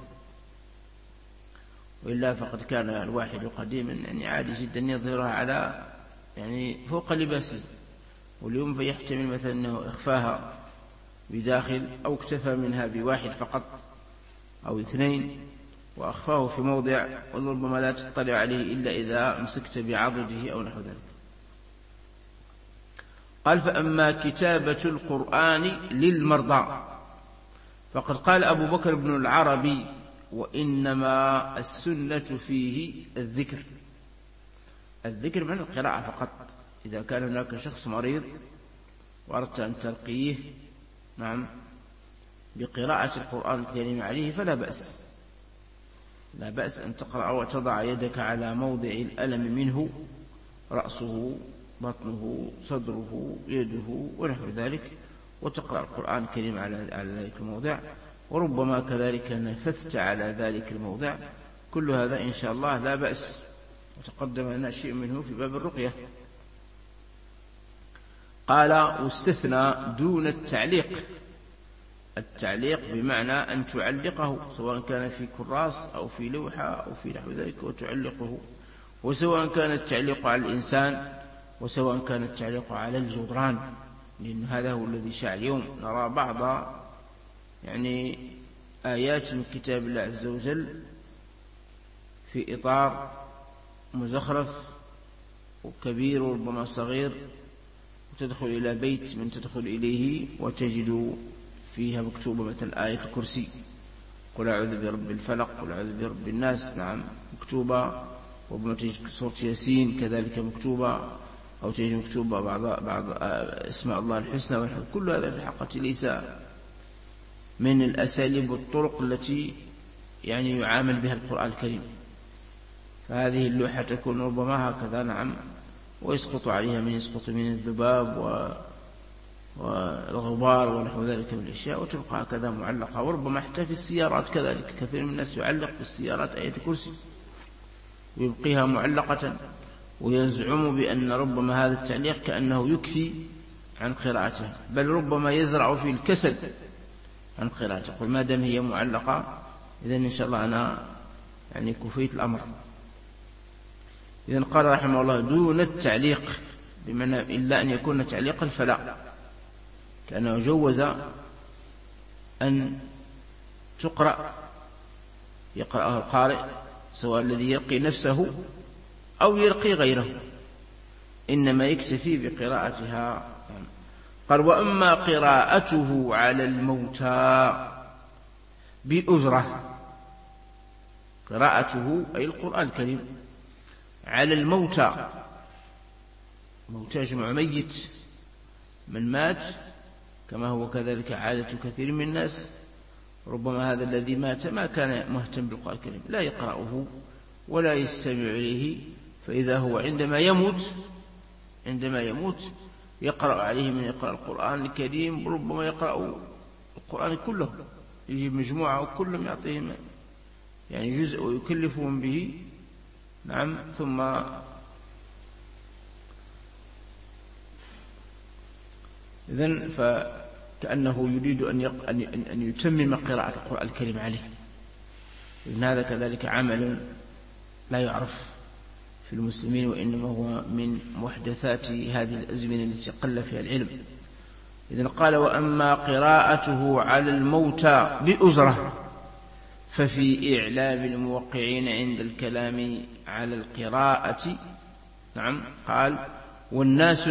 وإلا فقد كان الواحد قديما يعني عادي جدا يظهرها على يعني فوق لباسه، واليوم فيحتمل مثلا أنه إخفاها بداخل، أو اكتفى منها بواحد فقط أو اثنين وأخفاه في موضع، وربما لا تطلع عليه إلا إذا مسكت بعضده أو نحو ذلك. قال: فأما كتابة القرآن للمرضى فقد قال أبو بكر بن العربي: وإنما السنة فيه الذكر. الذكر معنى القراءة فقط، إذا كان هناك شخص مريض وأردت أن ترقيه، نعم، بقراءة القرآن الكريم عليه فلا بأس، لا بأس أن تقرأ وتضع يدك على موضع الألم منه، رأسه، بطنه، صدره، يده ونحو ذلك، وتقرأ القرآن الكريم على ذلك الموضع، وربما كذلك نفثت على ذلك الموضع. كل هذا إن شاء الله لا بأس، وتقدم لنا شيء منه في باب الرقية. قال: واستثنى دون التعليق. التعليق بمعنى أن تعلقه، سواء كان في كراس أو في لوحة أو في نحو ذلك، وتعلقه، وسواء كان التعليق على الإنسان وسواء كان التعليق على الجدران، لأن هذا هو الذي شاع اليوم. نرى بعض يعني آيات من كتاب الله عز وجل في إطار مزخرف وكبير وربما صغير، وتدخل إلى بيت من تدخل إليه وتجد فيها مكتوبة مثلا آية الكرسي، قل أعوذ برب الفلق، قل أعوذ برب الناس، نعم مكتوبة. وربما تجد سورة ياسين كذلك مكتوبة، أو تجد مكتوبة بعض اسماء الله الحسنى. كل هذا في الحقيقة ليس من الأساليب والطرق التي يعني يعامل بها القرآن الكريم. فهذه اللوحة تكون ربما هكذا، نعم، ويسقط عليها من يسقط من الذباب والغبار ونحو ذلك من الأشياء، وتبقى هكذا معلقة. وربما حتى في السيارات كذلك، كثير من الناس يعلق في السيارات آية الكرسي ويبقيها معلقة، ويزعم بأن ربما هذا التعليق كأنه يكفي عن قراءتها، بل ربما يزرع في الكسل عن قراءتها. قل ما دام هي معلقة إذن إن شاء الله أنا يعني كفيت الأمر. إذن قال رحمه الله دون التعليق، بمعنى إلا أن يكون تعليقا فلا، كأنه جوز أن تقرأ يقرأها القارئ سواء الذي يلقي نفسه أو يلقي غيره، إنما يكتفي بقراءتها. قال وأما قراءته على الموتى بأجرة، قراءته أي القرآن الكريم على الموتى، موتى جمع ميت، من مات، كما هو كذلك عادة كثير من الناس. ربما هذا الذي مات ما كان مهتم بالقرآن الكريم، لا يقرأه ولا يستمع إليه، فإذا هو عندما يموت يقرأ عليه من يقرأ القرآن الكريم، ربما يقرأ القرآن كله، يجيب مجموعة وكلهم يعطيهم يعني جزء ويكلفهم به، نعم، ثم إذن فكأنه يريد أن يتمم قراءة القرآن الكريم عليه. إن هذا كذلك عمل لا يعرف في المسلمين، وإنما هو من محدثات هذه الأزمنة التي قل فيها العلم. إذن قال وأما قراءته على الموتى بأجرة ففي إعلام الموقعين عند الكلام على القراءة، نعم، قال والناس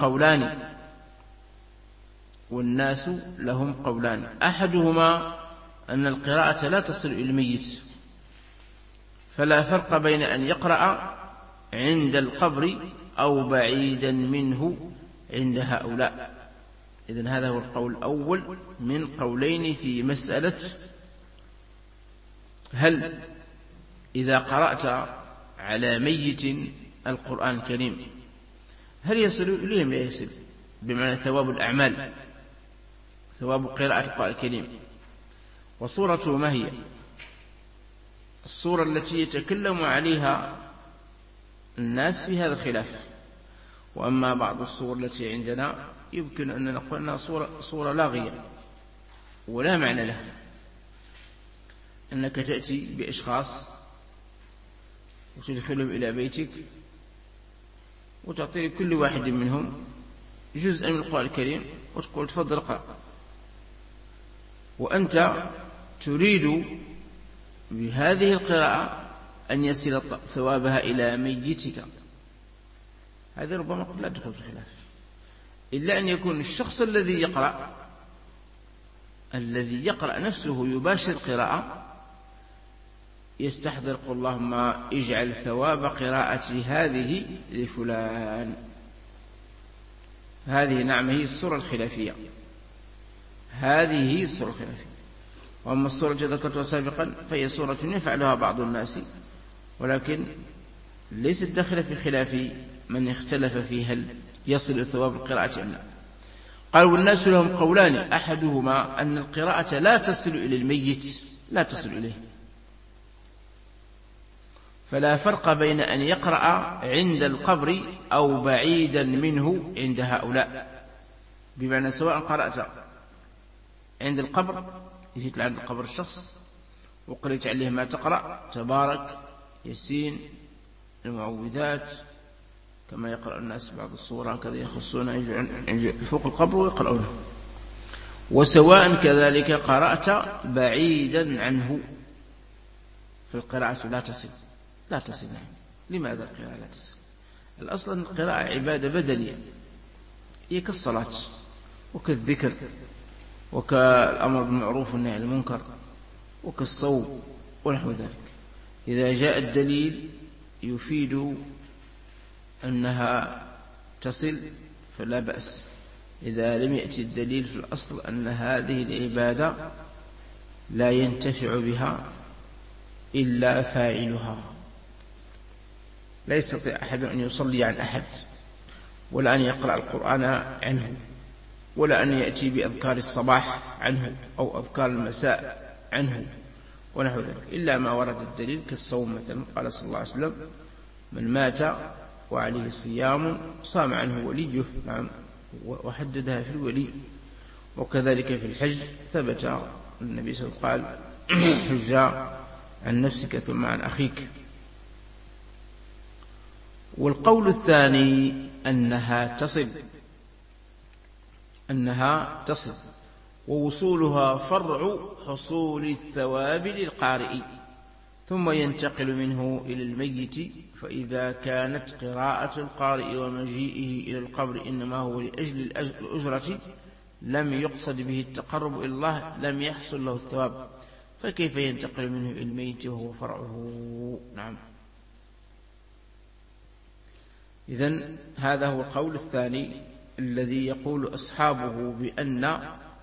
لهم قولان، أحدهما أن القراءة لا تصل إلى الميت، فلا فرق بين أن يقرأ عند القبر أو بعيدا منه عند هؤلاء. إذن هذا هو القول الأول من قولين في مسألة هل إذا قرأت على ميت القرآن الكريم هل يصل إليهم؟ لا يصل، بمعنى ثواب الأعمال، ثواب قراءة القرآن الكريم. وصورته ما هي؟ الصورة التي يتكلم عليها الناس في هذا الخلاف. وأما بعض الصور التي عندنا يمكن أن نقول أنها صورة لاغية ولا معنى لها، أنك تأتي بأشخاص وتدخلهم إلى بيتك وتعطي لكل واحد منهم جزءا من القرآن الكريم وتقول تفضل اقرأ، وأنت تريد بهذه القراءة أن يصل ثوابها إلى ميتك. هذا ربما قد لا تدخل في الخلاف، إلا أن يكون الشخص الذي يقرأ نفسه يباشر القراءة يستحضر قل اللهم اجعل ثواب قراءة هذه لفلان. هذه نعم هي الصورة الخلافية، هذه هي الصورة الخلافية. وأما الصورة التي ذكرتها سابقا فهي صورة يفعلها بعض الناس، ولكن ليست داخلة في خلاف من اختلف في هل يصل ثواب القراءة أم لا. قال والناس لهم قولان، أحدهما أن القراءة لا تصل إلى الميت، لا تصل إليه، فلا فرق بين أن يقرأ عند القبر أو بعيدا منه عند هؤلاء، بمعنى سواء قرأت عند القبر، جيت عند القبر الشخص وقرأت عليه ما تقرأ، تبارك، ياسين، المعوذات، كما يقرأ الناس بعض الصورة كذا يخصون فوق القبر ويقرأونه. وسواء كذلك قرأت بعيدا عنه، فالقراءة لا تصل. لماذا القراءة لا تصل؟ الأصل أن القراءة عبادة بدنية، هي كالصلاة وكالذكر وكالأمر بالمعروف والنهي عن المنكر وكالصوم ونحو ذلك. إذا جاء الدليل يفيد أنها تصل فلا بأس. إذا لم يأتي الدليل في الأصل أن هذه العبادة لا ينتفع بها إلا فاعلها. لا يستطيع أحد أن يصلي عن أحد، ولا أن يقرأ القرآن عنه، ولا أن يأتي بأذكار الصباح عنه أو أذكار المساء عنه ونحو ذلك، إلا ما ورد الدليل كالصوم مثلا. قال صلى الله عليه وسلم: من مات وعليه صيام صام عنه وليه. نعم، وحددها في الولي. وكذلك في الحج ثبت النبي صلى الله عليه وسلم قال: حج عن نفسك ثم عن أخيك. والقول الثاني أنها تصل، ووصولها فرع حصول الثواب للقارئ، ثم ينتقل منه إلى الميت. فإذا كانت قراءة القارئ ومجيئه إلى القبر إنما هو لأجل الأجرة لم يقصد به التقرب إلى الله لم يحصل له الثواب، فكيف ينتقل منه إلى الميت وهو فرعه؟ نعم. إذن هذا هو القول الثاني الذي يقول أصحابه بأن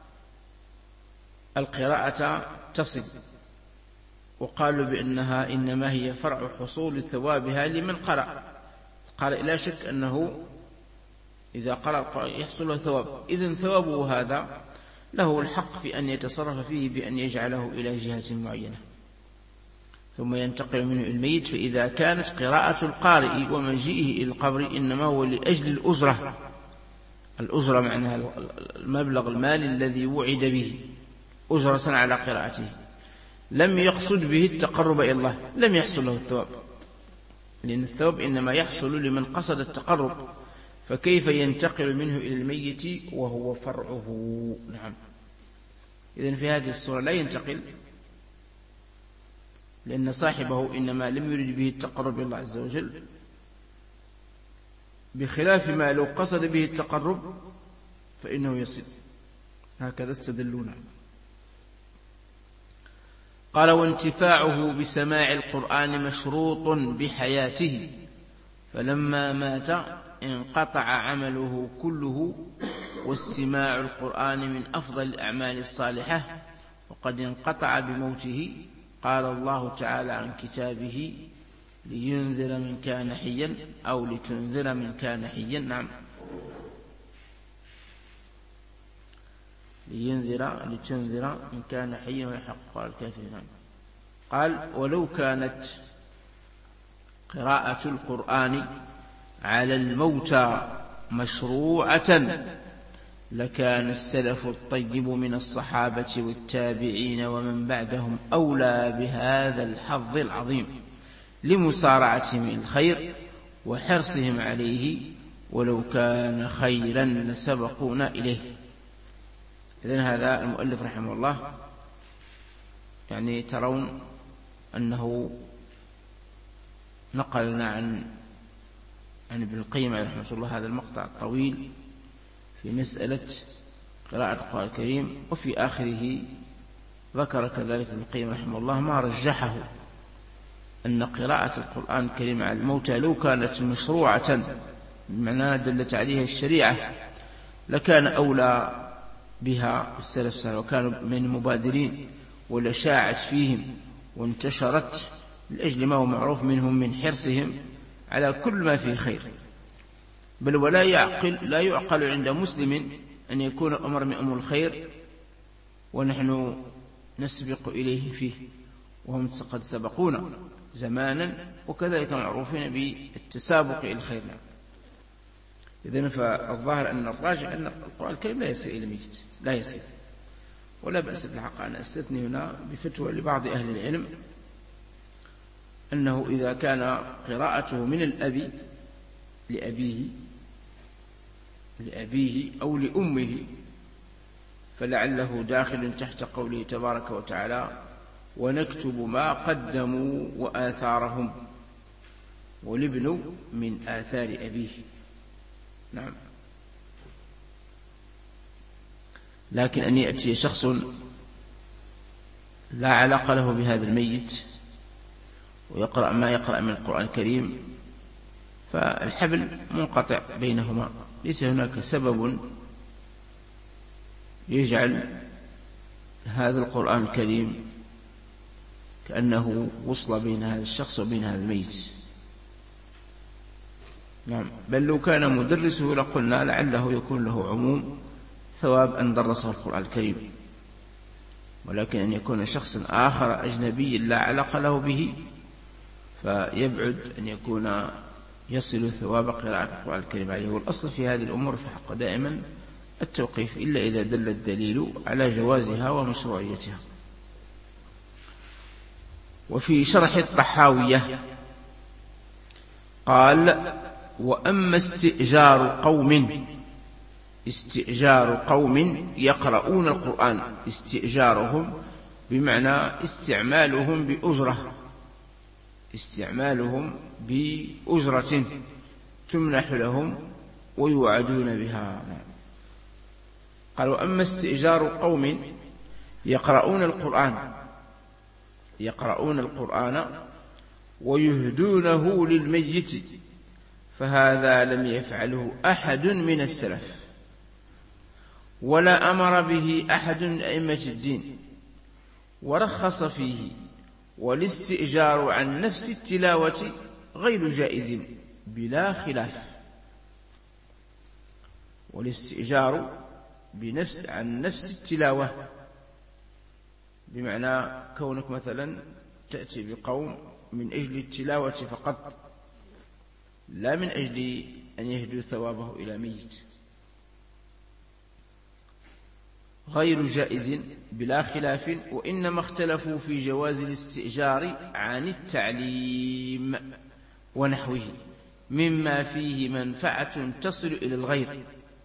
القراءة تصل، وقالوا بأنها إنما هي فرع حصول ثوابها لمن قرأ. القارئ لا شك أنه إذا قرأ القرآن يحصل له ثواب، إذن ثوابه هذا له الحق في أن يتصرف فيه بأن يجعله إلى جهة معينة، ثم ينتقل منه الميت. فإذا كانت قراءة القارئ ومجيئه إلى القبر إنما هو لأجل الأجرة معناها المبلغ المالي الذي وعد به أجرة على قراءته، لم يقصد به التقرب إلى الله، لم يحصل له الثواب، لأن الثواب إنما يحصل لمن قصد التقرب، فكيف ينتقل منه إلى الميت وهو فرعه؟ نعم. إذن في هذه الصورة لا ينتقل، لأن صاحبه إنما لم يرد به التقرب إلى الله عز وجل، بخلاف ما لو قصد به التقرب فإنه يصل. هكذا استدلونا. قال: وانتفاعه بسماع القرآن مشروط بحياته، فلما مات انقطع عمله كله، واستماع القرآن من أفضل الأعمال الصالحة، وقد انقطع بموته. قال الله تعالى عن كتابه: لينذر من كان حيا أو لتنذر من كان حيا. نعم، لتنذر من كان حيا ويحق قال الكافرين. قال: ولو كانت قراءة القرآن على الموتى مشروعة لكان السلف الطيب من الصحابة والتابعين ومن بعدهم أولى بهذا الحظ العظيم، لمسارعتهم الخير وحرصهم عليه، ولو كان خيرا لسبقونا إليه. إذن هذا المؤلف رحمه الله يعني ترون أنه نقلنا عن ابن القيم عليه رحمه الله هذا المقطع الطويل في مسألة قراءة القرآن الكريم، وفي آخره ذكر كذلك ابن القيم رحمه الله ما رجحه أن قراءة القرآن الكريم على الموتى لو كانت مشروعة بمعنى دلت عليها الشريعة لكان أولى بها السلف الصالح، وكانوا من المبادرين، ولشاعت فيهم وانتشرت لأجل ما هو معروف منهم من حرصهم على كل ما فيه خير. بل ولا يعقل عند مسلم أن يكون أمر من أمور الخير ونحن نسبق إليه فيه، وهم قد سبقونا زمانا، وكذلك معروفين بالتسابق إلى الخير. إذن فالظاهر أن الراجع أن القرآن الكريم لا يصل إلى الميت، لا يصل، ولا بأس بالحق أن أستثني هنا بفتوى لبعض أهل العلم أنه إذا كان قراءته من الأب لأبيه أو لأمه فلعله داخل تحت قوله تبارك وتعالى: ونكتب ما قدموا وآثارهم، والابن من آثار أبيه. نعم. لكن أن يأتي شخص لا علاقة له بهذا الميت ويقرأ ما يقرأ من القرآن الكريم، فالحبل منقطع بينهما، ليس هناك سبب يجعل هذا القرآن الكريم كأنه وصل بين هذا الشخص وبين هذا الميت. نعم. بل لو كان مدرسه لقلنا لعله يكون له عموم ثواب أن درسه القرآن الكريم، ولكن أن يكون شخص آخر أجنبي لا علاقة له به فيبعد أن يكون يصل ثواب قراءة القرآن الكريم عليه. والأصل في هذه الأمور في الحق دائما التوقيف، إلا إذا دل الدليل على جوازها ومشروعيتها. وفي شرح الطحاوية قال: وأما استئجار قوم يقرؤون القرآن، استئجارهم بمعنى استعمالهم بأجرة تمنح لهم ويوعدون بها. قال: وأما استئجار قوم يقرؤون القرآن ويهدونه للميت، فهذا لم يفعله أحد من السلف، ولا أمر به أحد من أئمة الدين، ورخص فيه. والاستئجار عن نفس التلاوة غير جائز بلا خلاف. والاستئجار عن نفس التلاوة بمعنى كونك مثلا تأتي بقوم من أجل التلاوة فقط، لا من أجل أن يهدوا ثوابه إلى ميت، غير جائز بلا خلاف. وإنما اختلفوا في جواز الاستئجار عن التعليم ونحوه مما فيه منفعة تصل إلى الغير،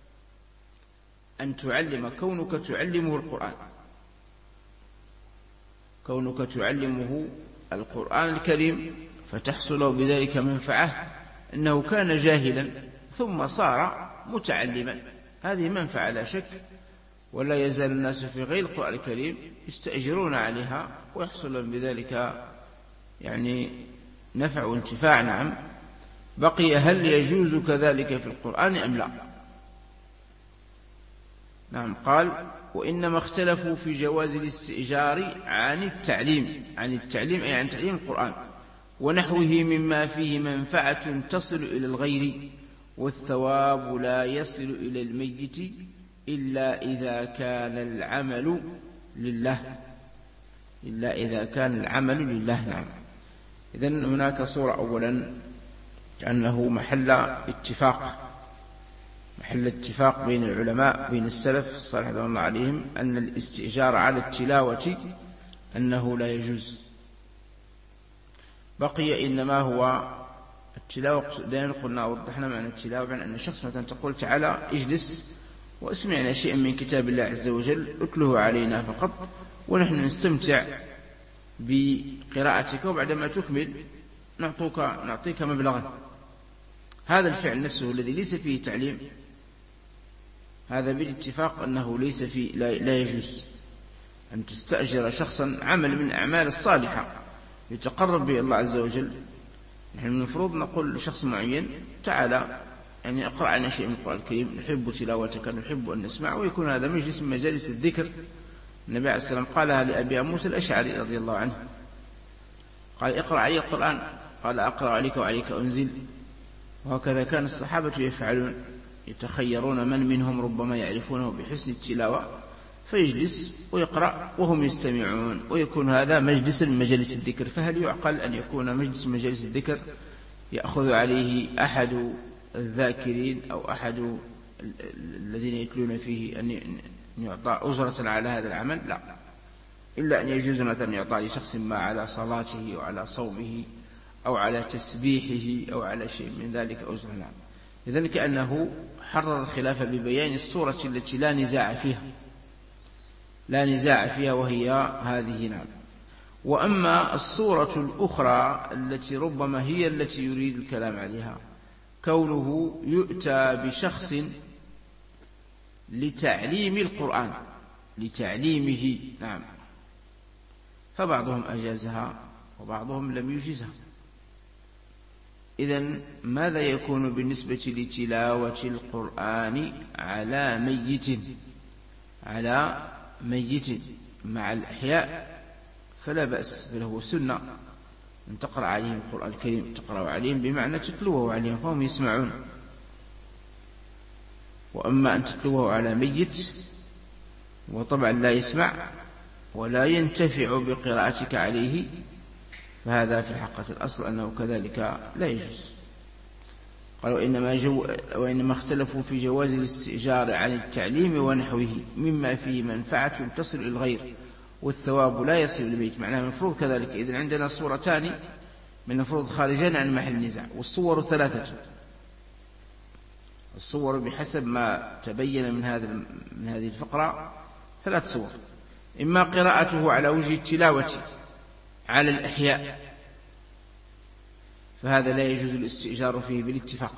أن تعلم كونك تعلمه القرآن، كونك تعلمه القرآن الكريم فتحصل بذلك منفعة، أنه كان جاهلا ثم صار متعلما، هذه منفعة لا شك. ولا يزال الناس في غير القرآن الكريم يستأجرون عليها ويحصل بذلك نفع وانتفاع. نعم. بقي هل يجوز كذلك في القرآن أم لا؟ نعم. قال: وإنما اختلفوا في جواز الاستئجار عن التعليم أي عن تعليم القرآن ونحوه مما فيه منفعة تصل إلى الغير، والثواب لا يصل إلى الميت إلا إذا كان العمل لله. نعم. إذن هناك صورة أولا أنه محل اتفاق بين العلماء، بين السلف الصالح رضي الله عليهم، أن الاستئجار على التلاوة أنه لا يجوز. بقي إنما هو التلاوة. دائما قلنا وضحنا معنى التلاوة، بأن أن الشخص مثلا تقول: تعالى اجلس واسمعنا شيئا من كتاب الله عز وجل اتله علينا فقط، ونحن نستمتع بقراءتك، وبعدما تكمل نعطيك مبلغا. هذا الفعل نفسه الذي ليس فيه تعليم، هذا بالاتفاق أنه ليس فيه لا يجوز أن تستأجر شخصا عمل من أعمال الصالحة يتقرب به الله عز وجل. نحن المفروض نقول لشخص معين: تعالى اقرأ عنا شيء من القرآن الكريم، نحب تلاوتك، نحب أن نسمع، ويكون هذا مجلس من مجالس الذكر. النبي عليه السلام قالها لأبي موسى الأشعري رضي الله عنه، قال: اقرأ علي القرآن، قال: أقرأ عليك وعليك أنزل. وهكذا كان الصحابة يفعلون، يتخيرون من منهم ربما يعرفونه بحسن التلاوة فيجلس ويقرأ وهم يستمعون، ويكون هذا مجلس من مجالس الذكر. فهل يعقل أن يكون مجلس من مجالس الذكر يأخذ عليه أحد الذاكرين أو أحد الذين يتلون فيه أن يعطى أجرة على هذا العمل؟ لا، إلا أن يجوز مثلا يعطى لشخص ما على صلاته أو على صومه أو على تسبيحه أو على شيء من ذلك أجرة. نعم. إذن كأنه حرر الخلاف ببيان الصورة التي لا نزاع فيها، لا نزاع فيها، وهي هذه نعم. وأما الصورة الأخرى التي ربما هي التي يريد الكلام عليها، كونه يؤتى بشخص لتعليم القرآن، لتعليمه نعم، فبعضهم أجازها وبعضهم لم يجزها. إذن ماذا يكون بالنسبة لتلاوة القرآن على ميت؟ على ميت مع الإحياء فلا بأس، بل هو سنة أن تقرأ عليهم القرآن الكريم، تقرأ عليهم بمعنى تتلوه عليهم فهم يسمعون. وأما أن تتلوه على ميت وطبعا لا يسمع ولا ينتفع بقراءتك عليه، فهذا في الحقيقة الأصل أنه كذلك لا يجوز. قالوا وإنما اختلفوا في جواز الاستئجار عن التعليم ونحوه مما فيه منفعة تصل إلى الغير والثواب لا يصل للبيت. معناه مفروض كذلك. إذن عندنا صورتان من المفروض خارجان عن محل النزاع، والصور ثلاثة. الصور بحسب ما تبين من هذه الفقرة 3 صور: إما قراءته على وجه التلاوة على الإحياء، فهذا لا يجوز الاستئجار فيه بالاتفاق.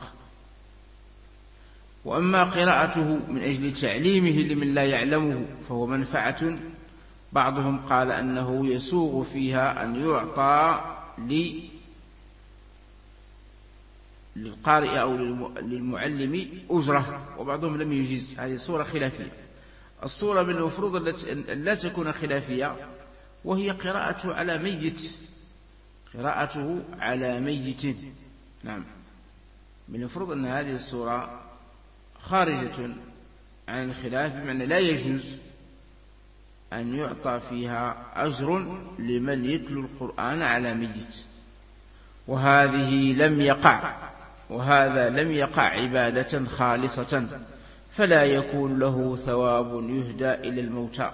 وأما قراءته من أجل تعليمه لمن لا يعلمه فهو منفعة. بعضهم قال أنه يسوغ فيها أن يعطى للقارئ أو للمعلم أجرة، وبعضهم لم يجيز. هذه صورة خلافية. الصورة من المفروض لا تكون خلافية، وهي قراءته على ميت، قراءته على ميت نعم. من المفروض أن هذه الصورة خارجة عن الخلاف، بمعنى لا يجوز أن يعطى فيها أجر لمن يتلو القرآن على ميت. وهذا لم يقع عبادة خالصة، فلا يكون له ثواب يهدى إلى الموتى.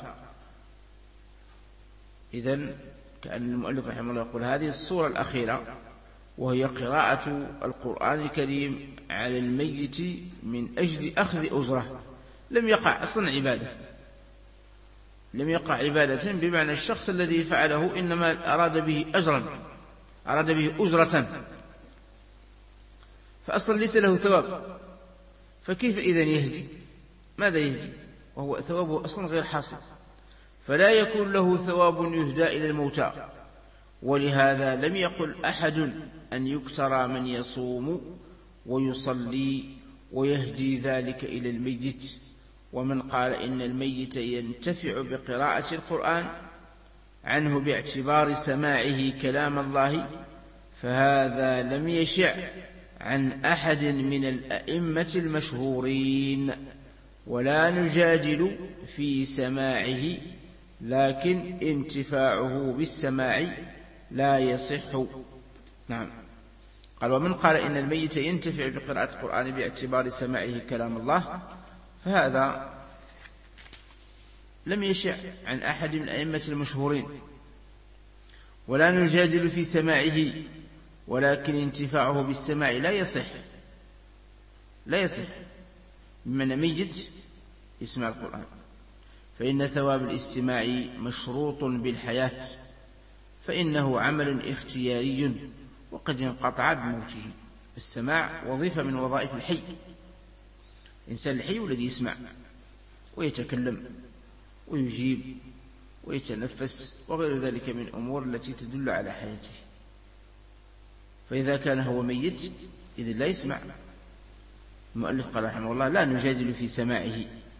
إذن كأن المؤلف رحمه الله يقول هذه الصورة الأخيرة، وهي قراءة القرآن الكريم على الميت من أجل أخذ أجرة، لم يقع أصلا عبادة، لم يقع عبادة بمعنى الشخص الذي فعله إنما أراد به أجرا، أراد به أجرة، فأصلا ليس له ثواب. فكيف إذن يهدي؟ ماذا يهدي وهو ثوابه أصلا غير حاصل؟ فلا يكون له ثواب يهدى إلى الموتى. ولهذا لم يقل أحد أن يكترى من يصوم ويصلي ويهدي ذلك إلى الميت. ومن قال إن الميت ينتفع بقراءة القرآن عنه باعتبار سماعه كلام الله، فهذا لم يشع عن أحد من الأئمة المشهورين، ولا نجادل في سماعه، لكن انتفاعه بالسماع لا يصح. نعم. قال ومن قال إن الميت ينتفع بقراءة القرآن باعتبار سماعه كلام الله، فهذا لم يشع عن أحد من الأئمة المشهورين، ولا نجادل في سماعه، ولكن انتفاعه بالسماع لا يصح، لا يصح. بمن ميت يسمع القرآن، فإن ثواب الاستماع مشروط بالحياة، فإنه عمل اختياري وقد انقطع بموته. السماع وظيفة من وظائف الحي، الإنسان الحي الذي يسمع ويتكلم ويجيب ويتنفس وغير ذلك من الأمور التي تدل على حياته. فإذا كان هو ميت إذن لا يسمع. المؤلف قال رحمه الله لا نجادل في سماعه،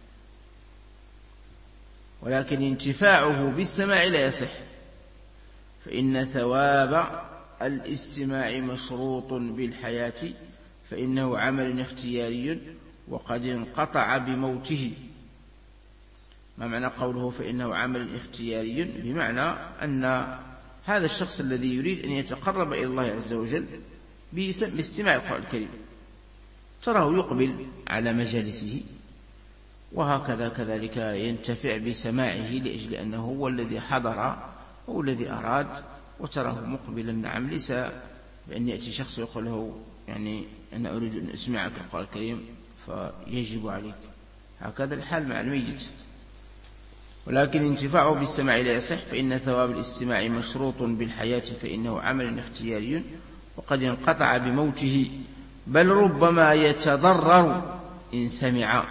ولكن انتفاعه بالسماع لا يصح، فإن ثواب الاستماع مشروط بالحياة، فإنه عمل اختياري وقد انقطع بموته. ما معنى قوله فإنه عمل اختياري؟ بمعنى أن هذا الشخص الذي يريد أن يتقرب إلى الله عز وجل باستماع القرآن الكريم تراه يقبل على مجالسه، وهكذا كذلك ينتفع بسماعه لأجل أنه هو الذي حضر هو الذي أراد، وتراه مقبلا. نعم، ليس بأن يأتي شخص ويقول له يعني أنا أريد أن أسمعك القرآن الكريم فيجب عليك. هكذا الحال مع الميت. ولكن انتفاعه بالسماع لا يصح، فإن ثواب الاستماع مشروط بالحياة، فإنه عمل اختياري وقد انقطع بموته، بل ربما يتضرر إن سمع،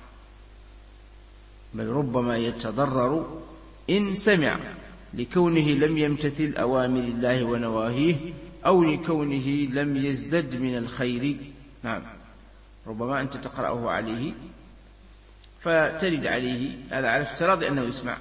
لكونه لم يمتثل أوامر الله ونواهيه، أو لكونه لم يزدد من الخير. نعم، ربما أنت تقرأه عليه فترد عليه، هذا على افتراض أنه يسمع،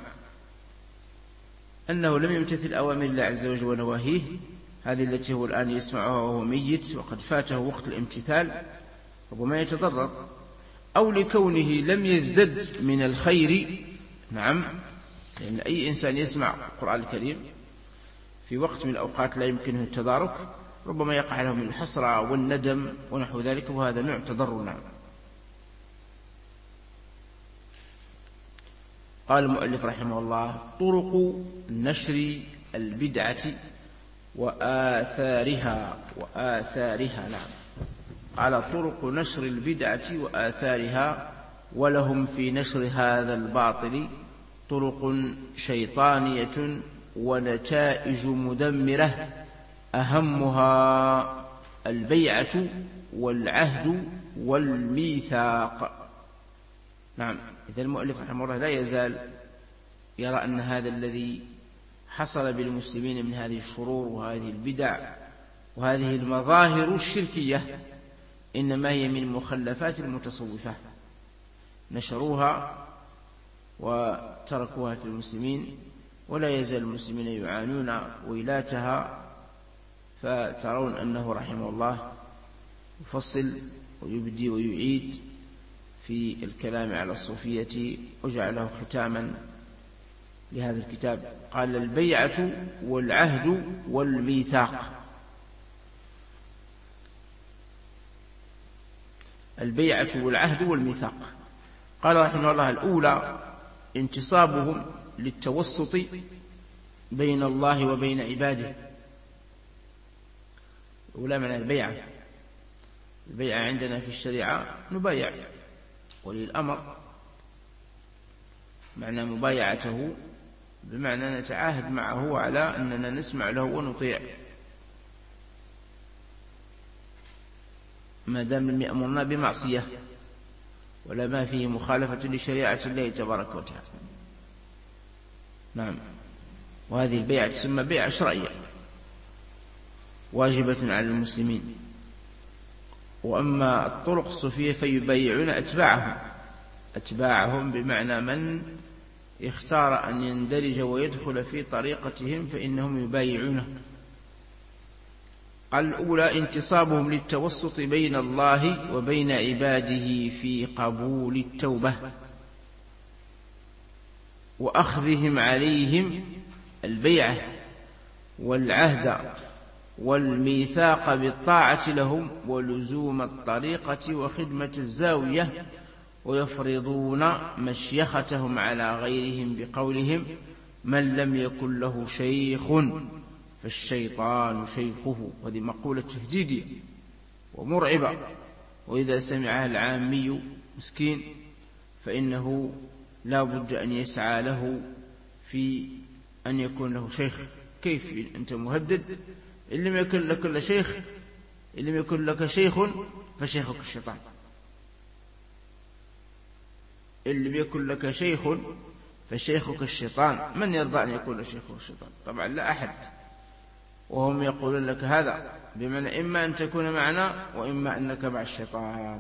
أنه لم يمتثل أوامر الله عز وجل ونواهيه، هذه التي هو الآن يسمعها وهو ميت وقد فاته وقت الامتثال، ربما يتضرر، أو لكونه لم يزدد من الخير. نعم، لأن أي إنسان يسمع القرآن الكريم في وقت من الأوقات لا يمكنه التدارك، ربما يقع له من الحسرة والندم ونحو ذلك، وهذا نوع تضرر. نعم. قال المؤلف رحمه الله: طرق نشر البدعة وآثارها. نعم، على طرق نشر البدعة وآثارها، ولهم في نشر هذا الباطل طرق شيطانية ونتائج مدمرة، أهمها البيعة والعهد والميثاق. نعم، إذا المؤلف رحمه الله لا يزال يرى أن هذا الذي حصل بالمسلمين من هذه الشرور وهذه البدع وهذه المظاهر الشركية إنما هي من مخلفات المتصوفة، نشروها وتركوها في المسلمين، ولا يزال المسلمين يعانون ويلاتها. فترون أنه رحمه الله يفصل ويبدي ويعيد في الكلام على الصوفية، وجعله ختاما لهذا الكتاب. قال: البيعة والعهد والميثاق. البيعة والعهد والميثاق. قال رحمه الله: الأولى انتصابهم للتوسط بين الله وبين عباده. الأولى معنى البيعة. البيعة عندنا في الشريعة نبايع ولي الأمر، معنى مبايعته بمعنى نتعاهد معه على أننا نسمع له ونطيع ما دام لم يأمرنا بمعصية ولا ما فيه مخالفة لشريعة الله تبارك وتعالى. نعم، وهذه البيعة تسمى بيعة شرعية واجبة على المسلمين. وأما الطرق الصوفية فيبايعون أتباعهم بمعنى من اختار أن يندرج ويدخل في طريقتهم فإنهم يبايعونه. قال: الأولى انتصابهم للتوسط بين الله وبين عباده في قبول التوبة، وأخذهم عليهم البيعة والعهد والميثاق بالطاعة لهم ولزوم الطريقة وخدمة الزاوية، ويفرضون مشيختهم على غيرهم بقولهم: من لم يكن له شيخ فالشيطان شيخه. وهذه مقولة تهديدية ومرعبة، وإذا سمعها العامي مسكين فإنه لا بد أن يسعى له في أن يكون له شيخ. كيف أنت مهدد؟ إن لم يكن لك شيخ فشيخك الشيطان. إن لم يكن لك شيخ فشيخك الشيطان. من يرضى أن يكون شيخه الشيطان؟ طبعا لا أحد. وهم يقولون لك هذا بمعنى إما أن تكون معنا وإما أنك مع الشيطان.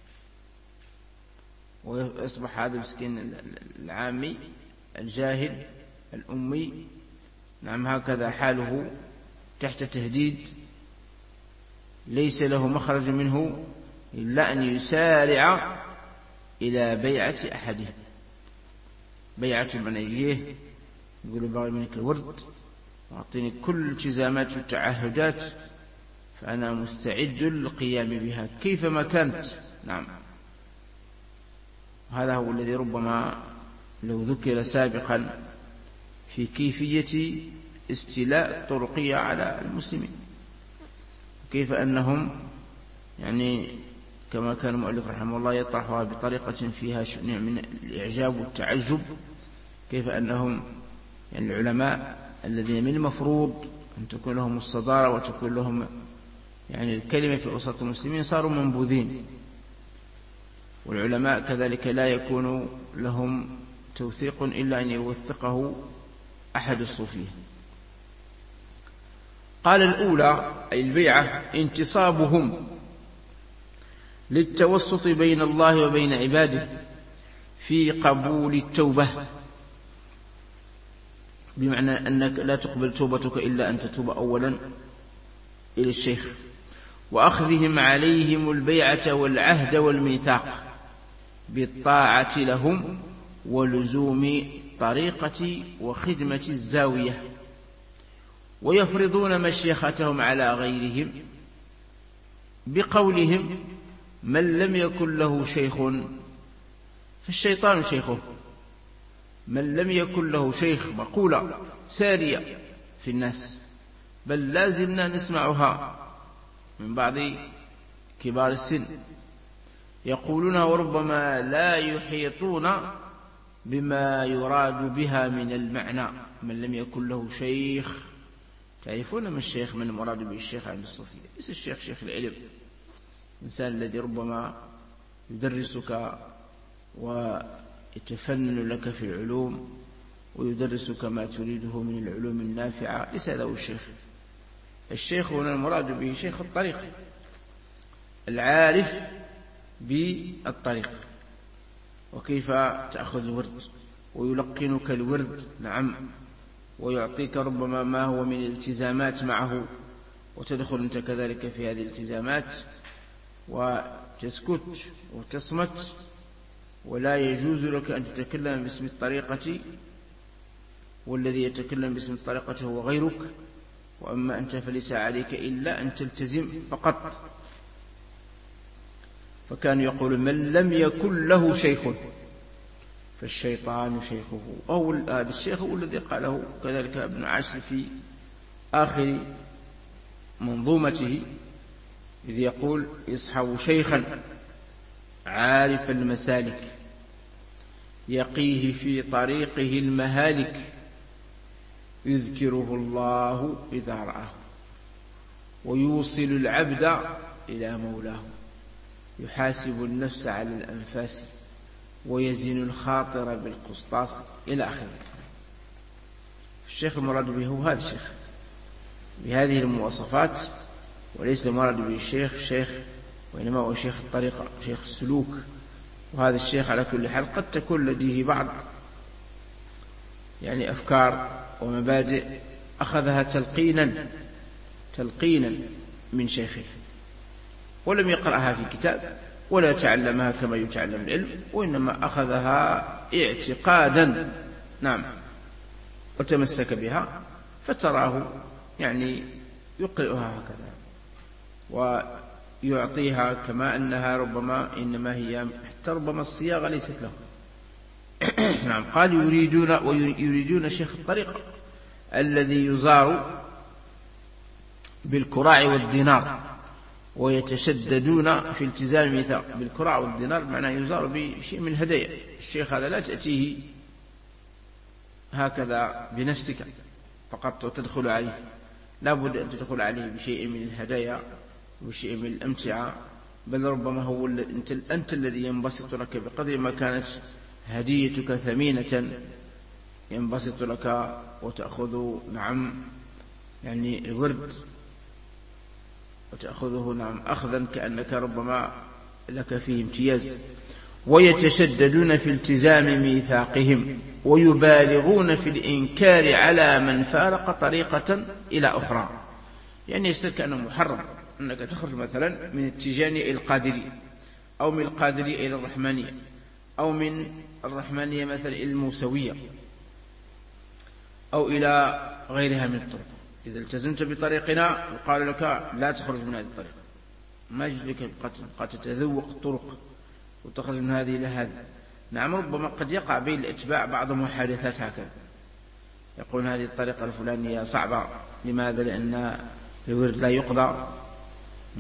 ويصبح هذا المسكين العامي الجاهل الأمي، نعم، هكذا حاله تحت تهديد، ليس له مخرج منه إلا أن يسارع إلى بيعة أحدهم. بيعة من يجيه يقول: بغي منك الورد وأعطيني كل التزامات والتعهدات فأنا مستعد للقيام بها كيفما كانت. نعم، هذا هو الذي ربما لو ذكر سابقا في كيفية استيلاء الطرقية على المسلمين، كيف أنهم يعني كما كان المؤلف رحمه الله يطرحها بطريقة فيها نوع من الإعجاب والتعجب، كيف أنهم يعني العلماء الذين من المفروض أن تكون لهم الصدارة وتكون لهم يعني الكلمة في وسط المسلمين صاروا منبوذين، والعلماء كذلك لا يكون لهم توثيق إلا أن يوثقه أحد الصوفية. قال الأولى أي البيعة انتصابهم للتوسط بين الله وبين عباده في قبول التوبة، بمعنى أنك لا تقبل توبتك إلا أن تتوب أولا إلى الشيخ، وأخذهم عليهم البيعة والعهد والميثاق بالطاعة لهم ولزوم طريقة وخدمة الزاوية، ويفرضون مشيختهم على غيرهم بقولهم من لم يكن له شيخ فالشيطان شيخه. من لم يكن له شيخ مقولة سارية في الناس، بل لا زلنا نسمعها من بعض كبار السن يقولونها وربما لا يحيطون بما يراد بها من المعنى. من لم يكن له شيخ، تعرفون من الشيخ؟ من المراد به الشيخ عند الصوفية ليس الشيخ شيخ العلم، الإنسان الذي ربما يدرسك ويتفنن لك في العلوم ويدرسك ما تريده من العلوم النافعة، ليس هذا هو الشيخ. الشيخ هنا المراد به شيخ الطريق، العارف بالطريق وكيف تأخذ الورد ويلقنك الورد، نعم، ويعطيك ربما ما هو من الالتزامات معه، وتدخل أنت كذلك في هذه الالتزامات وتسكت وتصمت، ولا يجوز لك أن تتكلم باسم الطريقة، والذي يتكلم باسم الطريقة هو غيرك، وأما أنت فليس عليك إلا أن تلتزم فقط. فكان يقول من لم يكن له شيخ فالشيطان شيخه، أو هذا الشيخ هو الذي قاله كذلك ابن عاشر في آخر منظومته، إذ يقول يصحب شيخا عارف المسالك يقيه في طريقه المهالك يذكره الله إذا رآه ويوصل العبد إلى مولاه يحاسب النفس على الأنفاس ويزن الخاطر بالقسطاس إلى آخره. الشيخ المراد به هو هذا الشيخ بهذه المواصفات، وليس المراد به الشيخ وإنما هو شيخ الطريقة، شيخ السلوك. وهذا الشيخ على كل حال قد تكون لديه بعض يعني أفكار ومبادئ أخذها تلقينا من شيخه، ولم يقرأها في كتاب ولا تعلمها كما يتعلم العلم، وإنما أخذها اعتقادا، نعم، وتمسك بها، فتراه يعني يقرأها هكذا ويعطيها كما أنها ربما إنما هي حتى ربما الصياغة ليست له. نعم، قال يريدون شيخ الطريقة الذي يزار بالكراع والدينار ويتشددون في التزام الميثاق. بالكراع والدينار معناه يزار بشيء من الهدايا. الشيخ هذا لا تأتيه هكذا بنفسك فقط وتدخل عليه، لا بد أن تدخل عليه بشيء من الهدايا وشيء من الأمتعة، بل ربما هو أنت الذي ينبسط لك بقدر ما كانت هديتك ثمينة، ينبسط لك وتأخذ، نعم، يعني الورد وتأخذه، نعم، أخذا كأنك ربما لك فيه امتياز. ويتشددون في التزام ميثاقهم ويبالغون في الإنكار على من فارق طريقة إلى أخرى. يعني يصير كأنه محرم أنك تخرج مثلا من التجاني إلى القادرية، أو من القادرية إلى الرحمانية، أو من الرحمانية مثلا إلى الموسوية، أو إلى غيرها من الطرق. إذا التزمت بطريقنا يقال لك لا تخرج من هذه الطريقة، ما يجوز لك قد تتذوق الطرق وتخرج من هذه إلى هذه. نعم، ربما قد يقع بين الأتباع بعض محادثات هكذا، يقول هذه الطريقة الفلانية صعبة. لماذا؟ لأن الورد لا يقضى،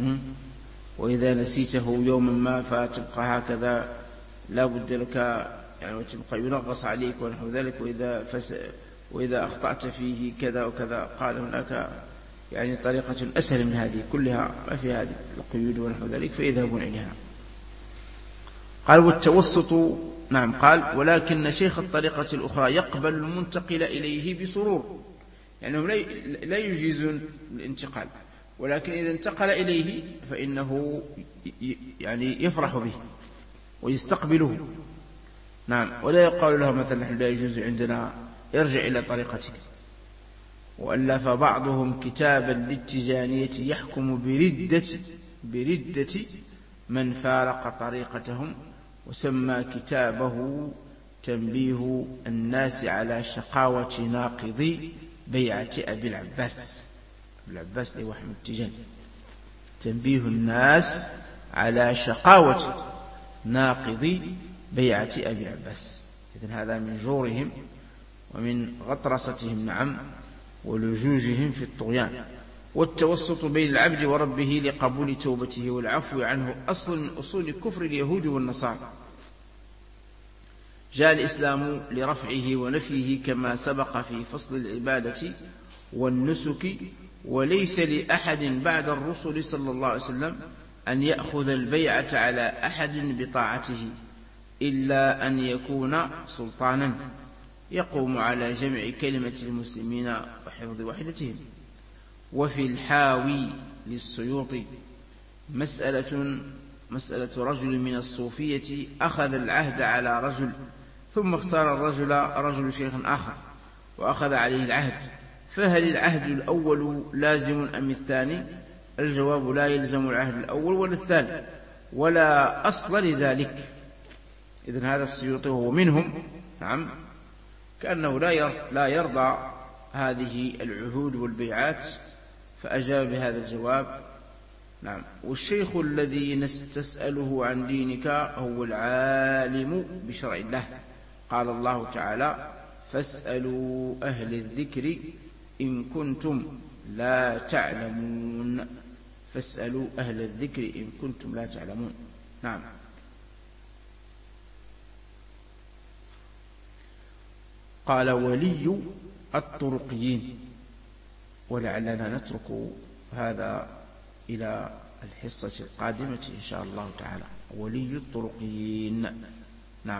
وإذا نسيته يوما ما فتبقى هكذا، لا بد لك يعني وتبقى ينغص عليك ونحو ذلك، وإذا أخطأت فيه كذا وكذا. قال هناك يعني طريقة أسهل من هذه كلها، ما في هذه القيود ونحو ذلك، فيذهبون إليها. قال والتوسط، نعم، قال ولكن شيخ الطريقة الأخرى يقبل المنتقل إليه بسرور، يعني لا يجيزون الانتقال، ولكن إذا انتقل إليه فإنه يعني يفرح به ويستقبله. نعم، ولا يقال له مثلا نحن لا يجوز عندنا، ارجع إلى طريقتك. وألف بعضهم كتابا للتجانية يحكم بردة من فارق طريقتهم، وسمى كتابه تنبيه الناس على شقاوة ناقضي بيعة أبي العباس. أبي العباس اللي هو أحمد التجاني. تنبيه الناس على شقاوة ناقضي بيعة أبي العباس. إذن هذا من جورهم ومن غطرستهم، نعم، ولجوجهم في الطغيان. والتوسط بين العبد وربه لقبول توبته والعفو عنه أصل من أصول كفر اليهود والنصارى. جاء الإسلام لرفعه ونفيه كما سبق في فصل العبادة والنسك، وليس لأحد بعد الرسل صلى الله عليه وسلم أن يأخذ البيعة على أحد بطاعته إلا أن يكون سلطانا يقوم على جمع كلمة المسلمين وحفظ وحدتهم. وفي الحاوي للسيوطي مسألة رجل من الصوفية أخذ العهد على رجل، ثم اختار رجل شيخ آخر وأخذ عليه العهد، فهل العهد الأول لازم أم الثاني؟ الجواب لا يلزم العهد الأول ولا الثاني، ولا أصل لذلك. إذن هذا السيوطي هو منهم، نعم، كأنه لا يرضى هذه العهود والبيعات، فأجاب بهذا الجواب. نعم. والشيخ الذي نستسأله عن دينك هو العالم بشرع الله. قال الله تعالى: فاسألوا أهل الذكر إن كنتم لا تعلمون. فاسألوا أهل الذكر إن كنتم لا تعلمون. نعم. قال: ولي الطرقيين. ولعلنا نترك هذا إلى الحصة القادمة إن شاء الله تعالى. ولي الطرقيين. نعم.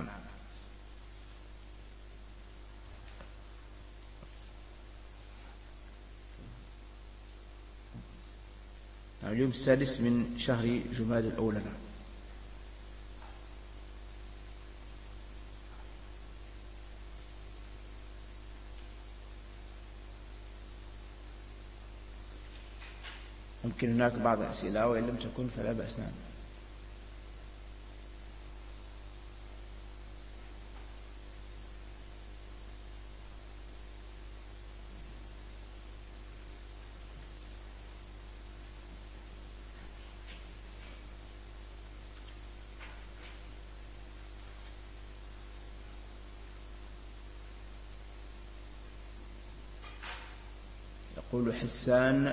اليوم السادس من شهر جماد الأولى. ممكن هناك بعض الأسئلة، وإن لم تكن فلا بأس. نعم. يقول حسان: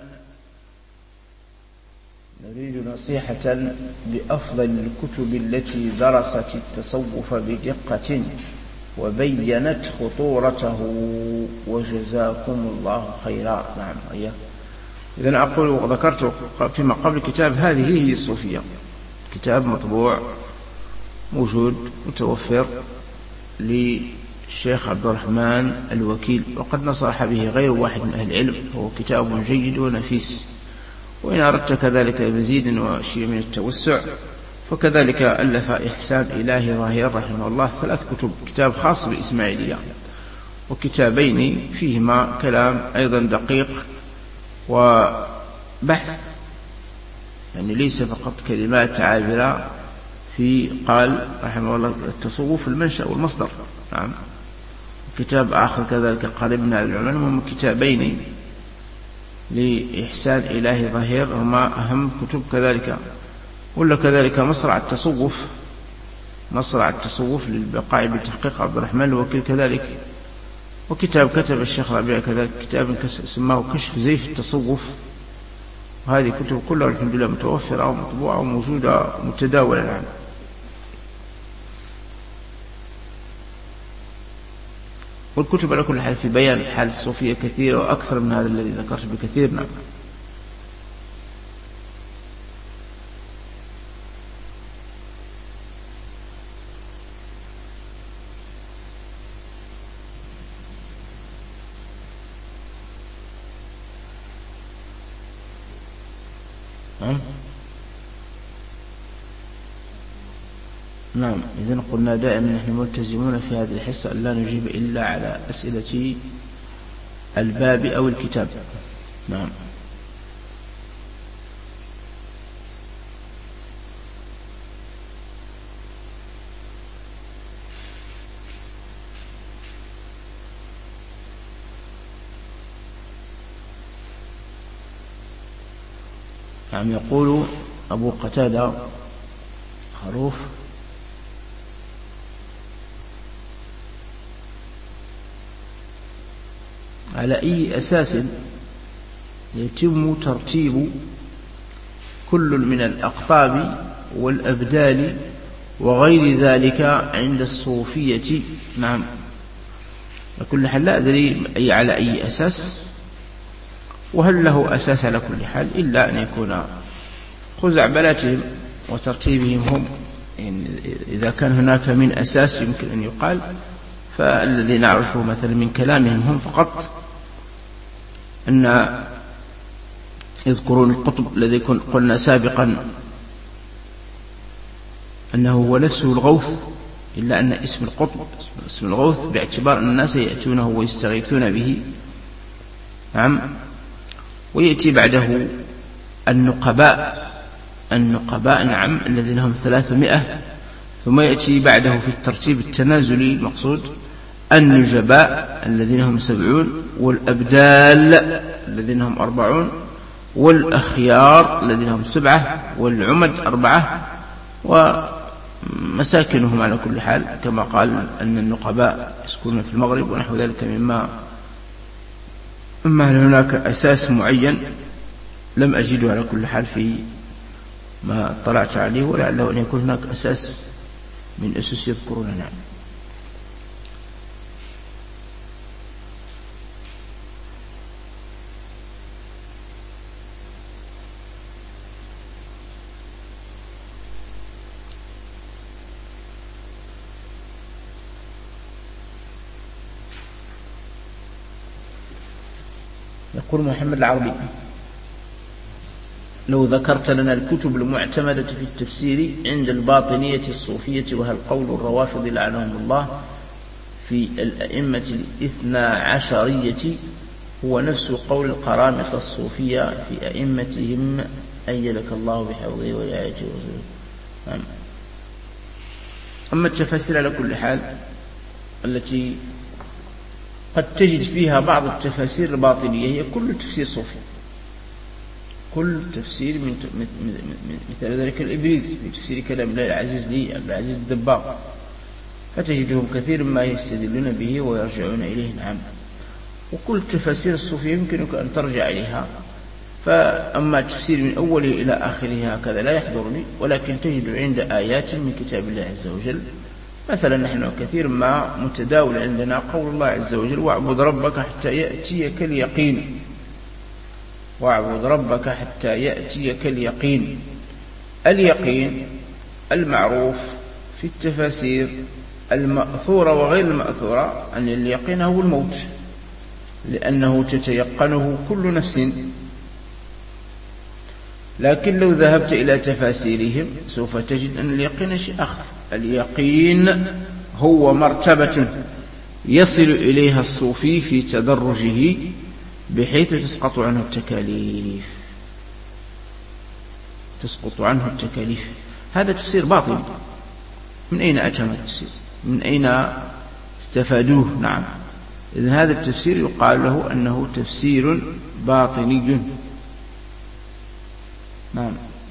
نريد نصيحة بأفضل الكتب التي درست التصوف بدقة وبينت خطورته، وجزاكم الله خيرا. نعم. إذن أقول وذكرت فيما قبل كتاب هذه هي الصوفية، كتاب مطبوع موجود متوفر للشيخ عبد الرحمن الوكيل، وقد نصح به غير واحد من أهل العلم، هو كتاب جيد ونفيس. وإن أردت كذلك مزيد وشيء من التوسع فكذلك ألف إحسان إلهي ظاهر رحمه الله 3 كتب، كتاب خاص بالإسماعيلية، وكتابين فيهما كلام أيضا دقيق وبحث، يعني ليس فقط كلمات عابرة في قال رحمه الله التصوف المنشأ والمصدر. نعم. كتاب آخر كذلك قريبنا للعلماء، هم كتابين لإحسان إلهي ظاهر، هما أهم كتب كذلك. ولا كذلك مصرع التصوف للبقاء بتحقيق عبد الرحمن الوكيل كذلك. وكتاب كتب الشيخ ربيع كذلك، كتاب سماه كشف زيف التصوف. وهذه كتب كلها الحمد لله متوفرة ومطبوعة وموجودة متداولة. والكتب على كل حال في بيان حال الصوفية كثيرة وأكثر من هذا الذي ذكرت بكثير. نعم. نعم. إذن قلنا دائما نحن ملتزمون في هذه الحصة أن لا نجيب إلا على أسئلة الباب أو الكتاب. نعم. نعم. يقول أبو قتادة خروف: على أي أساس يتم ترتيب كل من الأقطاب والأبدال وغير ذلك عند الصوفية؟ نعم. لكل حال لا أدري على أي أساس، وهل له أساس على كل حال إلا أن يكون خزعبلاتهم وترتيبهم هم. يعني إذا كان هناك من أساس يمكن أن يقال، فالذي نعرفه مثلا من كلامهم هم فقط أن يذكرون القطب الذي قلنا سابقا أنه هو نفسه الغوث، إلا أن اسم القطب اسم الغوث باعتبار أن الناس يأتونه ويستغيثون به. نعم. ويأتي بعده النقباء نعم الذين هم 300، ثم يأتي بعده في الترتيب التنازلي المقصود النجباء الذين هم 70، والأبدال الذين هم 40، والأخيار الذين هم 7، والعمد 4، ومساكنهم على كل حال كما قال أن النقباء يسكنون في المغرب ونحو ذلك مما هناك أساس معين لم أجده على كل حال في ما اطلعت عليه، ولعله أن يكون هناك أساس من أسس يذكرون. نعم. يقول محمد العربي: لو ذكرت لنا الكتب المعتمدة في التفسير عند الباطنية الصوفية، وهل قول الروافض لعنهم الله في الأئمة الاثنى عشرية هو نفس قول القرامطة الصوفية في أئمتهم أيدك الله بحفظه ورعايته وسلم. أما التفاسير على كل حال التي قد تجد فيها بعض التفاسير الباطنية هي كل تفسير صوفي، كل تفسير مثل ذلك الإبريز في تفسير كلام الله العزيز العزيز الدباغ، فتجدهم كثير ما يستدلون به ويرجعون إليه. نعم. وكل تفاسير الصوفية يمكنك أن ترجع إليها، فأما التفسير من أوله إلى آخره هكذا لا يحضرني، ولكن تجد عند آيات من كتاب الله عز وجل. مثلا نحن كثير ما متداول عندنا قول الله عز وجل: واعبد ربك حتى يأتيك اليقين، واعبد ربك حتى يأتيك اليقين. اليقين المعروف في التفاسير المأثورة وغير المأثورة أن اليقين هو الموت، لأنه تتيقنه كل نفس. لكن لو ذهبت إلى تفاسيرهم سوف تجد أن اليقين شيء آخر. اليقين هو مرتبة يصل إليها الصوفي في تدرجه بحيث تسقط عنه التكاليف. هذا تفسير باطل. من أين أتى التفسير؟ من أين استفادوه؟ نعم. إذن هذا التفسير يقال له أنه تفسير باطني. نعم.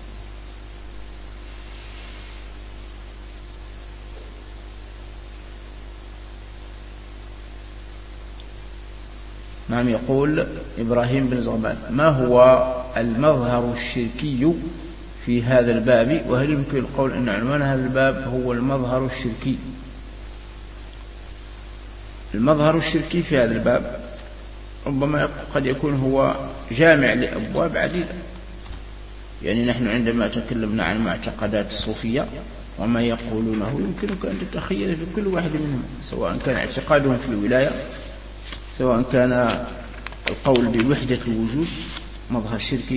نعم. يقول إبراهيم بن زغبان: ما هو المظهر الشركي في هذا الباب، وهل يمكن القول أن عنوان هذا الباب هو المظهر الشركي؟ المظهر الشركي في هذا الباب ربما قد يكون هو جامع لأبواب عديدة. يعني نحن عندما تكلمنا عن معتقدات الصوفية وما يقولونه يمكنك أن تتخيل في كل واحد منهم، سواء كان اعتقادهم في الولاية، سواء كان القول بوحدة الوجود، مظهر شركي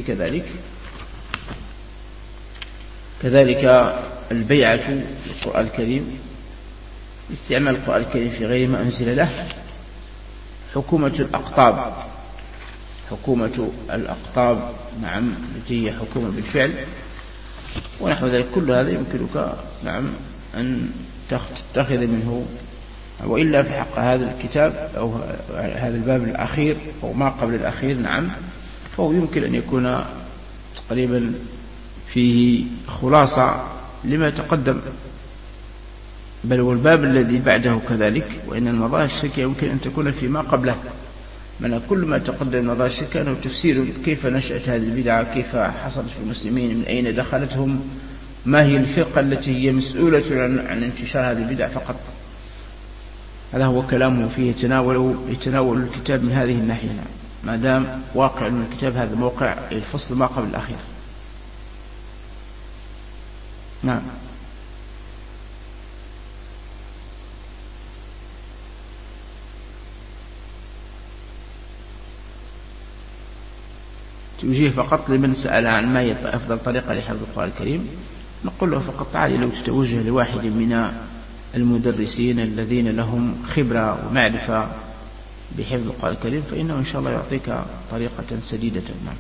كذلك البيعة للقرآن الكريم، استعمال القرآن الكريم في غير ما أنزل له، حكومة الأقطاب نعم التي هي حكومة بالفعل ونحو ذلك. كل هذا يمكنك نعم أن تتخذ منه، وإلا في حق هذا الكتاب أو هذا الباب الأخير أو ما قبل الأخير نعم فهو يمكن أن يكون تقريبا فيه خلاصة لما تقدم، بل والباب الذي بعده كذلك. وإن المظاهر الشركية يمكن أن تكون فيما قبله، من كل ما تقدم المظاهر الشركية أنه تفسير كيف نشأت هذه البدعة، كيف حصلت في المسلمين، من أين دخلتهم، ما هي الفرقة التي هي مسؤولة عن انتشار هذه البدع فقط. هذا هو كلامه فيه، يتناول الكتاب من هذه الناحية، ما دام واقع من الكتاب هذا موقع الفصل ما قبل الأخير. نعم. توجيه فقط لمن سأل عن ما هي أفضل طريقة لحفظ القرآن الكريم، نقول له فقط تعالي لو تتوجه لواحد من المدرسين الذين لهم خبرة ومعرفة بحفظ القرآن الكريم فإنه إن شاء الله يعطيك طريقة سديدة. نعم.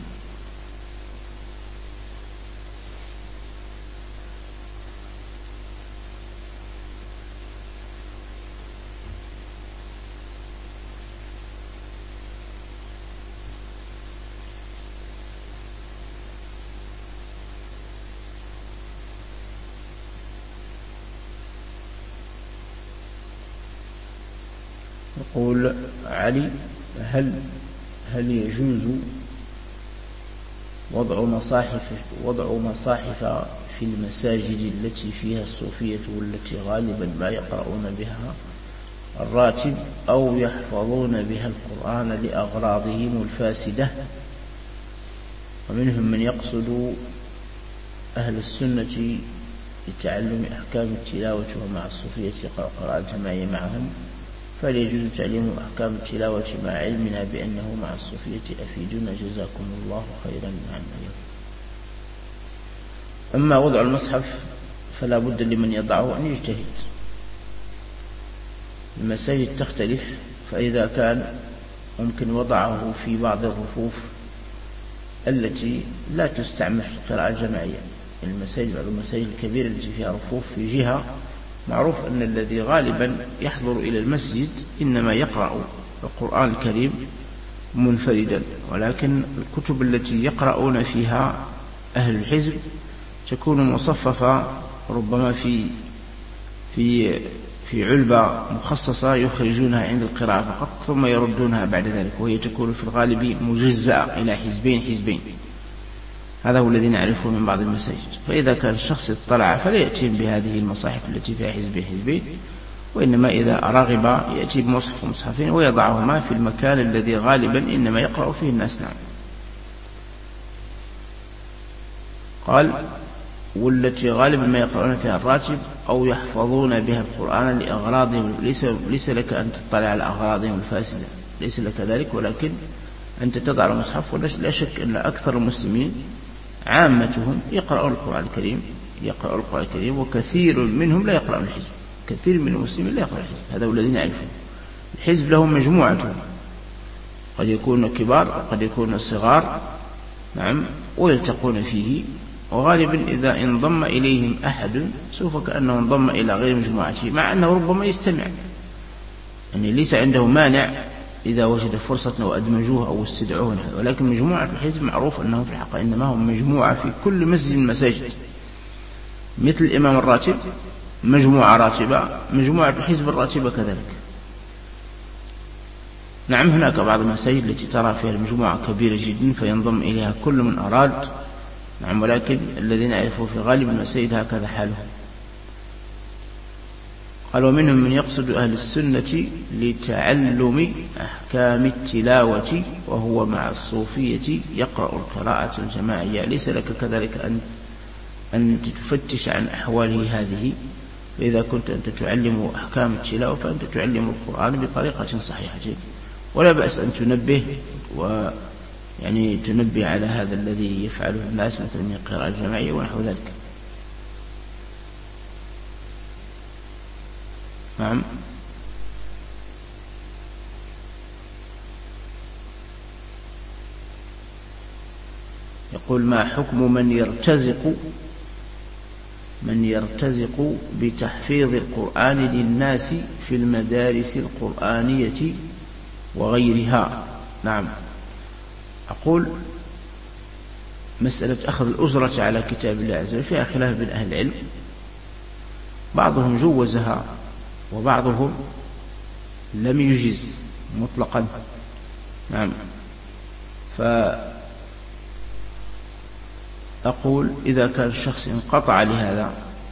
يقول علي: هل يجوز وضع مصاحف في المساجد التي فيها الصوفية والتي غالبا ما يقرؤون بها الراتب أو يحفظون بها القرآن لأغراضهم الفاسدة، ومنهم من يقصد أهل السنة لتعلم أحكام التلاوة ومع الصوفية قراءة جماعية معهم، فهل يجوز تعليم أحكام التلاوة مع علمنا بأنه مع الصوفية؟ أفيدونا جزاكم الله خيرا. أما وضع المصحف فلا بد لمن يضعه أن يجتهد. المساجد تختلف، فإذا كان ممكن وضعه في بعض الرفوف التي لا تستعمل في القراءة الجماعية، بعض المساجد الكبيرة التي فيها رفوف في جهة، معروف أن الذي غالبا يحضر إلى المسجد إنما يقرأ القرآن الكريم منفردا، ولكن الكتب التي يقرؤون فيها أهل الحزب تكون مصففة ربما في علبة مخصصة يخرجونها عند القراءة فقط ثم يردونها بعد ذلك، وهي تكون في الغالب مجزأة إلى حزبين. هذا هو الذي نعرفه من بعض المساجد. فإذا كان الشخص اطلع فلا يأتي بهذه المصاحف التي فيها حزبين، وإنما إذا رغب يأتي بمصحف ومصحفين ويضعهما في المكان الذي غالبا إنما يقرأ فيه الناس. نعم. قال: والتي غالبا ما يقرؤون فيها الراتب أو يحفظون بها القرآن لأغراضهم، ليس لك أن تطلع على أغراضهم الفاسدة، ليس لك ذلك، ولكن أنت تضع المصحف. ولا شك أن أكثر المسلمين عامتهم يقرأون القرآن الكريم، وكثير منهم لا يقرأون الحزب. كثير من المسلمين لا يقرأ الحزب، هذا هو الذي نعرفه. الحزب لهم مجموعة، قد يكون كبار وقد يكون صغار، نعم، ويلتقون فيه، وغالبا إذا انضم إليهم أحد سوف كأنه انضم إلى غير مجموعته، مع أنه ربما يستمع، يعني ليس عنده مانع إذا وجد فرصة وأدمجوه أو استدعوه، ولكن مجموعة الحزب معروف أنهم في الحقيقة إنما هم مجموعة في كل مسجد من المساجد، مثل الإمام الراتب مجموعة راتبة، مجموعة الحزب الراتبة كذلك. نعم، هناك بعض المساجد التي ترى فيها المجموعة كبيرة جدا فينضم إليها كل من أراد، نعم، ولكن الذين نعرفه في غالب المساجد هكذا حالهم. قال ومنهم من يقصد أهل السنة لتعلم أحكام التلاوة وهو مع الصوفية يقرأ القراءة الجماعية. ليس لك كذلك أن تفتش عن أحواله هذه، فإذا كنت أنت تعلم أحكام التلاوة فأنت تعلم القرآن بطريقة صحيحة، ولا بأس أن تنبه تنبه على هذا الذي يفعله الناس مثلا من القراءة الجماعية ونحو ذلك. نعم. يقول ما حكم من يرتزق بتحفيظ القرآن للناس في المدارس القرآنية وغيرها؟ نعم. أقول مسألة أخذ الأجرة على كتاب الله عز وجل فيها خلاف بين أهل العلم، بعضهم جوزها وبعضهم لم يجز مطلقا. نعم. فأقول إذا كان الشخص انقطع لهذا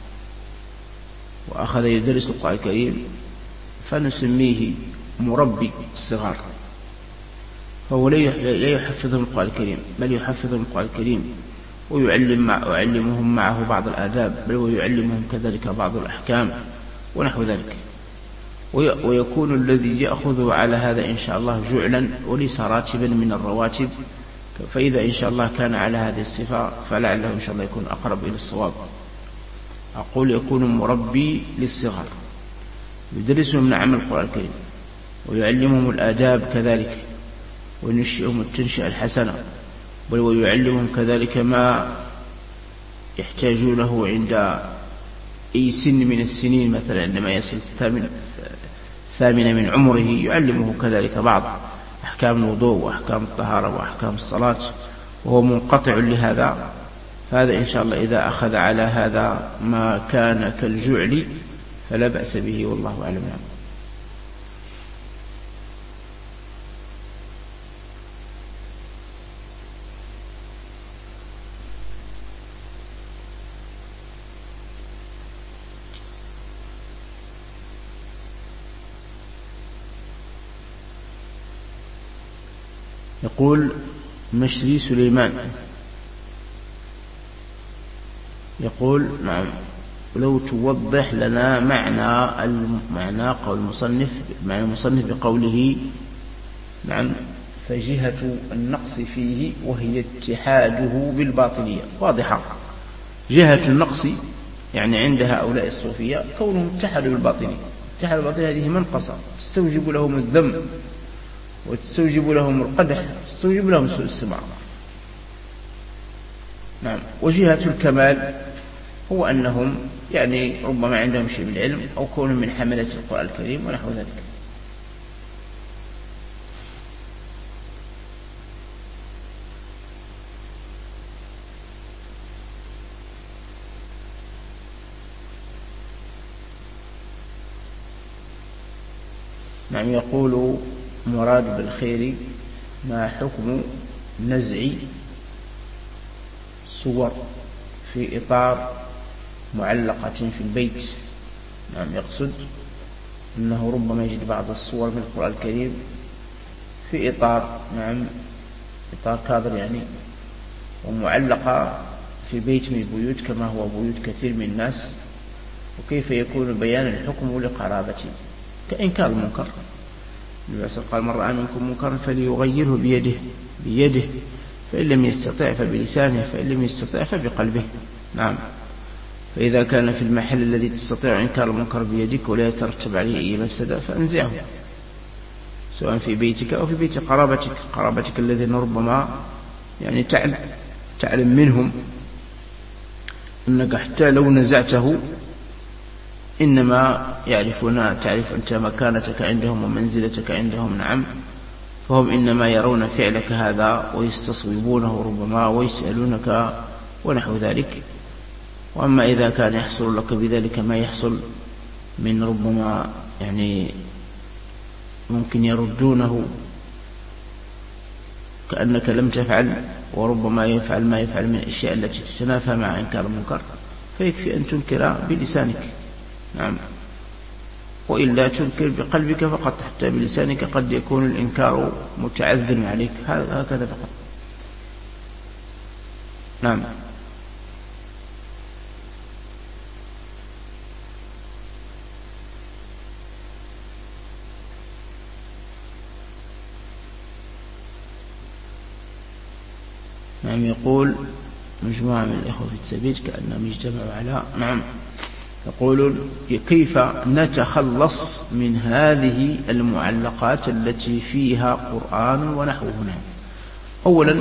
وأخذ يدرس القرآن الكريم فنسميه مربي الصغار، فهو لا يحفظهم القرآن الكريم، بل يحفظهم القرآن الكريم ويعلمهم معه بعض الآداب، بل ويعلمهم كذلك بعض الأحكام ونحو ذلك. ويكون الذي يأخذ على هذا إن شاء الله جعلا وليس راتبا من الرواتب، فإذا إن شاء الله كان على هذه الصفة فلعله إن شاء الله يكون أقرب إلى الصواب. أقول يكون مربي للصغار يدرسهم نعم القرآن الكريم ويعلمهم الآداب كذلك وينشئهم التنشئة الحسنة، بل ويعلمهم كذلك ما يحتاجونه عند أي سن من السنين، مثلا عندما يصل الثامنة من عمره يعلمه كذلك بعض أحكام الوضوء وأحكام الطهارة وأحكام الصلاة وهو منقطع لهذا، فهذا إن شاء الله إذا أخذ على هذا ما كان كالجعل فلا بأس به، والله أعلم. يقول مشري سليمان يقول نعم لو توضح لنا معنى قول المصنف بقوله نعم فجهة النقص فيه وهي اتحاده بالباطنية. واضحة جهة النقص يعني عند هؤلاء الصوفية كونهم اتحدوا بالباطنية. اتحدوا بالباطنية هذه منقصة تستوجب لهم الذم وتستوجب لهم القدح وتستوجب لهم سوء السمع. نعم. وجهة الكمال هو أنهم ربما عندهم شيء من العلم أو كونهم من حملة القرآن الكريم ونحو ذلك. نعم. يقول مراد بالخير ما حكم نزع صور في إطار معلقة في البيت؟ نعم. يقصد أنه ربما يجد بعض الصور من القرآن الكريم في إطار إطار كادر ومعلقة في بيت من البيوت كما هو بيوت كثير من الناس، وكيف يكون بيان الحكم لقرابته كإنكار المنكر. قال من رأى منكم منكرا فليغيره بيده فإن لم يستطع فبلسانه فإن لم يستطع فبقلبه. نعم. فإذا كان في المحل الذي تستطيع إنكار المنكر بيدك ولا يترتب عليه أي مفسدة فأنزعه، سواء في بيتك أو في بيت قرابتك الذين ربما تعلم منهم أنك حتى لو نزعته إنما تعرف أنت مكانتك عندهم ومنزلتك عندهم. نعم. فهم إنما يرون فعلك هذا ويستصوبونه ربما ويسألونك ونحو ذلك. وأما إذا كان يحصل لك بذلك ما يحصل من ربما ممكن يردونه كأنك لم تفعل، وربما يفعل ما يفعل من الأشياء التي تتنافى مع إنكار المنكر، فيكفي أن تنكر بلسانك. نعم. وإلا تنكر بقلبك فقط، حتى بلسانك قد يكون الإنكار متعذر عليك، هكذا فقط. نعم. نعم. يقول مجموعة من الإخوة في التسبيج كأنهم اجتمعوا على نعم يقول كيف نتخلص من هذه المعلقات التي فيها قرآن ونحوه. نعم. أولا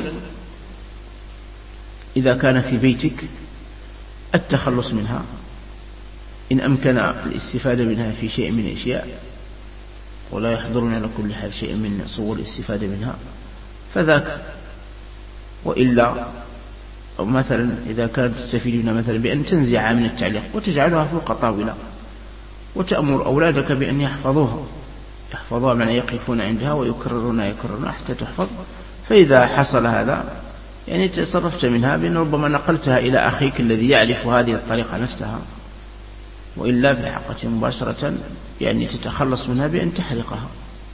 إذا كان في بيتك التخلص منها إن أمكن الاستفادة منها في شيء من الأشياء، ولا يحضرنا على كل حال شيء من صور الاستفادة منها فذاك. وإلا أو مثلا إذا كانت تستفيدون مثلا بأن تنزعها من التعليق وتجعلها فوق طاولة، وتأمر أولادك بأن يحفظوها من يقفون عندها ويكررون حتى تحفظ. فإذا حصل هذا يعني تصرفت منها بأن ربما نقلتها إلى أخيك الذي يعرف هذه الطريقة نفسها، وإلا في الحقيقة مباشرة يعني تتخلص منها بأن تحرقها.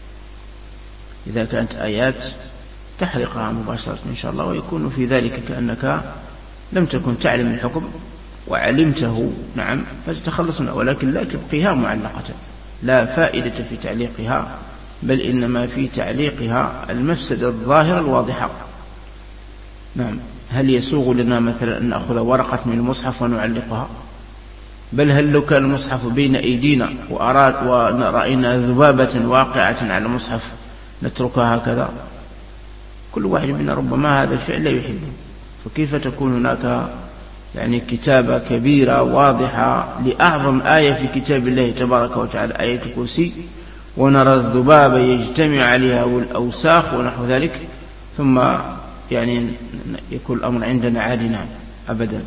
إذا كانت آيات تحرقها مباشرة إن شاء الله، ويكون في ذلك كأنك لم تكن تعلم الحكم وعلمته. نعم. فتتخلص منها، ولكن لا تبقيها معلقة، لا فائدة في تعليقها، بل إنما في تعليقها المفسدة الظاهرة الواضحة. نعم. هل يسوغ لنا مثلا أن نأخذ ورقة من المصحف ونعلقها؟ بل هل لو كان المصحف بين أيدينا ورأينا ذبابة واقعة على المصحف نتركها هكذا؟ كل واحد منا ربما هذا الفعل لا يحبه، فكيف تكون هناك يعني كتابة كبيرة واضحة لأعظم آية في كتاب الله تبارك وتعالى، آية الكرسي، ونرى الذباب يجتمع عليها والأوساخ ونحو ذلك، ثم يعني يكون الأمر عندنا عادي؟ نعم أبدا.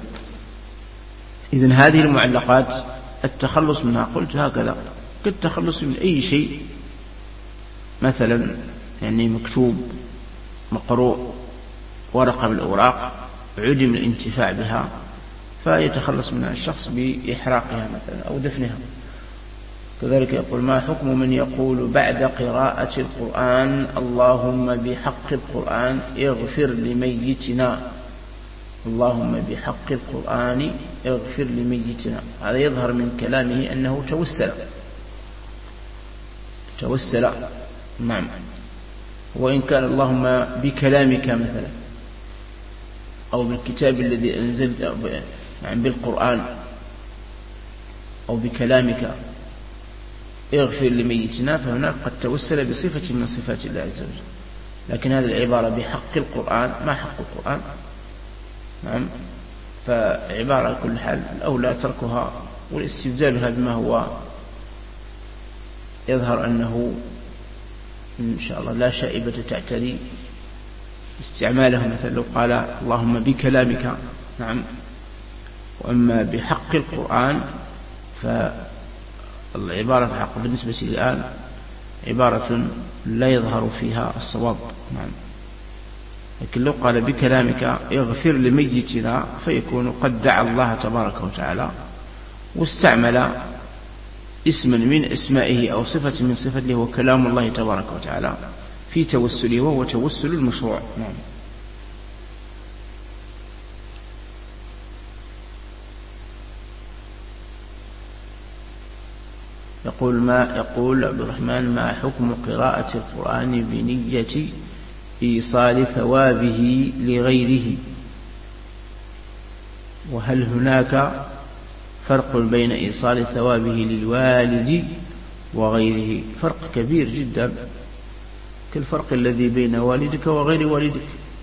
إذن هذه المعلقات التخلص منها قلت هكذا كالتخلص من أي شيء مثلا يعني مكتوب مقروء ورقة من الأوراق عدم الانتفاع بها فيتخلص منها الشخص بإحراقها مثلا أو دفنها. كذلك يقول ما حكم من يقول بعد قراءة القرآن اللهم بحق القرآن اغفر لميتنا، اللهم بحق القرآن اغفر لميتنا؟ هذا يظهر من كلامه أنه توسل. نعم. وإن كان اللهم بكلامك مثلا أو بالكتاب الذي أنزلت يعني بالقرآن أو بكلامك اغفر لميتنا، فهناك قد توسل بصفة من صفات الله عز وجل. لكن هذه العبارة بحق القرآن، ما حق القرآن؟ نعم. فعبارة على كل حال الأولى تركها والاستبدالها بما هو يظهر أنه إن شاء الله لا شائبة تعتري استعماله. مثلا لو قال اللهم بكلامك، نعم، وأما بحق القرآن فالعبارة الحق بالنسبة لي الآن عبارة لا يظهر فيها الصواب. نعم. لكن لو قال بكلامك اغفر لميتنا فيكون قد دعا الله تبارك وتعالى واستعمل اسما من اسمائه أو صفة من صفته وكلام الله تبارك وتعالى في توسله، وهو توسل المشروع. نعم. يقول عبد الرحمن ما حكم قراءة القرآن بنية إيصال ثوابه لغيره؟ وهل هناك فرق بين إيصال ثوابه للوالد وغيره؟ فرق كبير جدا كالفرق الذي بين والدك وغير والدك.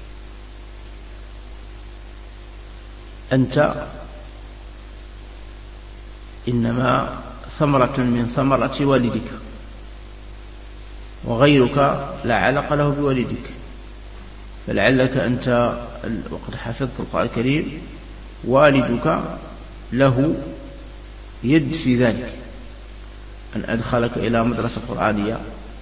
أنت إنما ثمرة من ثمرة والدك، وغيرك لا علاقة له بوالدك. فلعلك أنت وقد حفظت القرآن الكريم والدك له يد في ذلك، أن أدخلك إلى مدرسة قرآنية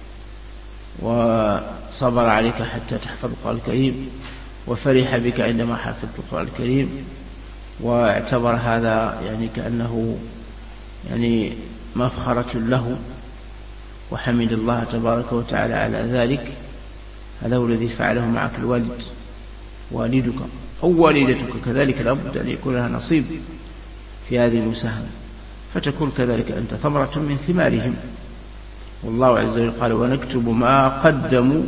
وصبر عليك حتى تحفظ القرآن الكريم وفرح بك عندما حفظت القرآن الكريم، واعتبر هذا يعني كأنه يعني مفخرة له وحمد الله تبارك وتعالى على ذلك، هذا هو الذي فعله معك الوالد، والدك أو والدتك كذلك لابد أن يكون لها نصيب في هذه المساهمة، فتكون كذلك أنت ثمرة من ثمارهم. والله عز وجل قال ونكتب ما قدموا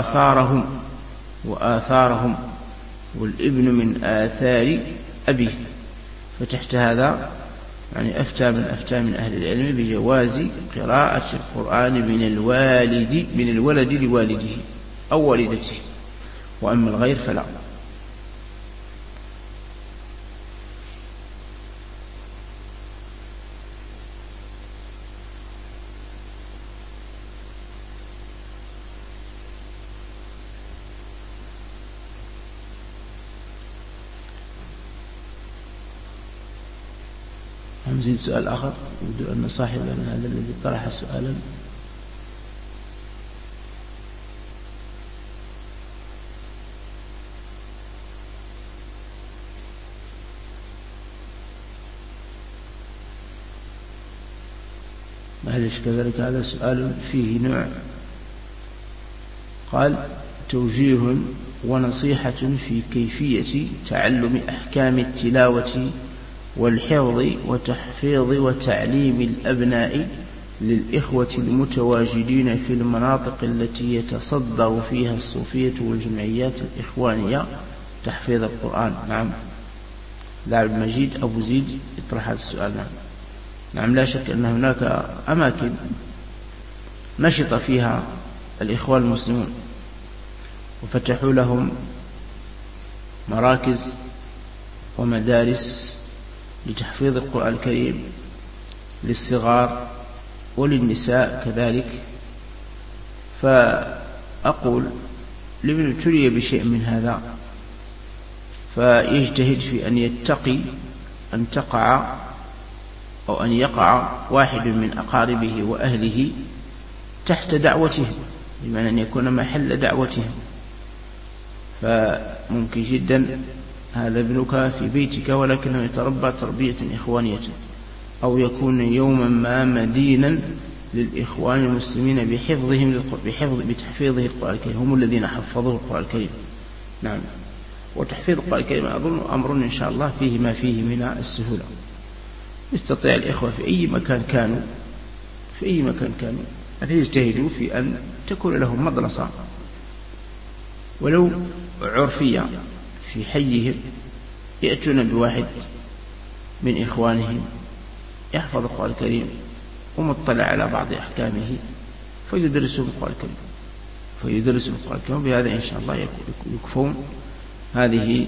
وآثارهم والابن من آثار أبيه. فتحت هذا يعني أفتى من أهل العلم بجواز قراءة القرآن من الولد لوالده أو والدته، وأما الغير فلا. نزيد سؤال آخر، يبدو أن صاحبنا هذا الذي طرح سؤالا معلش كذلك هذا سؤال فيه نوع، قال توجيه ونصيحة في كيفية تعلم أحكام التلاوة والحفظ وتحفيظ وتعليم الأبناء للإخوة المتواجدين في المناطق التي يتصدر فيها الصوفية والجمعيات الإخوانية تحفيظ القرآن. نعم، لاعب مجيد أبو زيد يطرح هذا السؤال. نعم، لا شك أن هناك أماكن نشط فيها الإخوان المسلمون وفتحوا لهم مراكز ومدارس لتحفيظ القرآن الكريم للصغار وللنساء كذلك. فأقول لمن ابتلي بشيء من هذا فيجتهد في أن يتقي أن تقع أو أن يقع واحد من أقاربه وأهله تحت دعوتهم، بمعنى أن يكون محل دعوتهم. فممكن جدا هذا ابنك في بيتك ولكنه يتربى تربية إخوانية، أو يكون يوما ما مدينا للإخوان المسلمين بتحفيظه القرآن الكريم، هم الذين حفظوه القرآن الكريم. نعم، وتحفيظ القرآن الكريم أظن أمر إن شاء الله فيه ما فيه من السهولة. يستطيع الإخوة في أي مكان كانوا أن يجتهدوا في أن تكون لهم مدرسة ولو عرفية في حيهم، يأتون بواحد من إخوانهم يحفظ القرآن الكريم ومطلع على بعض أحكامه فيدرسهم القرآن الكريم. بهذا إن شاء الله يكفون هذه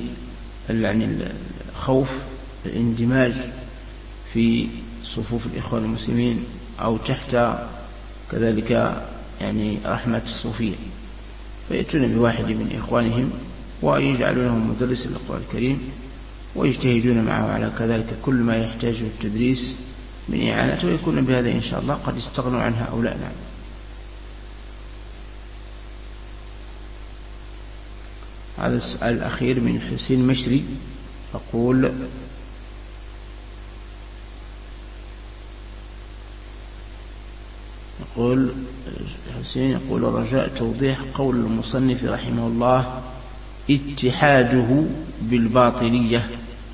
الخوف الاندماج في صفوف الإخوان المسلمين أو تحت كذلك رحمة الصوفية، فيأتون بواحد من إخوانهم ويجعلونه مدرس للقرآن الكريم ويجتهدون معه على كذلك كل ما يحتاجه التدريس من إعانته، ويكون بهذا إن شاء الله قد استغنوا عن هؤلاء. نعم. هذا السؤال الأخير من حسين مشري، يقول حسين رجاء توضيح قول المصنف رحمه الله اتحاده بالباطنية.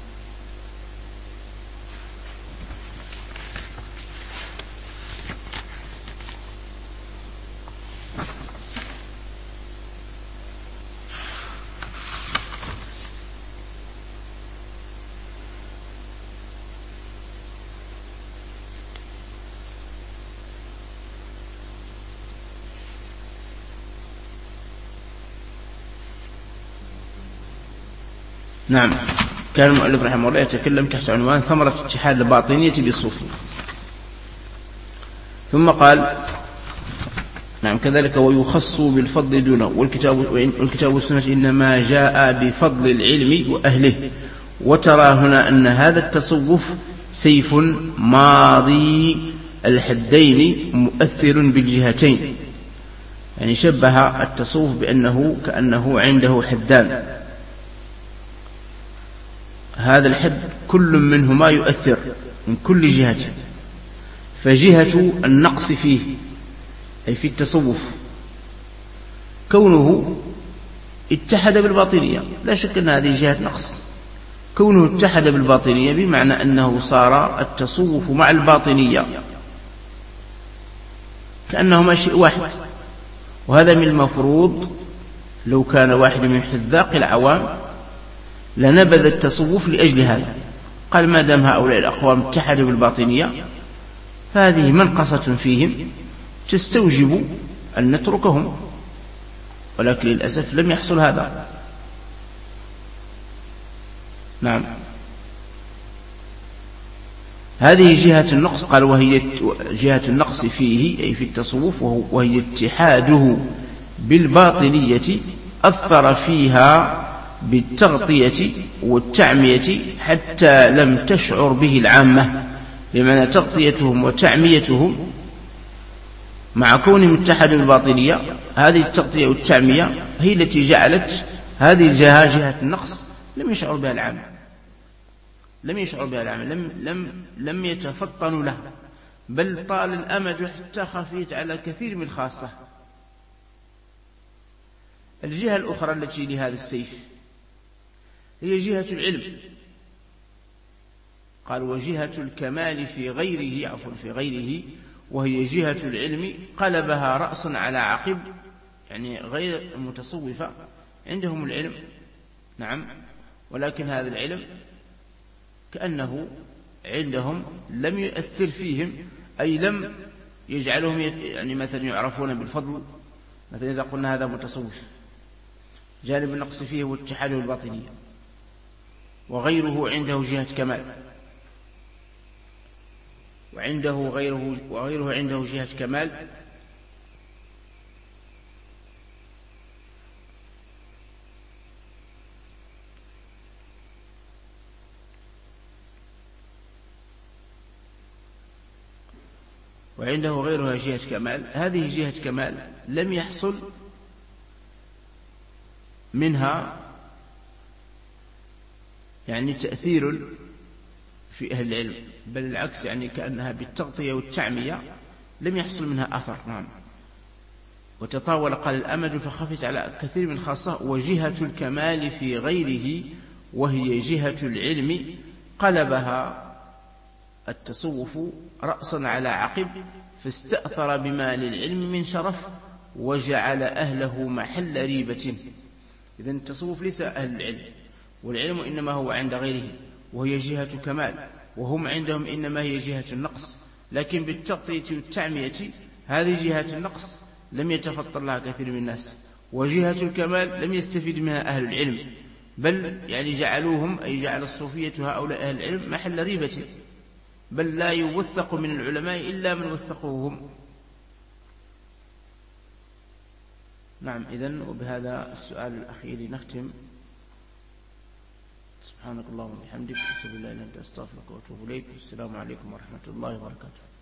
نعم، كان المؤلف رحمه الله يتكلم تحت عنوان ثمرة اتحاد الباطنية بالصوفية، ثم قال نعم كذلك ويخص بالفضل دونه، والكتاب والسنة إنما جاء بفضل العلم وأهله. وترى هنا أن هذا التصوف سيف ماضي الحدين مؤثر بالجهتين، شبه التصوف بأنه كأنه عنده حدان، هذا الحد كل منهما يؤثر من كل جهة، فجهة النقص فيه أي في التصوف كونه اتحد بالباطنية، لا شك أن هذه جهة نقص، كونه اتحد بالباطنية بمعنى أنه صار التصوف مع الباطنية كأنهما شيء واحد. وهذا من المفروض لو كان واحد من حذاق العوام لنبذ التصوف لأجل هذا، قال ما دام هؤلاء الأقوام اتحدوا بالباطنية فهذه منقصة فيهم تستوجب أن نتركهم، ولكن للأسف لم يحصل هذا. نعم، هذه جهة النقص. قال وهي جهة النقص فيه أي في التصوف، وهي اتحاده بالباطنية أثر فيها بالتغطية والتعمية حتى لم تشعر به العامة، بمعنى تغطيتهم وتعميتهم مع كونهم اتحدوا بالباطنية، هذه التغطية والتعمية هي التي جعلت هذه الجهة جهة النقص لم يشعر بها العامة، لم يشعر بها العامة، لم يتفطنوا لها، بل طال الأمد حتى خفيت على كثير من الخاصة. الجهة الأخرى التي لهذا السيف هي جهة العلم. قال وجهة الكمال في غيره، عفوا في غيره، وهي جهة العلم قلبها رأسا على عقب، يعني غير المتصوفة عندهم العلم نعم، ولكن هذا العلم كأنه عندهم لم يؤثر فيهم، أي لم يجعلهم يعني مثلا يعرفون بالفضل. مثلا إذا قلنا هذا متصوف، جانب النقص فيه واتحاده الباطنية، وغيره عنده جهة كمال، وغيره عنده جهة كمال، وعنده غيرها جهة كمال. هذه جهة كمال لم يحصل منها يعني تأثير في أهل العلم، بل العكس، يعني كأنها بالتغطية والتعمية لم يحصل منها أثر. نعم، وتطاول قال الأمد فخفت على كثير من الخاصة. وجهة الكمال في غيره وهي جهة العلم قلبها التصوف رأسا على عقب، فاستأثر بما للعلم من شرف وجعل أهله محل ريبة. إذن التصوف ليس أهل العلم، والعلم إنما هو عند غيره، وهي جهة كمال، وهم عندهم إنما هي جهة النقص. لكن بالتغطية والتعمية هذه جهة النقص لم يتفطر لها كثير من الناس، وجهة الكمال لم يستفيد منها أهل العلم، بل يعني جعلوهم، أي جعل الصوفية هؤلاء أهل العلم محل ريبة، بل لا يوثق من العلماء إلا من وثقوهم. نعم، إذن وبهذا السؤال الأخير نختم. سبحانك اللهم وبحمدك، أشهد أن لا إله إلا أنت، أستغفرك وأتوب إليك. والسلام عليكم ورحمة الله وبركاته.